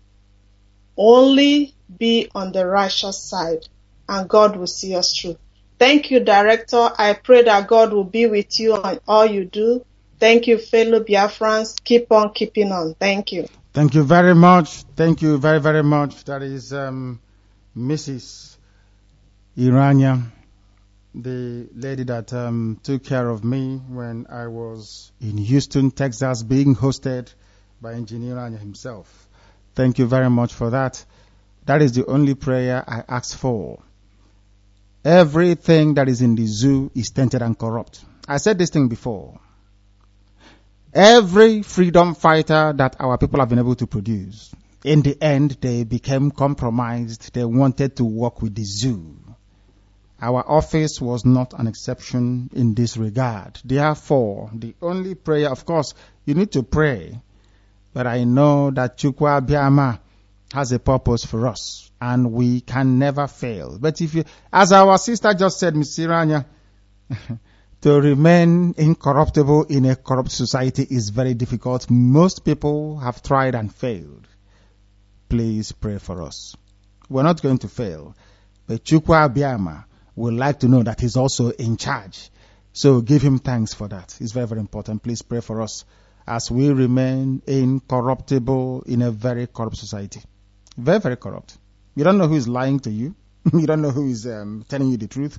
Only be on the righteous side, and God will see us through. Thank you, Director. I pray that God will be with you on all you do. Thank you, fellow Biafrans. Keep on keeping on. Thank you. Thank you very much. Thank you very, very much. That is Mrs. Irania, the lady that took care of me when I was in Houston, Texas, being hosted by Engineer Irania himself. Thank you very much for that. That is the only prayer I ask for. Everything that is in the zoo is tainted and corrupt. I said this thing before. Every freedom fighter that our people have been able to produce, in the end, they became compromised. They wanted to work with the zoo. Our office was not an exception in this regard. Therefore, the only prayer, of course, you need to pray. But I know that Chukwu Abịama has a purpose for us, and we can never fail. But if you, as our sister just said, Ms. Irania, to remain incorruptible in a corrupt society is very difficult. Most people have tried and failed. Please pray for us. We're not going to fail, but Chukwu Abịama would like to know that he's also in charge. So give him thanks for that. It's very, very important. Please pray for us as we remain incorruptible in a very corrupt society. Very, very corrupt. You don't know who is lying to you. You don't know who is telling you the truth.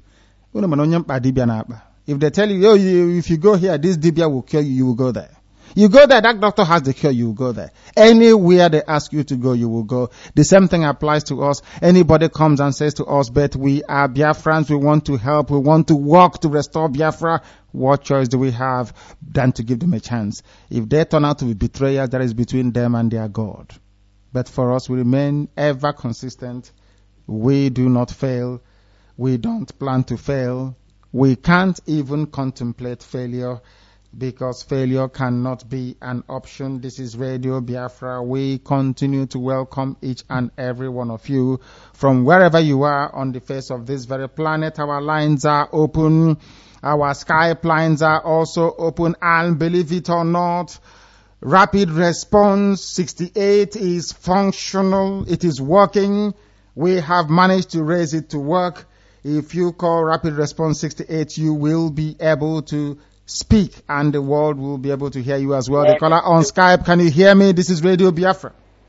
If they tell you, if you go here, this dibia will cure you, you will go there. You go there, that doctor has the cure, you will go there. Anywhere they ask you to go, you will go. The same thing applies to us. Anybody comes and says to us, but we are Biafrans, we want to help, we want to work to restore Biafra. What choice do we have than to give them a chance? If they turn out to be betrayers, that is between them and their God. But for us, we remain ever consistent. We do not fail. We don't plan to fail. We can't even contemplate failure, because failure cannot be an option. This is Radio Biafra. We continue to welcome each and every one of you from wherever you are on the face of this very planet. Our lines are open. Our Skype lines are also open. And believe it or not, Rapid Response 68 is functional. It is working. We have managed to raise it to work. If you call Rapid Response 68, you will be able to speak, and the world will be able to hear you as well. The caller on Skype, can you hear me? This is Radio Biafra.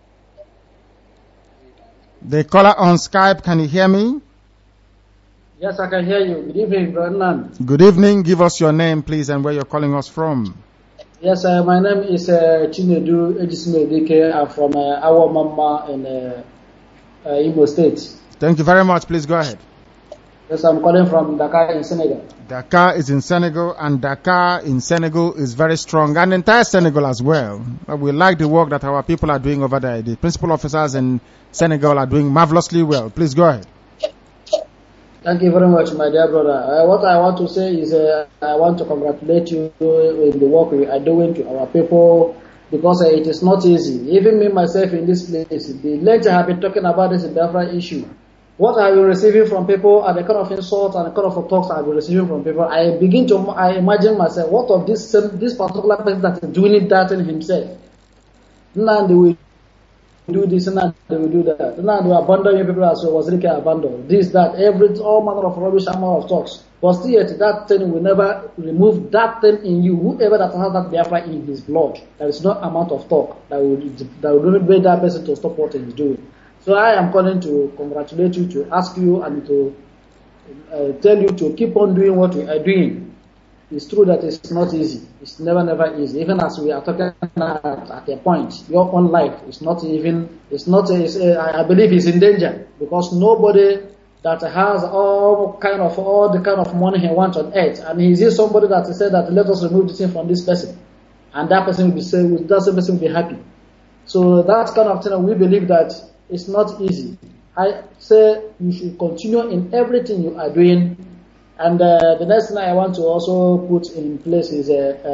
The caller on Skype, can you hear me? Yes, I can hear you. Good evening, Bernard. Good evening. Give us your name, please, and where you're calling us from. Yes, my name is Chinedu Ejismedike. I'm from our mama in Imo State. Thank you very much. Please go ahead. Yes, I'm calling from Dakar in Senegal. Dakar is in Senegal, and Dakar in Senegal is very strong, and entire Senegal as well. We like the work that our people are doing over there. The principal officers in Senegal are doing marvelously well. Please go ahead. Thank you very much, my dear brother. What I want to say is I want to congratulate you in the work we are doing to our people, because it is not easy. Even me, myself, in this place, the length I have been talking about this Biafra issue, what I will receiving from people and the kind of insults and the kind of talks I will receiving from people, I imagine myself, what of this particular person that is doing that in himself? Now they will do this, and they will do that. Now they will abandon you people as was really abandoned. This, that, all manner of rubbish, all manner of talks. But still yet, that thing will never remove that thing in you. Whoever that has that Biafra in his blood, there is no amount of talk that will make that person to stop what he is doing. So I am calling to congratulate you, to ask you, and to tell you to keep on doing what we are doing. It's true that it's not easy. It's never easy. Even as we are talking at a point, your own life is not even, I believe it's in danger, because nobody that has all the kind of money he wants on earth, and he sees somebody that said that let us remove this thing from this person, and that person will be saved, that same person will be happy. So that kind of thing, we believe that it's not easy. I say you should continue in everything you are doing. And the next thing I want to also put in place is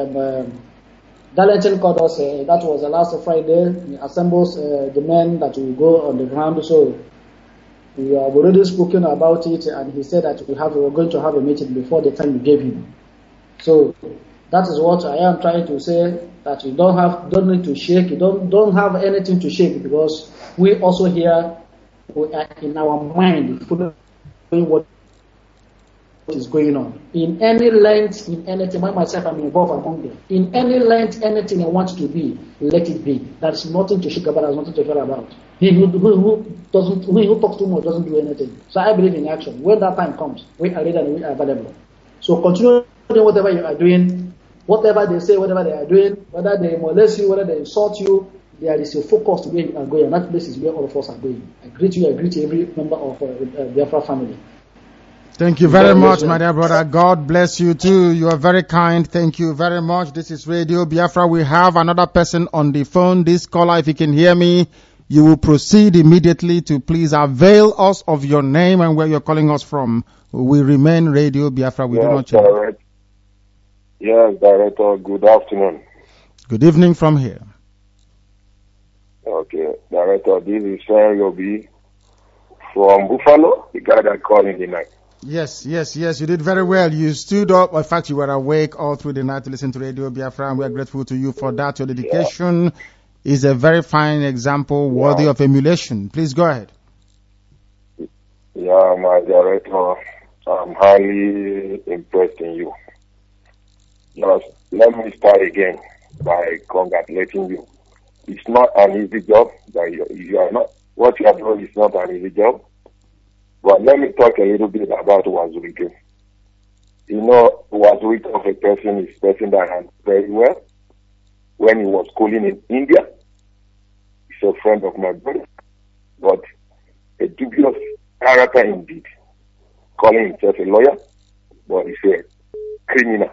Darlington called us, that was the last Friday, he assembles the men that will go on the ground. So we have already spoken about it, and he said that we're going to have a meeting before the time we gave him. So that is what I am trying to say, that you don't need to shake, you don't have anything to shake, because we also here, we are in our mind following what is going on. In any length, in anything, I myself am involved among them. In any length, anything I want to be, let it be. There's nothing to shake about, there's nothing to fear about. He who talks too much doesn't do anything. So I believe in action. When that time comes, we are ready and we are available. So continue doing whatever you are doing, whatever they say, whatever they are doing, whether they molest you, whether they insult you, there is a focus to where you are going, and that place is where all of us are going. I greet you, I greet every member of the Biafra family. Thank you very much, my dear brother. God bless you too. You are very kind. Thank you very much. This is Radio Biafra. We have another person on the phone. This caller, if you can hear me, you will proceed immediately to please avail us of your name and where you're calling us from. We remain Radio Biafra. We do not change. Yes, Director. Good afternoon. Good evening from here. Okay, Director, this is Sam Yobi from Buffalo, the guy that called in the night. Yes, you did very well. You stood up. In fact, you were awake all through the night to listen to Radio Biafra, and we are grateful to you for that. Your dedication is a very fine example worthy of emulation. Please go ahead. Yeah, my Director, I'm highly impressed in you. Just let me start again by congratulating you. It's not an easy job. You are not, what you are doing is not an easy job. But let me talk a little bit about Wazirike. You know, Wazirike of a person is a person that I know very well. When he was schooling in India, he's a friend of my brother, but a dubious character indeed. Calling himself a lawyer, but he's a criminal.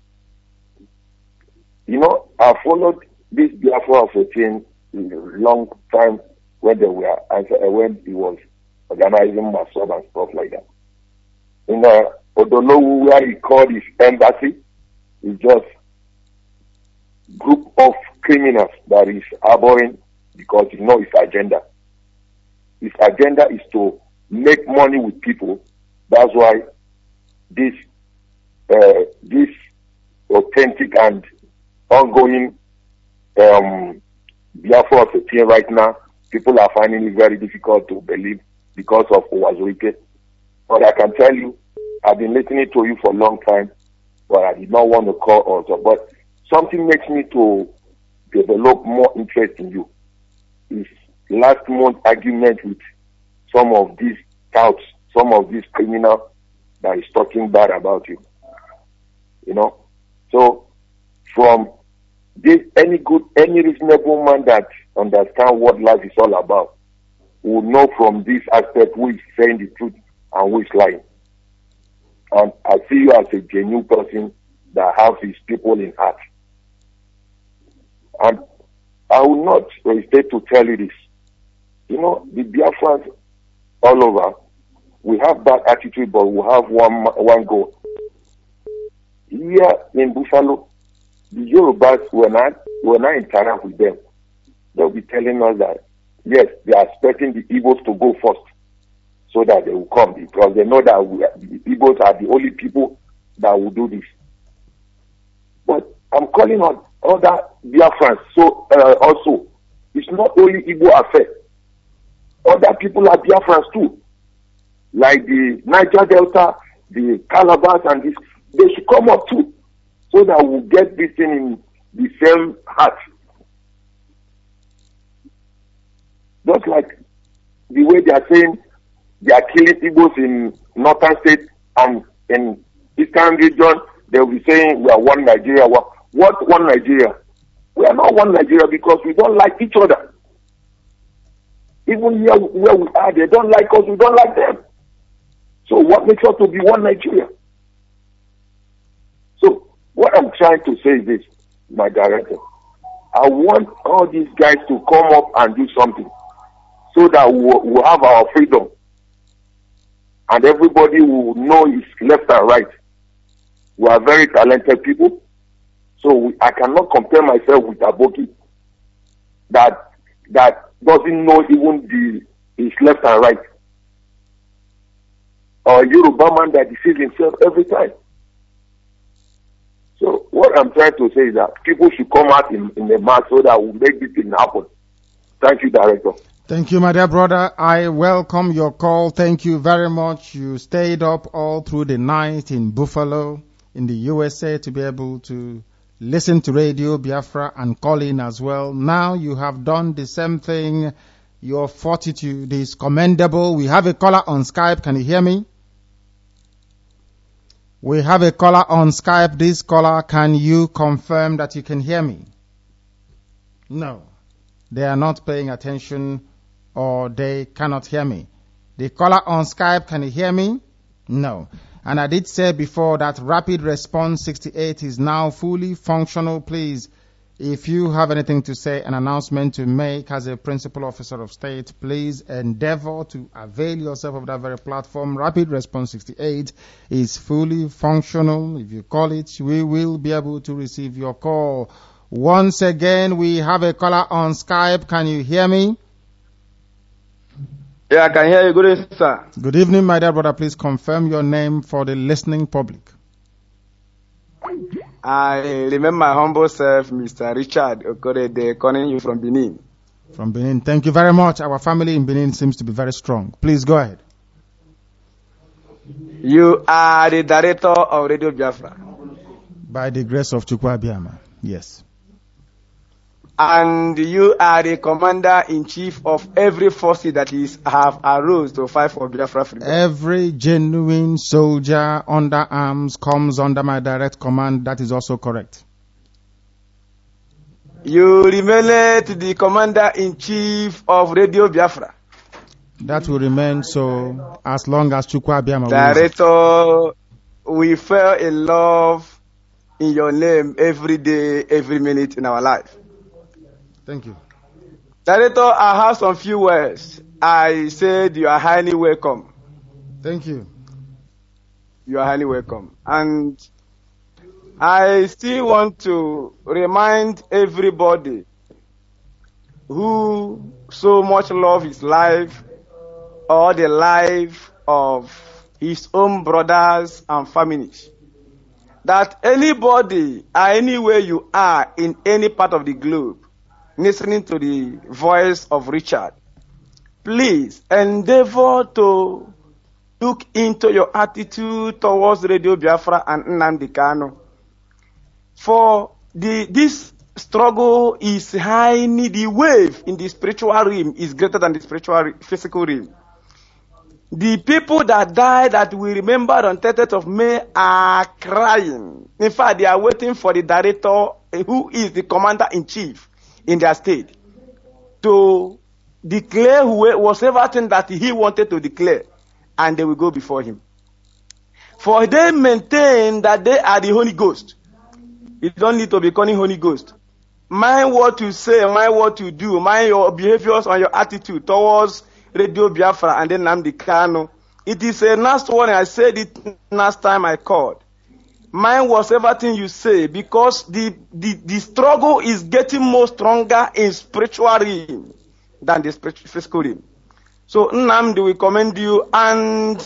You know, I followed this Biafra of a thing long time when he was organizing Masop and stuff like that. In Odonowu, where he called his embassy, is just group of criminals that is harboring because you know his agenda. His agenda is to make money with people. That's why this authentic and ongoing Biafra of a thing right now, people are finding it very difficult to believe because of Wazirike. But I can tell you, I've been listening to you for a long time, but I did not want to call also. But something makes me to develop more interest in you. Is last month argument with some of these touts, some of these criminals that is talking bad about you. You know? So, from this, any reasonable man that understands what life is all about will know from this aspect who is saying the truth and who is lying. And I see you as a genuine person that has his people in heart. And I will not hesitate to tell you this. You know, the Biafrans all over, we have bad attitude, but we have one goal. Here in Buffalo, the Yorubas, when I interact with them, they'll be telling us that, yes, they are expecting the Igbos to go first so that they will come, because they know that the Igbos are the only people that will do this. But I'm calling on other Biafrans also It's not only Igbo affair. Other people are Biafrans too. Like the Niger Delta, the Calabas, and this. They should come up too. So that we'll get this thing in the same heart. Just like the way they are saying they are killing Igbos in northern states and in eastern region, they will be saying we are one Nigeria. What one Nigeria? We are not one Nigeria because we don't like each other. Even here where we are, they don't like us, we don't like them. So what makes us to be one Nigeria? So what I'm trying to say is this, my director. I want all these guys to come up and do something so that we'll have our freedom. And everybody will know it's left and right. We are very talented people. So I cannot compare myself with Aboki that doesn't know even his left and right. Or a Yoruba man that deceives himself every time. So what I'm trying to say is that people should come out in the mass so that we'll make this thing happen. Thank you, Director. Thank you, my dear brother. I welcome your call. Thank you very much. You stayed up all through the night in Buffalo, in the USA, to be able to listen to Radio Biafra and call in as well. Now you have done the same thing. Your fortitude is commendable. We have a caller on Skype. Can you hear me? We have a caller on Skype. This caller, can you confirm that you can hear me? No. They are not paying attention or they cannot hear me. The caller on Skype, can you hear me? No. And I did say before that Rapid Response 68 is now fully functional. Please, if you have anything to say, an announcement to make as a principal officer of state, please endeavor to avail yourself of that very platform. Rapid Response 68 is fully functional. If you call it, we will be able to receive your call. Once again, we have a caller on Skype. Can you hear me? Yeah, I can hear you. Good evening, sir. Good evening, my dear brother. Please confirm your name for the listening public. I remember my humble self, Mr. Richard Okorede, calling you from Benin. From Benin. Thank you very much. Our family in Benin seems to be very strong. Please go ahead. You are the director of Radio Biafra. By the grace of Chukwu Abiyama. Yes. And you are the commander-in-chief of every force that have arose to fight for Biafra freedom. Every genuine soldier under arms comes under my direct command. That is also correct. You remain the commander-in-chief of Radio Biafra. That will remain so as long as Chukwu Abiyama Director, we fell in love in your name every day, every minute in our life. Thank you. Director, I have some few words. I said you are highly welcome. Thank you. You are highly welcome. And I still want to remind everybody who so much love his life or the life of his own brothers and families, that anybody, anywhere you are in any part of the globe, listening to the voice of Richard, please endeavor to look into your attitude towards Radio Biafra and Nnamdi Kanu. For this struggle is high, the wave in the spiritual realm is greater than the physical realm. The people that died that we remembered on 30th of May are crying. In fact, they are waiting for the director, who is the commander-in-chief in their state, to declare whatever thing that he wanted to declare, and they will go before him. For they maintain that they are the Holy Ghost. You don't need to be calling Holy Ghost. Mind what you say, mind what you do, mind your behaviors and your attitude towards Radio Biafra and then Nnamdi Kanu. It is a last warning. I said it last time I called. Mind whatever thing you say, because the struggle is getting more stronger in spiritual realm than the physical realm. So Nnamdi, we commend you, and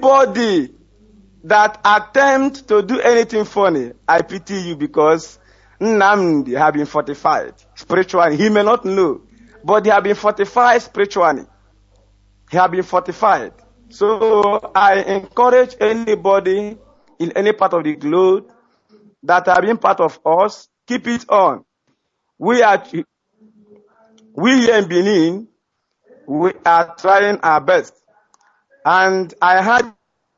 anybody that attempt to do anything funny, I pity you, because Nnamdi have been fortified spiritually. He may not know, but they have been fortified spiritually. He have been fortified. So I encourage anybody in any part of the globe that have been part of us, keep it on. We here in Benin, we are trying our best. And I had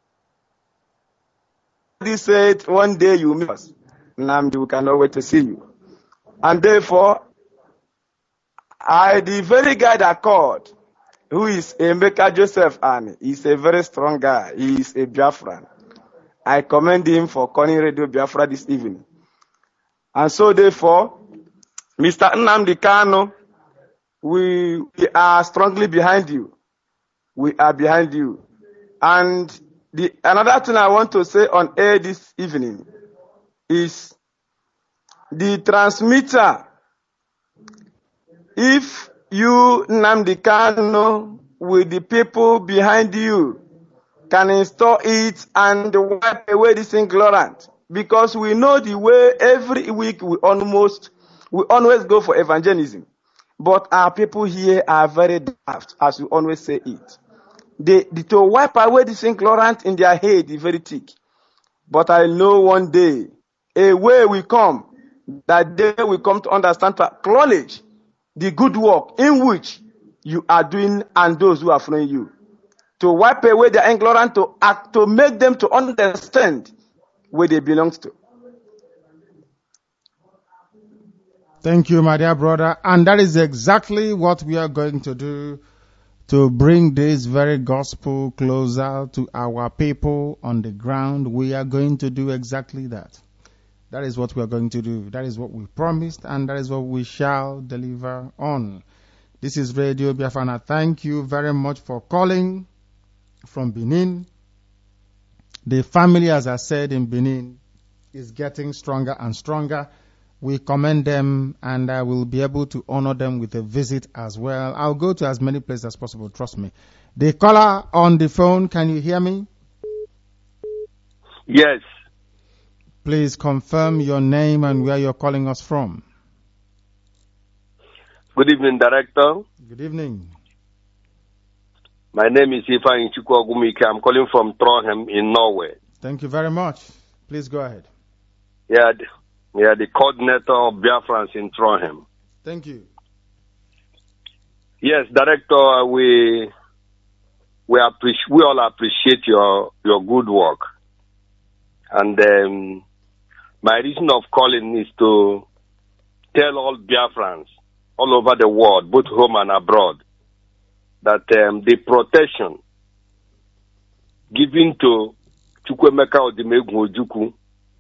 this said, one day you meet us. Nnamdi, we cannot wait to see you. And therefore, the very guy that called, who is Emeka Joseph Ani, is a very strong guy. He is a Biafran. I commend him for calling Radio Biafra this evening. And so therefore, Mr. Nnamdi Kanu, we are strongly behind you. We are behind you. And another thing I want to say on air this evening is the transmitter. If you, Nnamdi Kanu, with the people behind you, can install it and wipe away this ignorant, because we know the way every week we always go for evangelism, but our people here are very daft, as we always say it. To wipe away this ignorant in their head is very thick. But I know one day a way will come, that they will come to understand, to acknowledge the good work in which you are doing and those who are following you. To wipe away their ignorance, to make them to understand where they belong to. Thank you, my dear brother. And that is exactly what we are going to do to bring this very gospel closer to our people on the ground. We are going to do exactly that. That is what we are going to do. That is what we promised, and that is what we shall deliver on. This is Radio Biafra. Thank you very much for calling from Benin. The family, as I said, in Benin is getting stronger and stronger. We commend them, and I will be able to honor them with a visit as well. I'll go to as many places as possible, trust me. The caller on the phone, can you hear me? Yes. Please confirm your name and where you're calling us from. Good evening, Director. Good evening. My name is Ifeanyi Chukwuagumike. I'm calling from Trondheim in Norway. Thank you very much. Please go ahead. Yeah, the coordinator of Biafrans in Trondheim. Thank you. Yes, Director, we all appreciate your good work. And my reason of calling is to tell all Biafrans all over the world, both home and abroad, that the protection given to Chukwuemeka Odimegwu Ojukwu,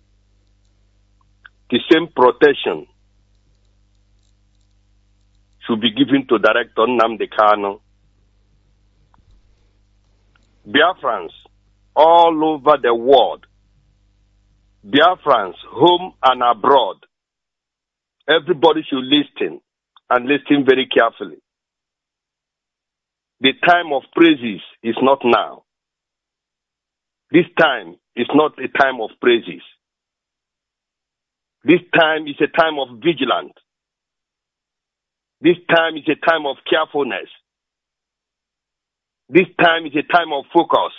the same protection should be given to Director Nnamdi Kanu. Biafrans all over the world, Biafrans home and abroad, everybody should listen, and listen very carefully. The time of praises is not now. This time is not a time of praises. This time is a time of vigilance. This time is a time of carefulness. This time is a time of focus.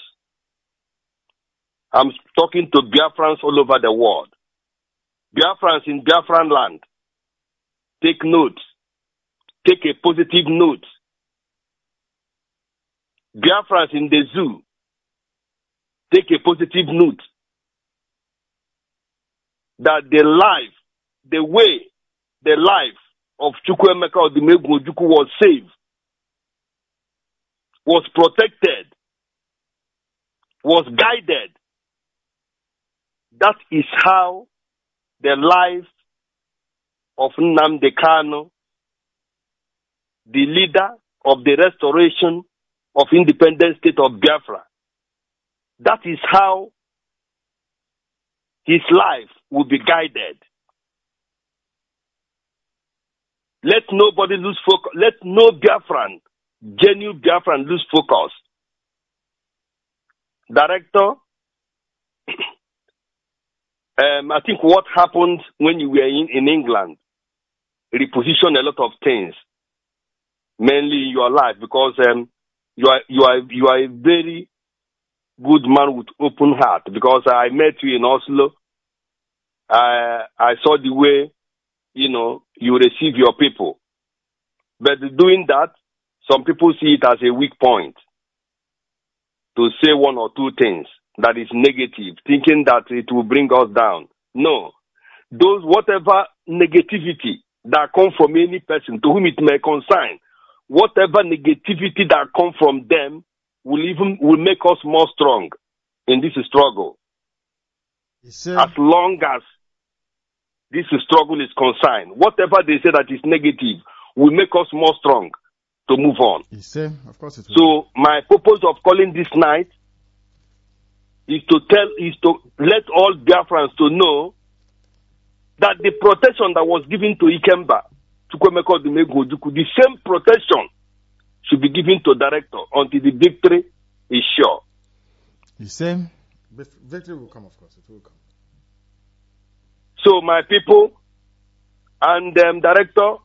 I'm talking to Biafrans all over the world. Biafrans in Biafran land, take note. Take a positive note. Biafrans in the zoo, take a positive note. That the way the life of Chukwuemeka Odimegwu Ojukwu was saved, was protected, was guided. That is how the life of Nnamdi Kanu, the leader of the restoration of independent state of Biafra, that is how his life will be guided. Let nobody lose focus. Let no Biafran, genuine Biafran, lose focus. Director, I think what happened when you were in England repositioned a lot of things, mainly your life, because you are a very good man with open heart. Because I met you in Oslo, I saw the way you receive your people. But doing that, some people see it as a weak point to say one or two things that is negative, thinking that it will bring us down. No. Whatever negativity that comes from any person to whom it may concern, whatever negativity that comes from them will make us more strong in this struggle. As long as this struggle is concerned, whatever they say that is negative will make us more strong to move on. Of course it will. So my purpose of calling this night is to let all Biafrans to know that the protection that was given to Ikemba, the same protection should be given to director until the victory is sure. Victory will come, of course. It will come. So my people and director,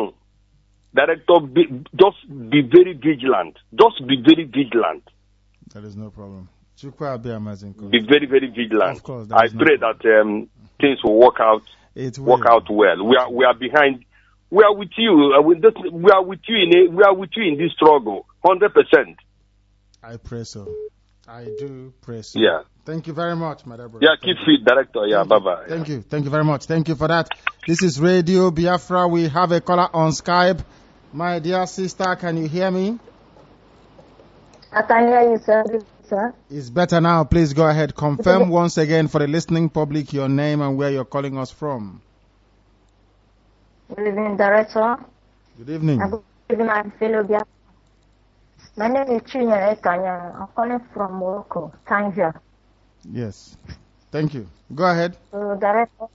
just be very vigilant. Just be very vigilant. That is no problem. Be very, very vigilant. Of course, I pray that things will work out. Work out well. We are behind. We are with you. We are with you in this struggle. 100%. I pray so. I do pray so. Yeah. Thank you very much, my dear brother. Yeah, keep fit, director. Yeah, bye-bye. Thank you. Thank you very much. Thank you for that. This is Radio Biafra. We have a caller on Skype. My dear sister, can you hear me? I can hear you, sir. It's better now. Please go ahead. Confirm once again for the listening public your name and where you're calling us from. Good evening, director. Good evening. Good evening, my fellow Biafra. My name is Chinya Ekanya. I'm calling from Morocco, Tangier. Yes. Thank you. Go ahead. So, director,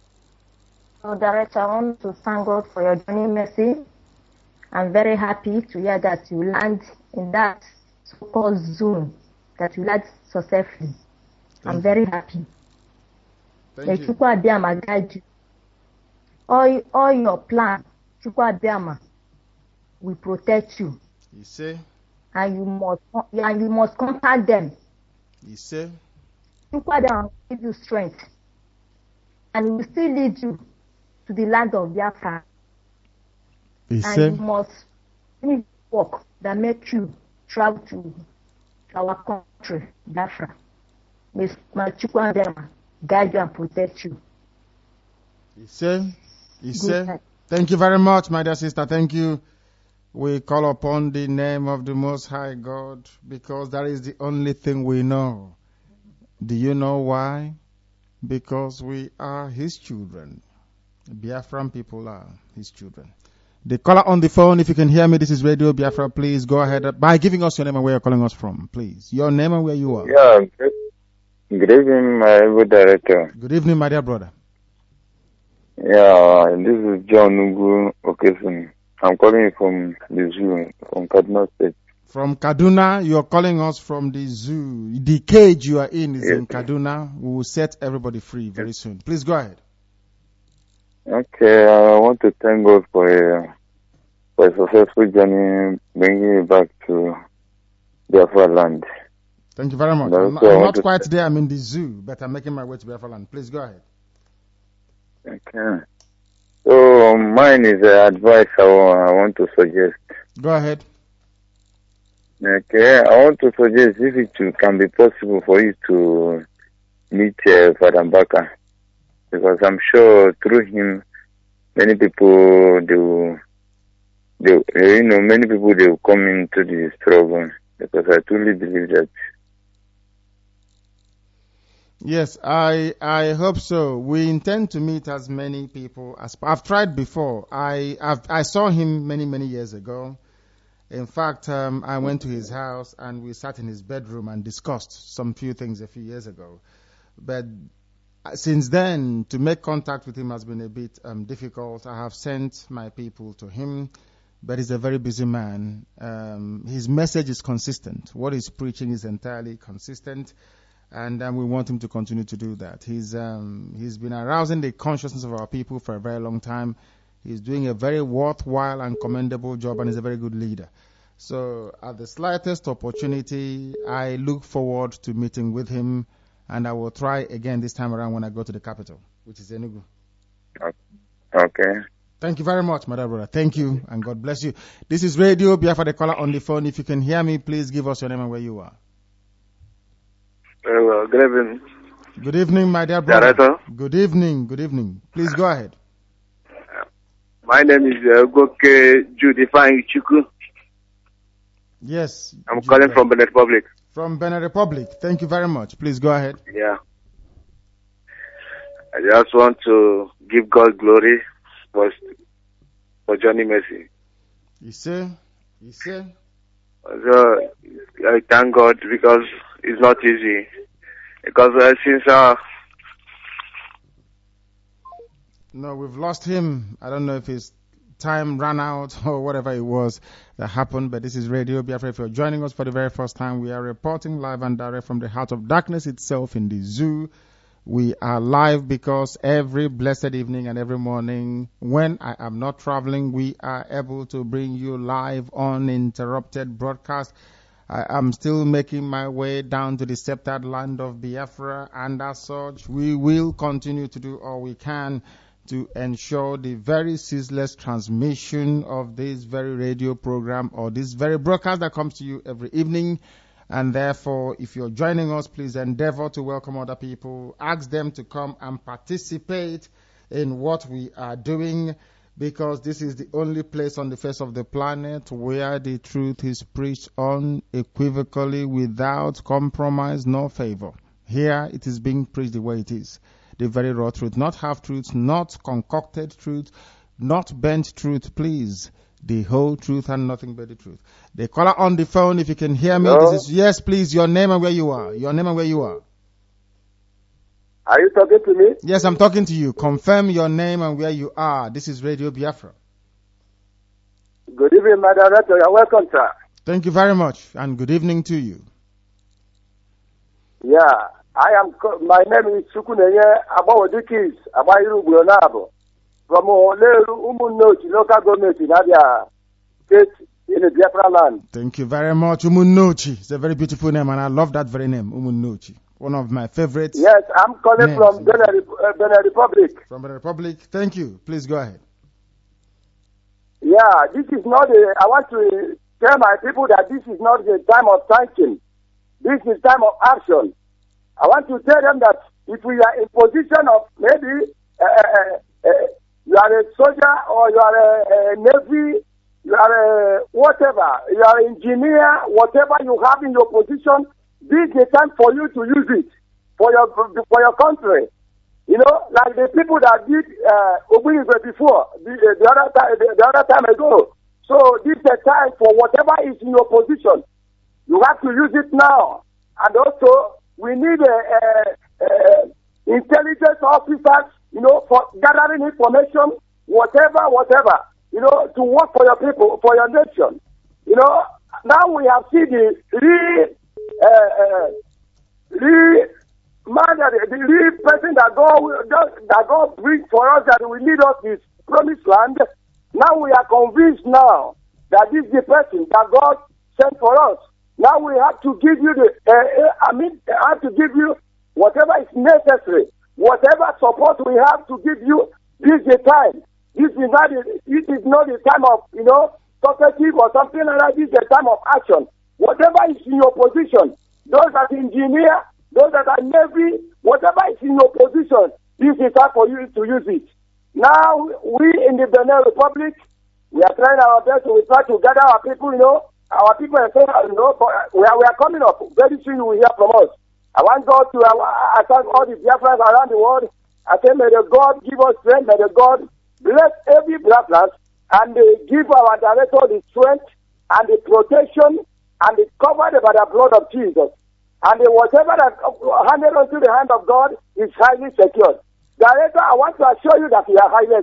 I want to thank God for your journey mercy. I'm very happy to hear that you land in that so-called zone, that you land successfully. I'm very happy. Thank you. Chukwu Abiyama guide you. All your plans, Chukwu Abiyama will protect you. You see? And you must contact them. You see? Chukwu Abiyama will give you strength. And he will still lead you to the land of Biafra. And you must finish work that makes you travel to our country, Biafra. May Chukwu Abiyama guide you and protect you. You say? Thank you very much, my dear sister. Thank you. We call upon the name of the Most High God because that is the only thing we know. Do you know why? Because we are His children. Biafran people are His children. The caller on the phone, if you can hear me, this is Radio Biafra. Please go ahead by giving us your name and where you're calling us from, please. Your name and where you are. Yeah. Good evening, my good director. Good evening, my dear brother. Yeah, this is John Nugu Okesun. I'm calling you from the zoo, from Kaduna State. From Kaduna, you're calling us from the zoo. The cage you are in is in Kaduna. We will set everybody free very soon. Please go ahead. Okay, I want to thank God for a successful journey bringing you back to Biafra land. Thank you very much. I'm not quite there. I'm in the zoo, but I'm making my way to Biafra land. Please go ahead. Okay. So mine is advice I want to suggest. Go ahead. Okay, I want to suggest if it can be possible for you to meet Father Mbaka, because I'm sure through him, many people they will come into the struggle, because I truly believe that. Yes, I hope so. We intend to meet as many people as I've tried before. I saw him many years ago. In fact, I went to his house and we sat in his bedroom and discussed some few things a few years ago. But since then, to make contact with him has been a bit difficult. I have sent my people to him, but he's a very busy man. His message is consistent. What he's preaching is entirely consistent. And we want him to continue to do that. He's been arousing the consciousness of our people for a very long time. He's doing a very worthwhile and commendable job, and he's a very good leader. So at the slightest opportunity, I look forward to meeting with him, and I will try again this time around when I go to the capital, which is Enugu. Okay. Thank you very much, my dear brother. Thank you, and God bless you. This is Radio Biafra, the caller on the phone. If you can hear me, please give us your name and where you are. Very well. Good evening. Good evening, my dear brother. Director. Good evening. Good evening. Please go ahead. My name is Goke Judifying Chuku. Yes. I'm calling from Benin Republic. From Benin Republic. Thank you very much. Please go ahead. Yeah. I just want to give God glory for Johnny Mercy. You see? So, I thank God because it's not easy. Because since No, we've lost him. I don't know if his time ran out or whatever it was that happened, but this is Radio Biafra. If you're joining us for the very first time, we are reporting live and direct from the heart of darkness itself in the zoo. We are live because every blessed evening and every morning when I am not traveling, we are able to bring you live uninterrupted broadcast. I am still making my way down to the sceptered land of Biafra, and as such, we will continue to do all we can to ensure the very ceaseless transmission of this very radio program or this very broadcast that comes to you every evening. And therefore, if you're joining us, please endeavor to welcome other people. Ask them to come and participate in what we are doing, because this is the only place on the face of the planet where the truth is preached unequivocally, without compromise nor favor. Here, it is being preached the way it is. The very raw truth, not half truth, not concocted truth, not bent truth, please. The whole truth and nothing but the truth. The caller on the phone, if you can hear me, Hello? this is, yes, please, your name and where you are. Your name and where you are. Are you talking to me? Yes, I'm talking to you. Confirm your name and where you are. This is Radio Biafra. Good evening, my director. You're welcome, sir. Thank you very much, and good evening to you. Yeah, my name is Chukunenye Abawodikis Abayiru Buonabo from Oleru Umunnochi local government in Abia State in the Biafra land. Thank you very much, Umunnochi. It's a very beautiful name, and I love that very name, Umunnochi. One of my favorites. Yes, I'm calling from Benin Republic. From Benin Republic. Thank you. Please go ahead. Yeah, this is not I want to tell my people that this is not the time of thanking. This is time of action. I want to tell them that if we are in position of maybe you are a soldier or you are a navy, you are a whatever, you are an engineer, whatever you have in your position, this is the time for you to use it for your country. You know, like the people that did Ogbunigwe before, the other time ago. So this is a time for whatever is in your position. You have to use it now. And also, we need intelligence officers, you know, for gathering information, whatever, you know, to work for your people, for your nation. You know, now we have seen the real person that God brings for us, that will lead us this promised land. Now we are convinced now that this is the person that God sent for us. Now we have to give you I have to give you whatever is necessary, whatever support we have to give you. This is the time. This is not the time of, you know, talkative or something like that. This is the time of action. Whatever is in your position, those that are engineer, those that are navy, whatever is in your position, this is time for you to use it. Now we in the Benin Republic, we are trying our best. We try to gather our people, you know. Our people are saying, you know, we are coming up. Very soon you will hear from us. I want God to thank all the Biafrans around the world. I say, may the God give us strength. May the God bless every Biafran and give our director the strength and the protection and the covered by the blood of Jesus. And whatever that handed onto the hand of God is highly secured. Director, I want to assure you that you are highly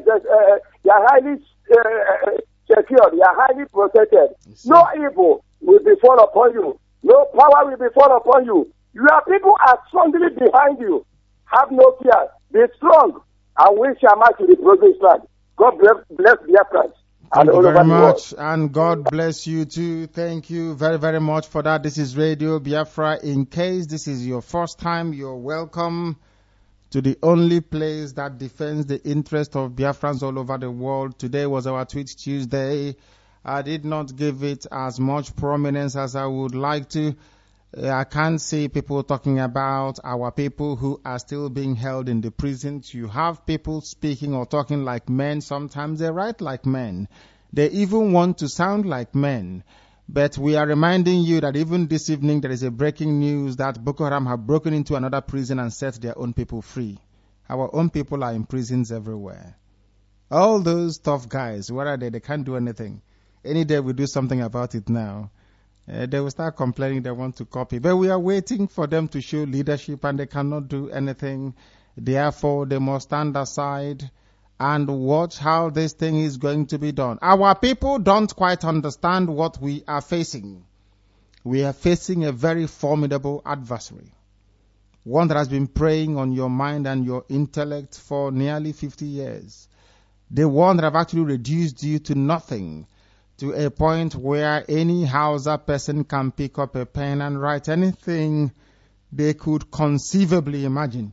secured. You are highly protected. No evil will befall upon you. No power will befall upon you. Your people are strongly behind you. Have no fear. Be strong, and we shall march to the promised land. God bless Biafrans. Thank you very much, and God bless you too. Thank you very, very much for that. This is Radio Biafra. In case this is your first time, you're welcome to the only place that defends the interest of Biafrans all over the world. Today was our Tweet Tuesday. I did not give it as much prominence as I would like to. I can't see people talking about our people who are still being held in the prisons. You have people speaking or talking like men. Sometimes they write like men. They even want to sound like men. But we are reminding you that even this evening there is a breaking news that Boko Haram have broken into another prison and set their own people free. Our own people are in prisons everywhere. All those tough guys, where are they? They can't do anything. Any day we do something about it now. They will start complaining they want to copy. But we are waiting for them to show leadership and they cannot do anything. Therefore, they must stand aside and watch how this thing is going to be done. Our people don't quite understand what we are facing. We are facing a very formidable adversary. One that has been preying on your mind and your intellect for nearly 50 years. The one that have actually reduced you to nothing, to a point where any Hausa person can pick up a pen and write anything they could conceivably imagine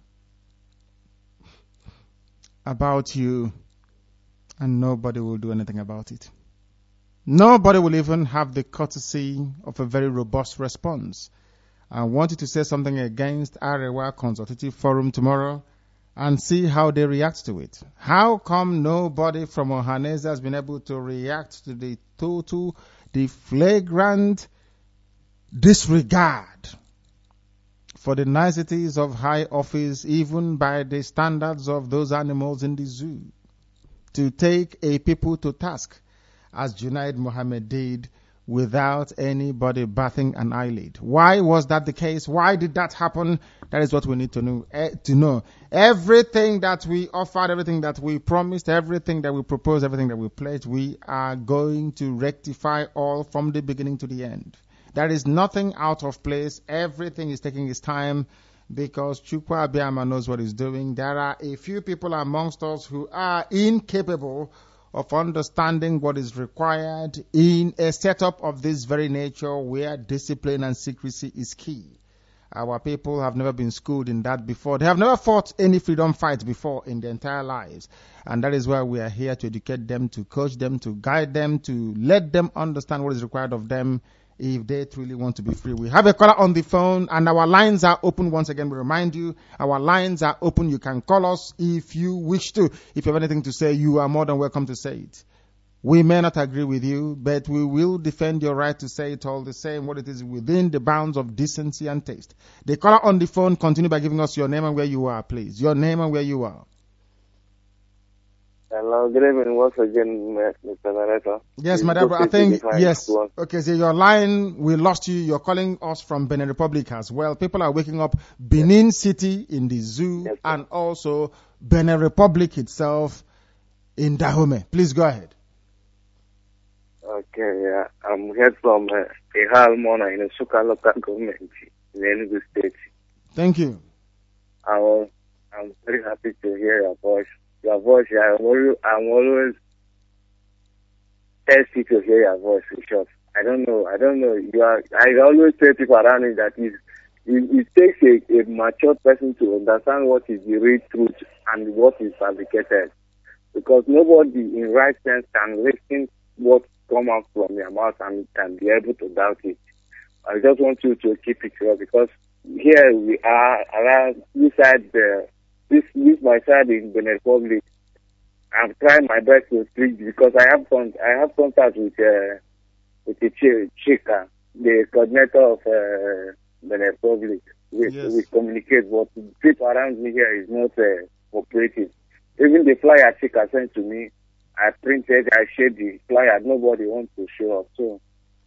about you, and nobody will do anything about it. Nobody will even have the courtesy of a very robust response. I want you to say something against Arewa Consultative Forum tomorrow and see how they react to it. How come nobody from Ohanese has been able to react to the total, the flagrant disregard for the niceties of high office, even by the standards of those animals in the zoo, to take a people to task, as Junaid Mohammed did, without anybody batting an eyelid? Why was that the case? Why did that happen? That is what we need to know. Everything that we offered, everything that we promised, everything that we proposed, everything that we pledged, we are going to rectify all from the beginning to the end. There is nothing out of place. Everything is taking its time because Chukwu Abiyama knows what he's doing. There are a few people amongst us who are incapable of understanding what is required in a setup of this very nature where discipline and secrecy is key. Our people have never been schooled in that before. They have never fought any freedom fight before in their entire lives. And that is why we are here to educate them, to coach them, to guide them, to let them understand what is required of them if they truly want to be free. We have a caller on the phone and our lines are open. Once again, we remind you, our lines are open. You can call us if you wish to. If you have anything to say, you are more than welcome to say it. We may not agree with you, but we will defend your right to say it all the same, what it is within the bounds of decency and taste. The caller on the phone, continue by giving us your name and where you are, please. Your name and where you are. Hello, good evening once again, Mr. Narrator. Yes, Madam, I think, yes. Okay, so your line, we lost you. You're calling us from Benin Republic as well. People are waking up Benin City in the zoo and also Benin Republic itself in Dahomey. Please go ahead. Okay, yeah. I'm here from Ehal Mona in the Suka local government in Enugu State. Thank you. I'm very happy to hear your voice. Your voice, I'm always thirsty to hear your voice in short. I don't know. I always tell people around me that it takes a mature person to understand what is the real truth and what is fabricated. Because nobody in right sense can listen what come out from your mouth and be able to doubt it. I just want you to keep it real because here we are around this side this my side in Benin Republic. I'm trying my best to preach because I have contact with the Chika, the coordinator of Benin Republic. We communicate, but people around me here is not cooperative. Even the flyer Chika sent to me, I printed, I shared the flyer. Nobody wants to show up. So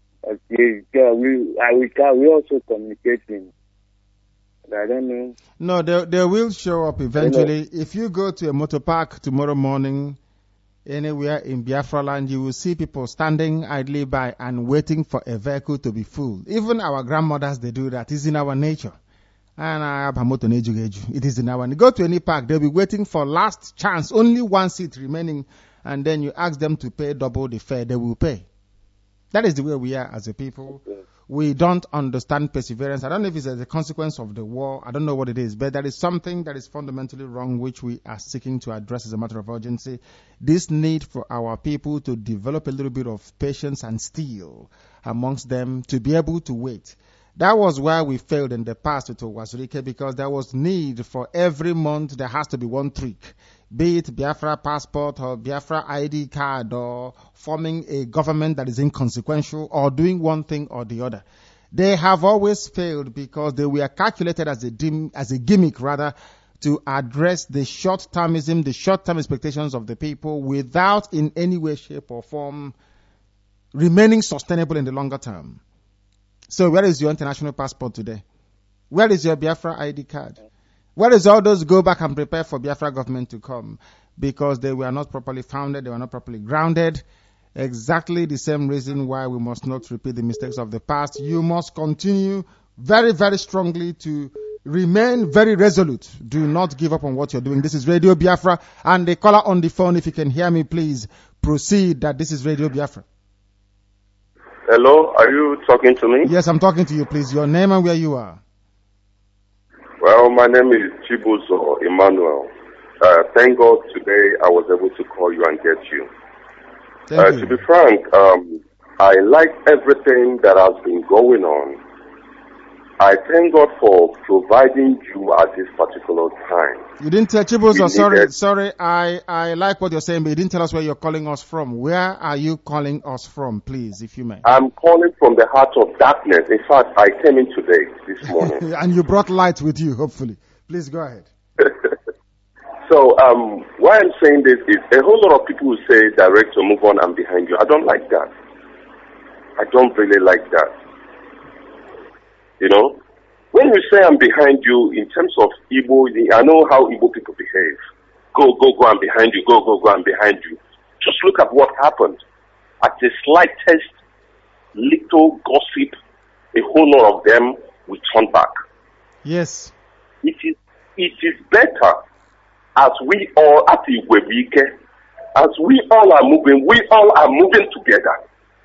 we also communicating. I don't know. No, they will show up eventually. If you go to a motor park tomorrow morning, anywhere in Biafra land, you will see people standing idly by and waiting for a vehicle to be full. Even our grandmothers, they do that. It's in our nature. It is in our. When you go to any park, they'll be waiting for last chance, only one seat remaining, and then you ask them to pay double the fare, they will pay. That is the way we are as a people. We don't understand perseverance. I don't know if it's as a consequence of the war. I don't know what it is, but there is something that is fundamentally wrong, which we are seeking to address as a matter of urgency. This need for our people to develop a little bit of patience and steel amongst them to be able to wait. That was why we failed in the past with Wazirike, because there was need for every month there has to be one trick. Be it Biafra passport or Biafra ID card or forming a government that is inconsequential or doing one thing or the other. They have always failed because they were calculated as a gimmick rather to address the short-termism, the short-term expectations of the people without in any way, shape or form remaining sustainable in the longer term. So where is your international passport today? Where is your Biafra ID card? Where is all those go back and prepare for Biafra government to come? Because they were not properly founded, they were not properly grounded. Exactly the same reason why we must not repeat the mistakes of the past. You must continue very, very strongly to remain very resolute. Do not give up on what you're doing. This is Radio Biafra, and the caller on the phone, if you can hear me, please proceed that this is Radio Biafra. Hello, are you talking to me? Yes, I'm talking to you, please. Your name and where you are. Well, my name is Chibuzo Emmanuel. Thank God today I was able to call you and get you. To be frank, I like everything that has been going on. I thank God for providing you at this particular time. You didn't tell Chibuzo, sorry, I like what you're saying, but you didn't tell us where you're calling us from. Where are you calling us from, please, if you may? I'm calling from the heart of darkness. In fact, I came in today, this morning. And you brought light with you, hopefully. Please go ahead. So, why I'm saying this is a whole lot of people will say, Director, move on, I'm behind you. I don't like that. I don't really like that. You know, when you say I'm behind you in terms of Igbo, I know how Igbo people behave. Go, I'm behind you. Go, I'm behind you. Just look at what happened. At the slightest little gossip, a whole lot of them will turn back. Yes. It is better as we all at Igwebike, as we all are moving together.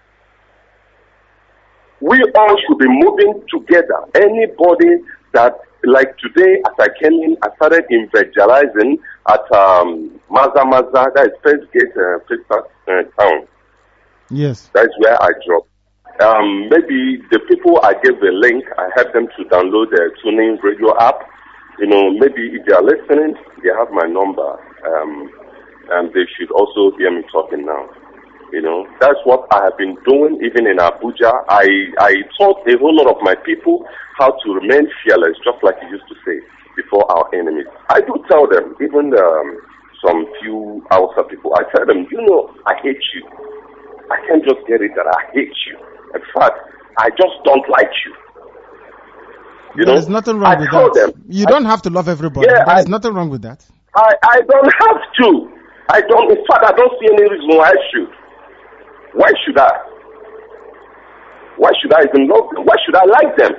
We all should be moving together. Anybody that, like today, as I came in, I started evangelizing at Maza, that is First Gate, town. Yes. That's where I dropped. Maybe the people I gave the link, I helped them to download the TuneIn Radio app. You know, maybe if they are listening, they have my number. And they should also hear me talking now. You know, that's what I have been doing even in Abuja. I taught a whole lot of my people how to remain fearless, just like you used to say, before our enemies. I do tell them, even some few Hausa people, I tell them, you know, I hate you. I can't just get it that I hate you. In fact, I just don't like you. There's nothing wrong with that. You don't have to love everybody. Yeah, There's nothing wrong with that. I don't have to. In fact, I don't see any reason why I should. Why should I? Why should I even love them? Why should I like them?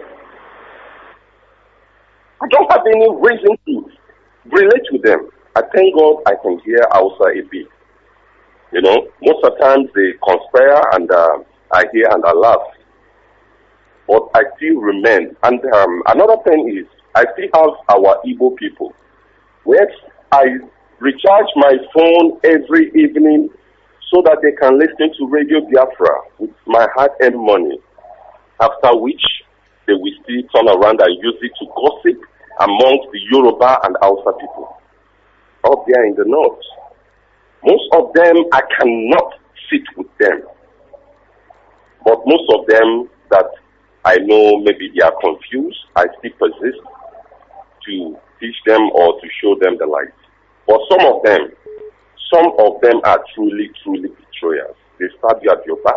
I don't have any reason to relate with them. I thank God I can hear Hausa a bit. You know, most of the times they conspire and I hear and I laugh. But I still remain. And another thing is, I still have our Igbo people. Where I recharge my phone every evening so that they can listen to Radio Biafra with my hard-earned money, after which they will still turn around and use it to gossip amongst the Yoruba and Hausa people up there in the north. Most of them, I cannot sit with them. But most of them that I know maybe they are confused, I still persist to teach them or to show them the light. But some of them are truly, truly betrayers. They stab you at your back.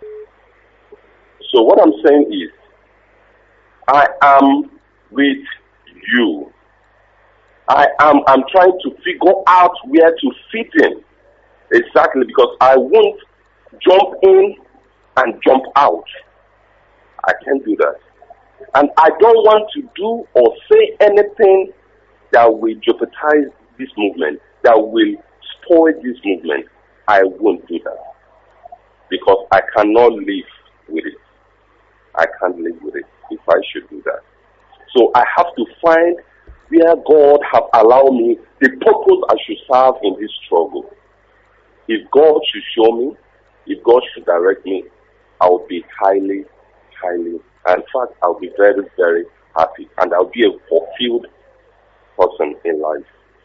So what I'm saying is, I am with you. I'm trying to figure out where to fit in. Exactly, because I won't jump in and jump out. I can't do that. And I don't want to do or say anything that will jeopardize this movement, that will spoil this movement. I won't do that. Because I cannot live with it. I can't live with it if I should do that. So I have to find where God have allowed me the purpose I should serve in this struggle. If God should show me, if God should direct me, I will be highly, in fact, I'll be very, very happy. And I'll be a fulfilled person in life.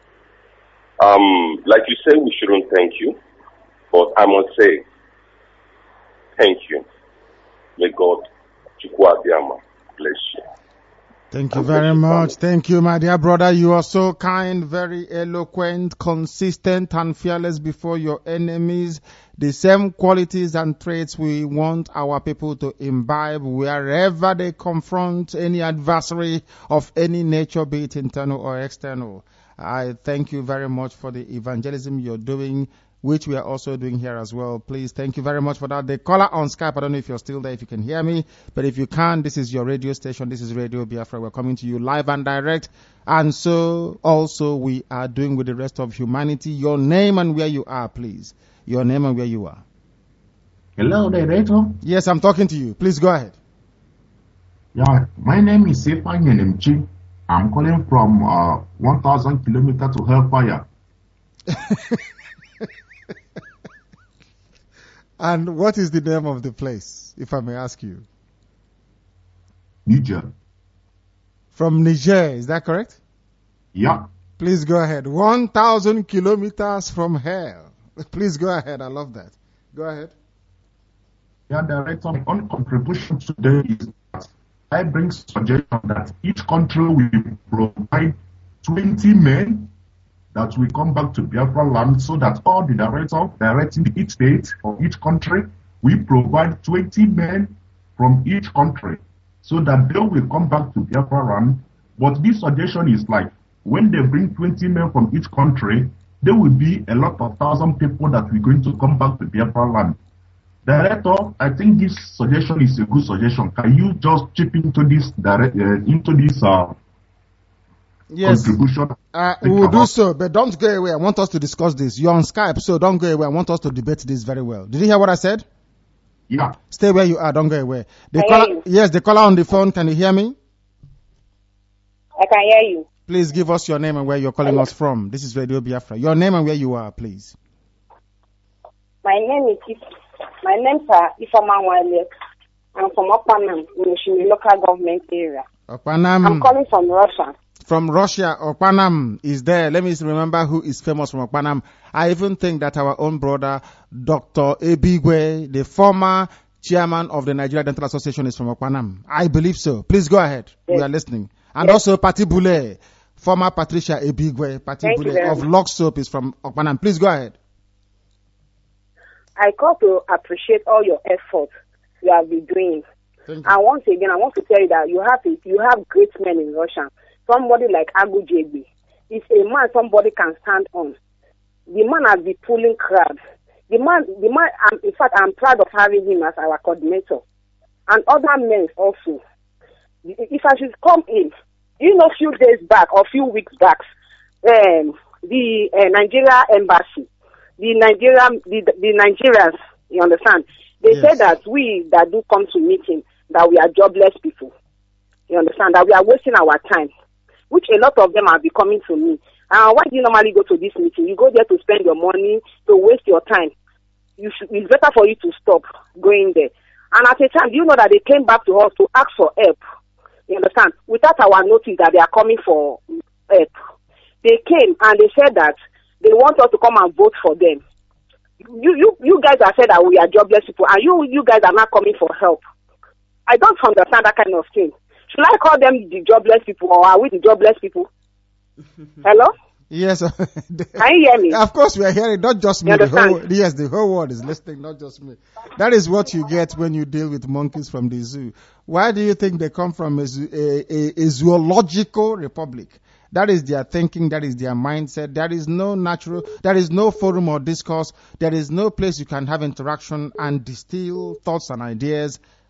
Like you say, we shouldn't thank you. But I must say, thank you. May God, Chukwu Abiyama, bless you. Thank you very much. Thank you, my dear brother. You are so kind, very eloquent, consistent, and fearless before your enemies. The same qualities and traits we want our people to imbibe wherever they confront any adversary of any nature, be it internal or external. I thank you very much for the evangelism you're doing, which we are also doing here as well. Please, thank you very much for that. The caller on Skype, I don't know if you're still there, if you can hear me, but if you can, this is your radio station. This is Radio Biafra. We're coming to you live and direct. And so also we are doing with the rest of humanity. Your name and where you are, please. Your name and where you are. Hello, Director. Yes, I'm talking to you. Please go ahead. Yeah, my name is Sefan Yenemchi. I'm calling from 1,000 kilometers to Hellfire. And what is the name of the place, if I may ask you? Niger. From Niger, is that correct? Yeah. Please go ahead. 1,000 kilometers from hell. Please go ahead. I love that. Go ahead. Yeah, Director, my own contribution today is that I bring suggestion that each country will provide 20 men that will come back to Biafra land, so that all the director directing each state or each country, we provide 20 men from each country so that they will come back to Biafra land. But this suggestion is like, when they bring 20 men from each country, there will be a lot of thousand people that will going to come back to Biafra land. Director, I think this suggestion is a good suggestion. Can you just chip into this yes, contribution? We will do so, but don't go away. I want us to discuss this. You're on Skype, so don't go away. I want us to debate this very well. Did you hear what I said? Yeah. Stay where you are. Don't go away. The caller on the phone. Can you hear me? I can hear you. Please give us your name and where you're calling us from. This is Radio Biafra. Your name and where you are, please. My name is Ifeoma Nwale. I'm from Okpanam, in the local government area. Okpanam. I'm calling from Russia. From Russia, Okpanam is there. Let me remember who is famous from Okpanam. I even think that our own brother, Dr. Ebigwe, the former chairman of the Nigeria Dental Association, is from Okpanam. I believe so. Please go ahead. Yes. We are listening. And also Pati Bule, former Patricia Ebigwe, Pati Bule of Lock Soap is from Okpanam. Please go ahead. I call to appreciate all your efforts you have been doing. And once again, I want to tell you that you have great men in Russia. Somebody like Agu JB. He's a man somebody can stand on. The man has been pulling crowds. The man, in fact, I'm proud of having him as our coordinator. And other men also. If I should come in, a few days back or few weeks back, the Nigeria embassy, the Nigerians, you understand, they say that we that do come to meeting, that we are jobless people. You understand, that we are wasting our time, which a lot of them are coming to me. Why do you normally go to this meeting? You go there to spend your money, to waste your time. It's better for you to stop going there. And at a time, do you know that they came back to us to ask for help? You understand? Without our notice that they are coming for help. They came and they said that they want us to come and vote for them. You guys have said that we are jobless people, and you guys are not coming for help. I don't understand that kind of thing. Should I call them the jobless people, or are we the jobless people? Hello? Yes. Can you hear me? Of course we are hearing, not just me. The whole world is listening, not just me. That is what you get when you deal with monkeys from the zoo. Why do you think they come from a zoological republic? That is their thinking, that is their mindset. There is no forum or discourse. There is no place you can have interaction and distill thoughts and ideas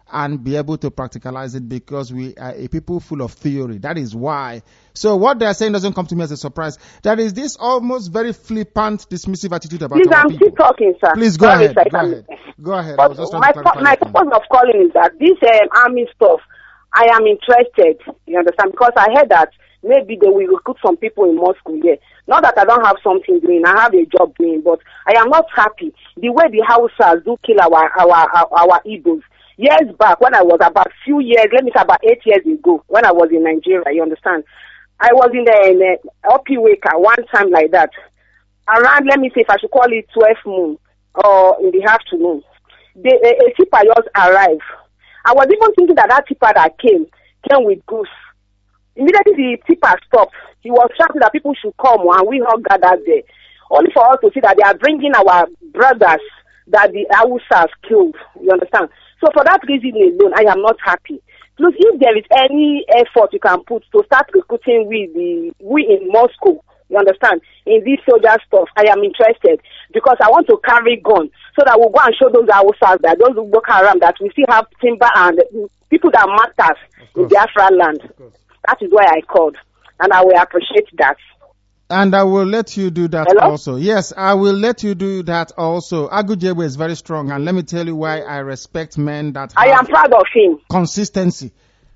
and be able to practicalize it, because we are a people full of theory. That is why. So what they are saying doesn't come to me as a surprise. There is this almost very flippant, dismissive attitude about Please, our I'm people. still talking, sir. Please go Sorry, ahead. sir, Go ahead. Go ahead. But I was just trying to clarify my purpose of calling is that this army stuff, I am interested, you understand, because I heard that maybe they will recruit some people in Moscow here. Not that I don't have something doing, I have a job doing, but I am not happy the way the Hausas do kill our Igbos. Years back, when I was about few years, let me say about 8 years ago, when I was in Nigeria, you understand, I was in the Opiweka one time like that. Around, let me say, if I should call it 12 noon or in the afternoon, a tipper just arrived. I was even thinking that tipper that came with goose. Immediately the tipper stopped. He was shouting that people should come, and we all gathered there, only for us to see that they are bringing our brothers that the Hausas killed. You understand? So for that reason alone, I am not happy. Plus, if there is any effort you can put to start recruiting we in Moscow, you understand, in this soldier stuff, I am interested, because I want to carry gun so that we'll go and show those Hausas, that those who walk around, that we still have timber and people that matters in Biafra land. That is why I called, and I will appreciate that. And I will let you do that Hello? also. Yes, I will let you do that also. Agujebe is very strong, and let me tell you why I respect men that I am proud of him. Consistency.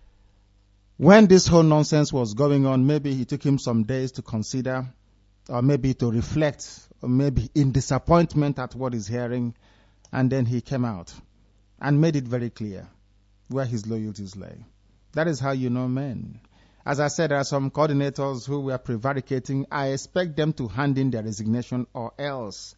When this whole nonsense was going on, maybe he took him some days to consider, or maybe to reflect, or maybe in disappointment at what he's hearing, and then he came out and made it very clear where his loyalties lay. That is how you know men. As I said, there are some coordinators who were prevaricating. I expect them to hand in their resignation, or else,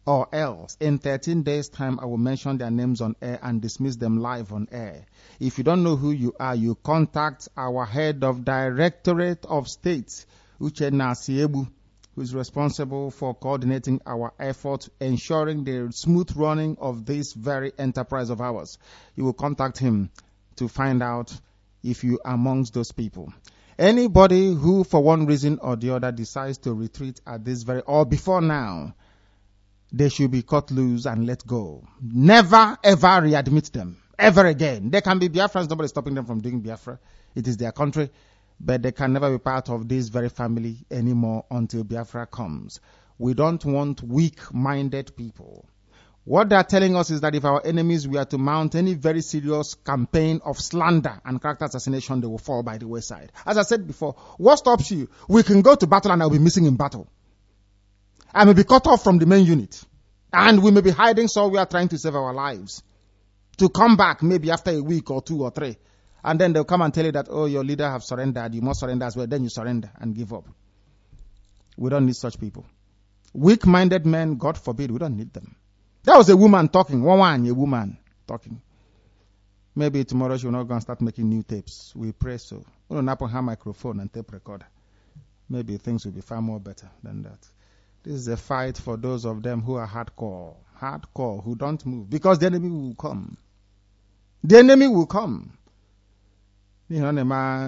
in 13 days' time, I will mention their names on air and dismiss them live on air. If you don't know who you are, you contact our head of Directorate of State, Uchenna Siebu, who is responsible for coordinating our effort, ensuring the smooth running of this very enterprise of ours. You will contact him to find out if you are amongst those people. Anybody who, for one reason or the other, decides to retreat at this very, or before now, they should be cut loose and let go. Never, ever readmit them. Ever again. They can be Biafrans, nobody is stopping them from doing Biafra. It is their country. But they can never be part of this very family anymore until Biafra comes. We don't want weak-minded people. What they are telling us is that if our enemies were to mount any very serious campaign of slander and character assassination, they will fall by the wayside. As I said before, what stops you? We can go to battle and I'll be missing in battle. I may be cut off from the main unit. And we may be hiding somewhere trying to save our lives. To come back maybe after a week or 2 or 3. And then they'll come and tell you that, oh, your leader have surrendered. You must surrender as well. Then you surrender and give up. We don't need such people. Weak-minded men, God forbid, we don't need them. That was a woman talking. A woman talking. Maybe tomorrow she will not go and start making new tapes. We pray so. We don't have a microphone and tape recorder. Maybe things will be far more better than that. This is a fight for those of them who are hardcore, who don't move. Because the enemy will come. The enemy will come. You know,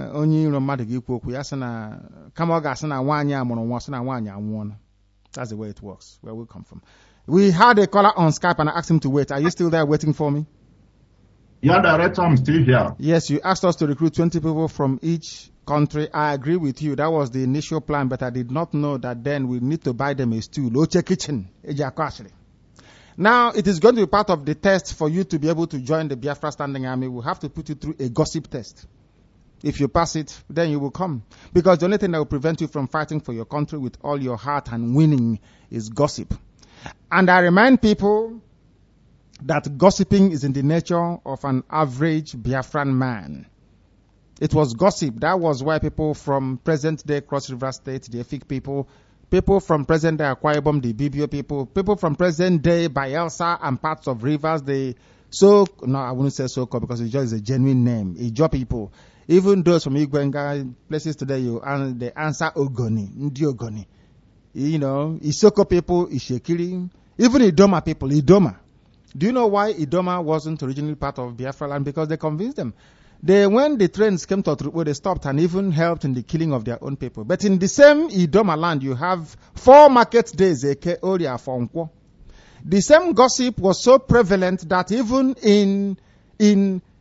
that's the way it works, where we come from. We had a caller on Skype and I asked him to wait. Are you still there waiting for me? Yeah, Director, I'm still here. Yes, you asked us to recruit 20 people from each country. I agree with you. That was the initial plan, but I did not know that then we need to buy them a stool. Oche kitchen. Now, it is going to be part of the test for you to be able to join the Biafra Standing Army. We'll have to put you through a gossip test. If you pass it, then you will come. Because the only thing that will prevent you from fighting for your country with all your heart and winning is gossip. And I remind people that gossiping is in the nature of an average Biafran man. It was gossip. That was why people from present-day Cross River State, the Efik people from present-day Akwa Ibom, the Bibio people from present-day Bayelsa and parts of Rivers, I wouldn't say so-called because it just is a genuine name. Ijo people. Even those from Igwenga places today, they answer Ogoni, Ndi Ogoni. You know, Isoko people, Ishekiri, even Idoma people, Idoma. Do you know why Idoma wasn't originally part of Biafra land? Because they convinced them. When the trains came to Otrukpo, they stopped and even helped in the killing of their own people. But in the same Idoma land, you have 4 market days, Eke, Oria, Fonkwo. The same gossip was so prevalent that even in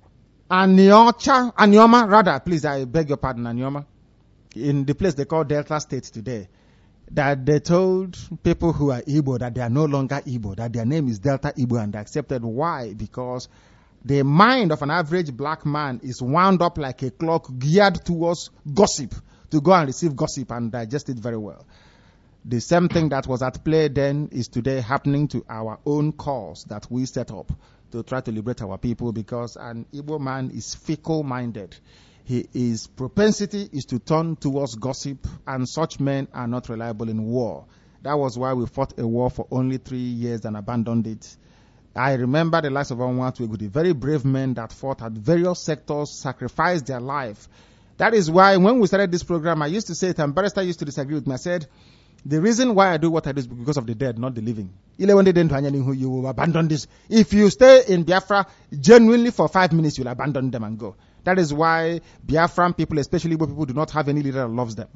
Anioma, rather, please, I beg your pardon, Anioma, in the place they call Delta State today, that they told people who are Igbo that they are no longer Igbo, that their name is Delta Igbo, and they accepted. Why? Because the mind of an average black man is wound up like a clock geared towards gossip, to go and receive gossip and digest it very well. The same thing that was at play then is today happening to our own cause that we set up to try to liberate our people, because an Igbo man is fickle-minded. His propensity is to turn towards gossip, and such men are not reliable in war. That was why we fought a war for only 3 years and abandoned it. I remember the likes of Onwatu, the very brave men that fought at various sectors, sacrificed their life. That is why when we started this program, I used to say it, and Barrister used to disagree with me. I said, the reason why I do what I do is because of the dead, not the living. You will abandon this. If you stay in Biafra genuinely for 5 minutes, you'll abandon them and go. That is why Biafran people, especially Igbo people, do not have any leader that loves them.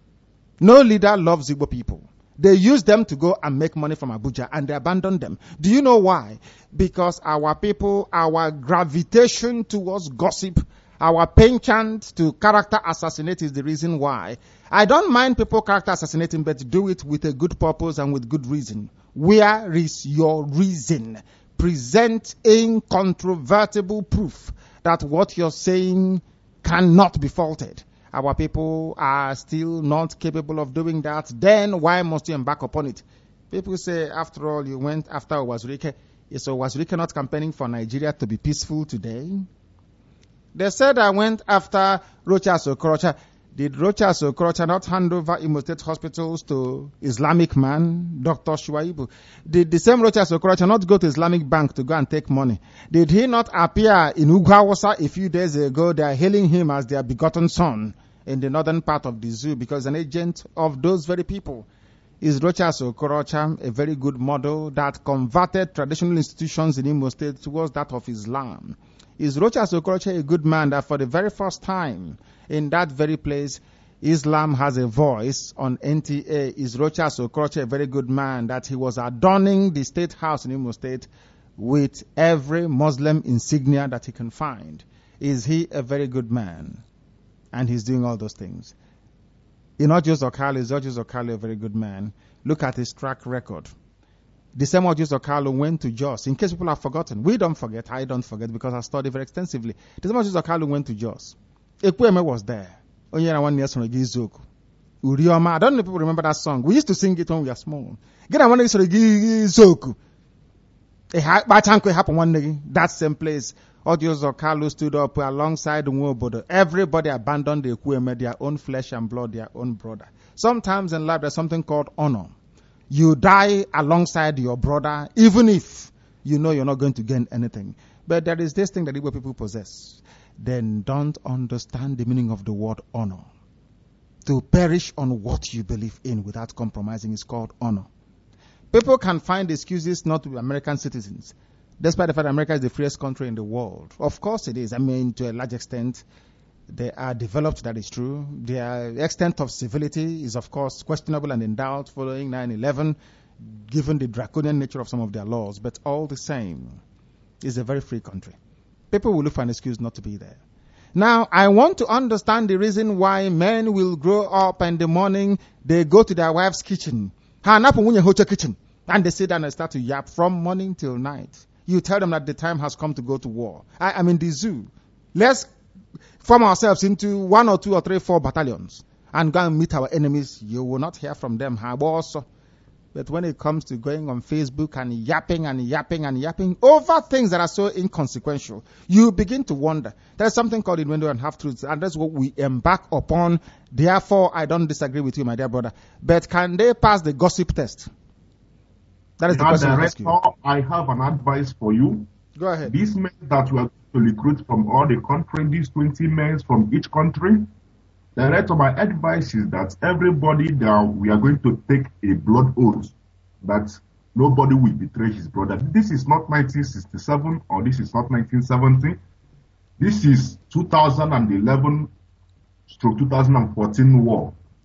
No leader loves Igbo people. They use them to go and make money from Abuja, and they abandon them. Do you know why? Because our people, our gravitation towards gossip, our penchant to character assassinate is the reason why. I don't mind people character assassinating, but do it with a good purpose and with good reason. Where is your reason? Present incontrovertible proof that what you're saying cannot be faulted. Our people are still not capable of doing that. Then why must you embark upon it? People say, after all, you went after Owazurike. Is Owazurike not campaigning for Nigeria to be peaceful today? They said I went after Rochas Okorocha. Did Rochas Okorocha not hand over Imo State hospitals to Islamic man, Dr. Shuaibu? Did the same Rochas Okorocha not go to Islamic Bank to go and take money? Did he not appear in Ugawasa a few days ago? They are hailing him as their begotten son in the northern part of the zoo because an agent of those very people. Is Rochas Okorocha a very good model that converted traditional institutions in Imo State towards that of Islam? Is Rochas Okorocha a good man that for the very first time in that very place, Islam has a voice on NTA? Is Rochas Okorocha a very good man that he was adorning the state house in Imo State with every Muslim insignia that he can find? Is he a very good man? And he's doing all those things. Is Ojus Okalo a very good man? Look at his track record. The same Ojus Okalo went to Jos. In case people have forgotten, we don't forget, I don't forget because I studied very extensively. The same Ojus Okalo went to Jos. Ekweme was there. Urioma, I don't know if people remember that song. We used to sing it when we were small. That same place. Ojus Okalo stood up alongside Nwobodo. Everybody abandoned the Ekweme, their own flesh and blood, their own brother. Sometimes in life there's something called honor. You die alongside your brother, even if you know you're not going to gain anything. But there is this thing that Igbo people possess. Then don't understand the meaning of the word honor. To perish on what you believe in without compromising is called honor. People can find excuses not to be American citizens, despite the fact that America is the freest country in the world. Of course it is. I mean, to a large extent, they are developed, that is true. Their extent of civility is, of course, questionable and in doubt following 9/11, given the draconian nature of some of their laws. But all the same, it's a very free country. People will look for an excuse not to be there. Now, I want to understand the reason why men will grow up in the morning, they go to their wife's kitchen, and they sit down and start to yap from morning till night. You tell them that the time has come to go to war. I'm in the zoo. Let's form ourselves into 1 or 2 or 3, 4 battalions and go and meet our enemies. You will not hear from them. But when it comes to going on Facebook and yapping over things that are so inconsequential, you begin to wonder. There's something called innuendo and half-truths, and that's what we embark upon. Therefore, I don't disagree with you, my dear brother. But can they pass the gossip test? That is the question I ask you. I have an advice for you. Go ahead. These men that we are to recruit from all the country, these 20 men from each country, the rest of my advice is that everybody that we are going to take a blood oath that nobody will betray his brother. This is not 1967 or this is not 1970. This is 2011-2014 war.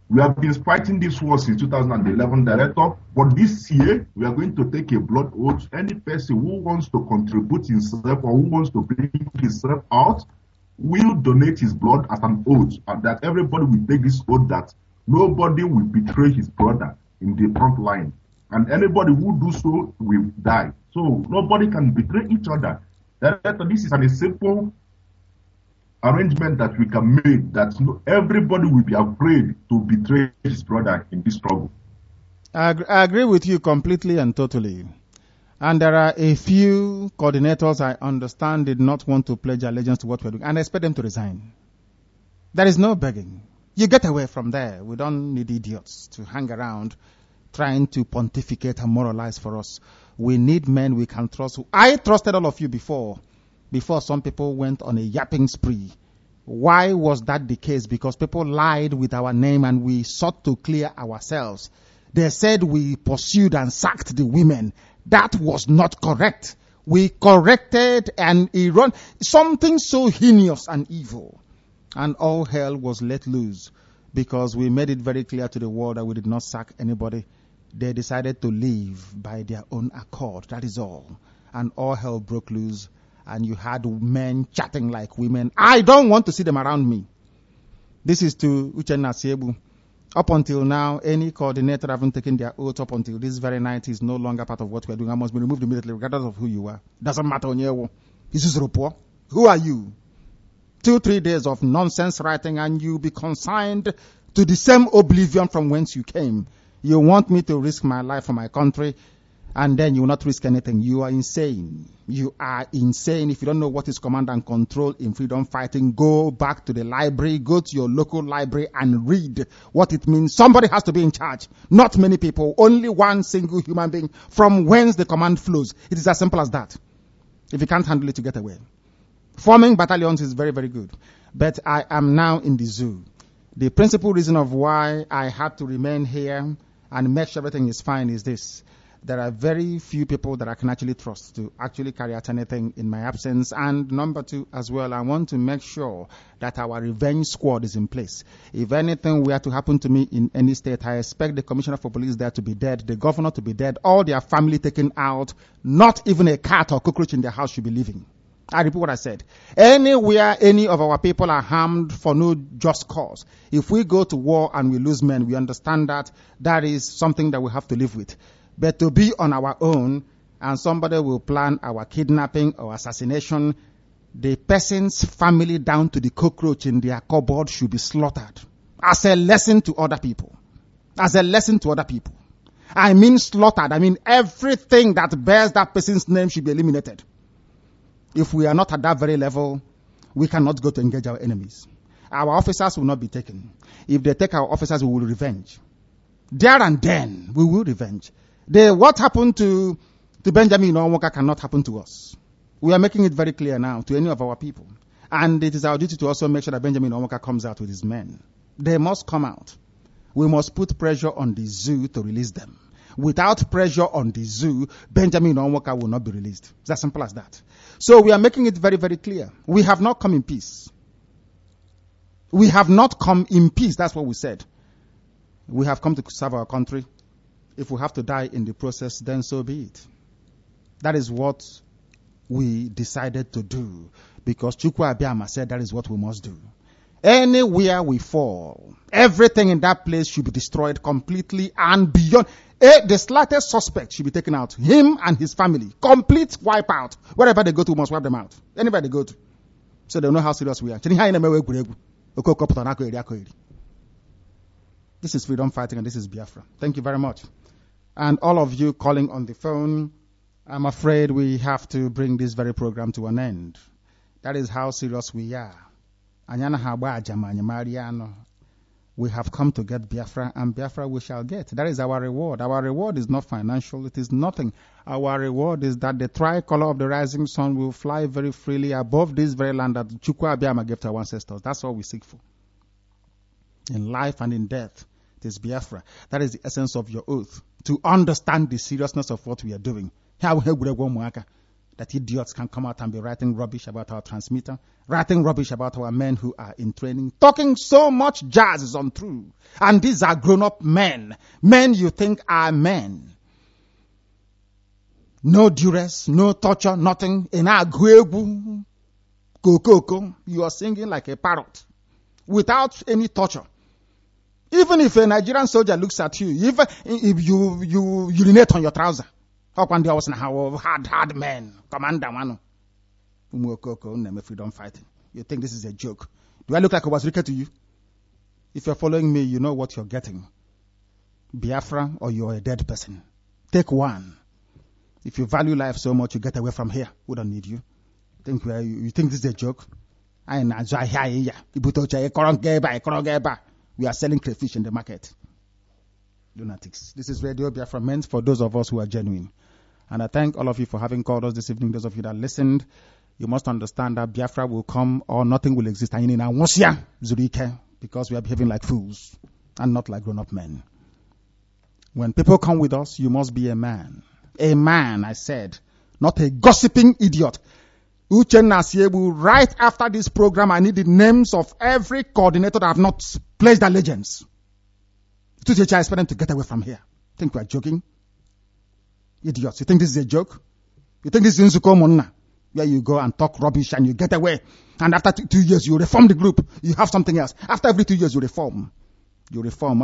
We have been fighting this war since 2011, Director, but this year we are going to take a blood oath. Any person who wants to contribute himself or who wants to bring himself out will donate his blood as an oath, and that everybody will take this oath that nobody will betray his brother in the front line. And anybody who do so will die. So nobody can betray each other. Director, this is a simple arrangement that we can make, that everybody will be afraid to betray his brother in this struggle. I agree with you completely and totally. And there are a few coordinators I understand did not want to pledge allegiance to what we're doing, and I expect them to resign. There is no begging. You get away from there. We don't need idiots to hang around trying to pontificate and moralize for us. We need men we can trust. I trusted all of you before some people went on a yapping spree. Why was that the case? Because people lied with our name and we sought to clear ourselves. They said we pursued and sacked the women. That was not correct. We corrected and something so heinous and evil. And all hell was let loose because we made it very clear to the world that we did not sack anybody. They decided to leave by their own accord. That is all. And all hell broke loose. And you had men chatting like women. I don't want to see them around me. This is to Uchenna Siebu. Up until now, any coordinator haven't taken their oath up until this very night is no longer part of what we're doing. I must be removed immediately, regardless of who you are. Doesn't matter on your This is Rupo. Who are you? 2-3 days of nonsense writing and you be consigned to the same oblivion from whence you came. You want me to risk my life for my country, and then you will not risk anything. You are insane. You are insane. If you don't know what is command and control in freedom fighting, go back to the library, go to your local library and read what it means. Somebody has to be in charge. Not many people, only one single human being from whence the command flows. It is as simple as that. If you can't handle it, you get away. Forming battalions is very, very good. But I am now in the zoo. The principal reason of why I had to remain here and make sure everything is fine is this. There are very few people that I can actually trust to actually carry out anything in my absence. And number two, as well, I want to make sure that our revenge squad is in place. If anything were to happen to me in any state, I expect the commissioner for police there to be dead, the governor to be dead, all their family taken out, not even a cat or cockroach in their house should be living. I repeat what I said. Anywhere any of our people are harmed for no just cause, if we go to war and we lose men, we understand that that is something that we have to live with. But to be on our own and somebody will plan our kidnapping or assassination, the person's family down to the cockroach in their cupboard should be slaughtered as a lesson to other people. As a lesson to other people. I mean slaughtered. I mean everything that bears that person's name should be eliminated. If we are not at that very level, we cannot go to engage our enemies. Our officers will not be taken. If they take our officers, we will revenge. There and then, we will revenge. What happened to Benjamin Onwuka cannot happen to us. We are making it very clear now to any of our people. And it is our duty to also make sure that Benjamin Onwuka comes out with his men. They must come out. We must put pressure on the zoo to release them. Without pressure on the zoo, Benjamin Onwuka will not be released. It's as simple as that. So we are making it very, very clear. We have not come in peace. We have not come in peace. That's what we said. We have come to serve our country. If we have to die in the process, then so be it. That is what we decided to do. Because Chukwu Abiyama said that is what we must do. Anywhere we fall, everything in that place should be destroyed completely and beyond. The slightest suspect should be taken out. Him and his family. Complete wipeout. Wherever they go to, we must wipe them out. Anywhere they go to. So they know how serious we are. This is freedom fighting and this is Biafra. Thank you very much. And all of you calling on the phone, I'm afraid we have to bring this very program to an end. That is how serious we are. We have come to get Biafra, and Biafra we shall get. That is our reward. Our reward is not financial. It is nothing. Our reward is that the tricolor of the rising sun will fly very freely above this very land that Chukwu Abiyama gave to our ancestors. That's all we seek for. In life and in death, it is Biafra. That is the essence of your oath. To understand the seriousness of what we are doing. that idiots can come out and be writing rubbish about our transmitter, writing rubbish about our men who are in training, talking so much jazz is untrue. And these are grown-up men. Men you think are men. No duress, no torture, nothing. In our gwegu, kokoko, you are singing like a parrot without any torture. Even if a Nigerian soldier looks at you, even if you urinate on your trouser, up and there was hard men, Commander Manu, freedom fighting. You think this is a joke? Do I look like I was wicked to you? If you're following me, you know what you're getting. Biafra or you're a dead person. Take one. If you value life so much, you get away from here. We don't need you. You think this is a joke? We are selling crayfish in the market. Lunatics. This is Radio Biafra meant for those of us who are genuine. And I thank all of you for having called us this evening. Those of you that listened, you must understand that Biafra will come or nothing will exist. Because we are behaving like fools and not like grown-up men. When people come with us, you must be a man. A man, I said, not a gossiping idiot. Uchenna Siebu, right after this program, I need the names of every coordinator that have not pledged allegiance. I expect them to get away from here. Think we are joking? Idiots. You think this is a joke? You think this is Nsuko Monna? Where you go and talk rubbish and you get away. And after 2 years, you reform the group. You have something else. After every 2 years, you reform. You reform.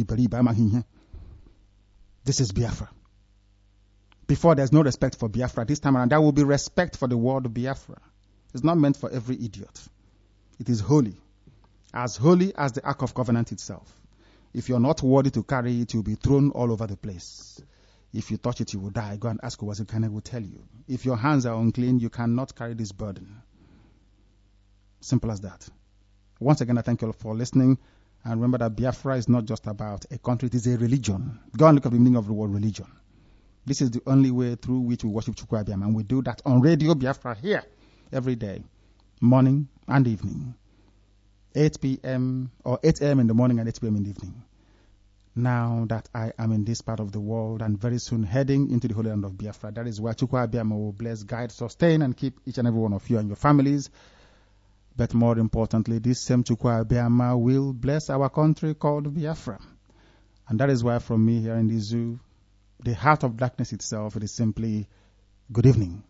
This is Biafra. Before, there's no respect for Biafra. This time around, there will be respect for the word Biafra. It's not meant for every idiot. It is holy as the Ark of Covenant itself. If you're not worthy to carry it, you'll be thrown all over the place. If you touch it, you will die. Go and ask Wazikane will tell you. If your hands are unclean, you cannot carry this burden. Simple as that. Once again, I thank you all for listening. And remember that Biafra is not just about a country, it is a religion. Go and look at the meaning of the word religion. This is the only way through which we worship Chukwu Abiyam. And we do that on Radio Biafra here every day, morning and evening. 8 p.m. or 8 a.m. in the morning and 8 p.m. in the evening. Now that I am in this part of the world and very soon heading into the Holy Land of Biafra, that is where Chukwu Abiyam will bless, guide, sustain, and keep each and every one of you and your families. But more importantly, this same Chukwu Abiyam will bless our country called Biafra. And that is why from me here in the zoo, the heart of darkness itself, it is simply good evening.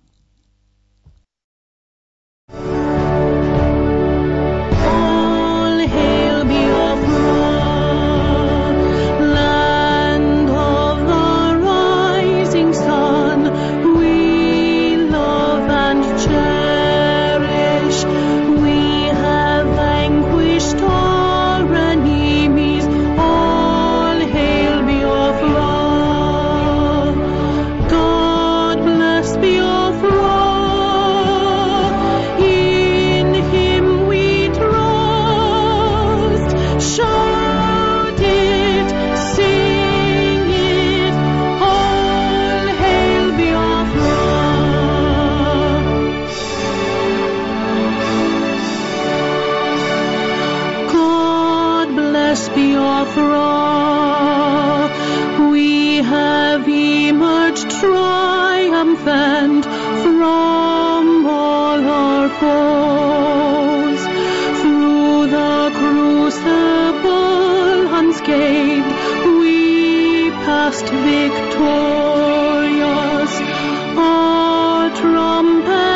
Triumphant from all our foes, through the crucible unscathed, we passed victorious. Our trumpet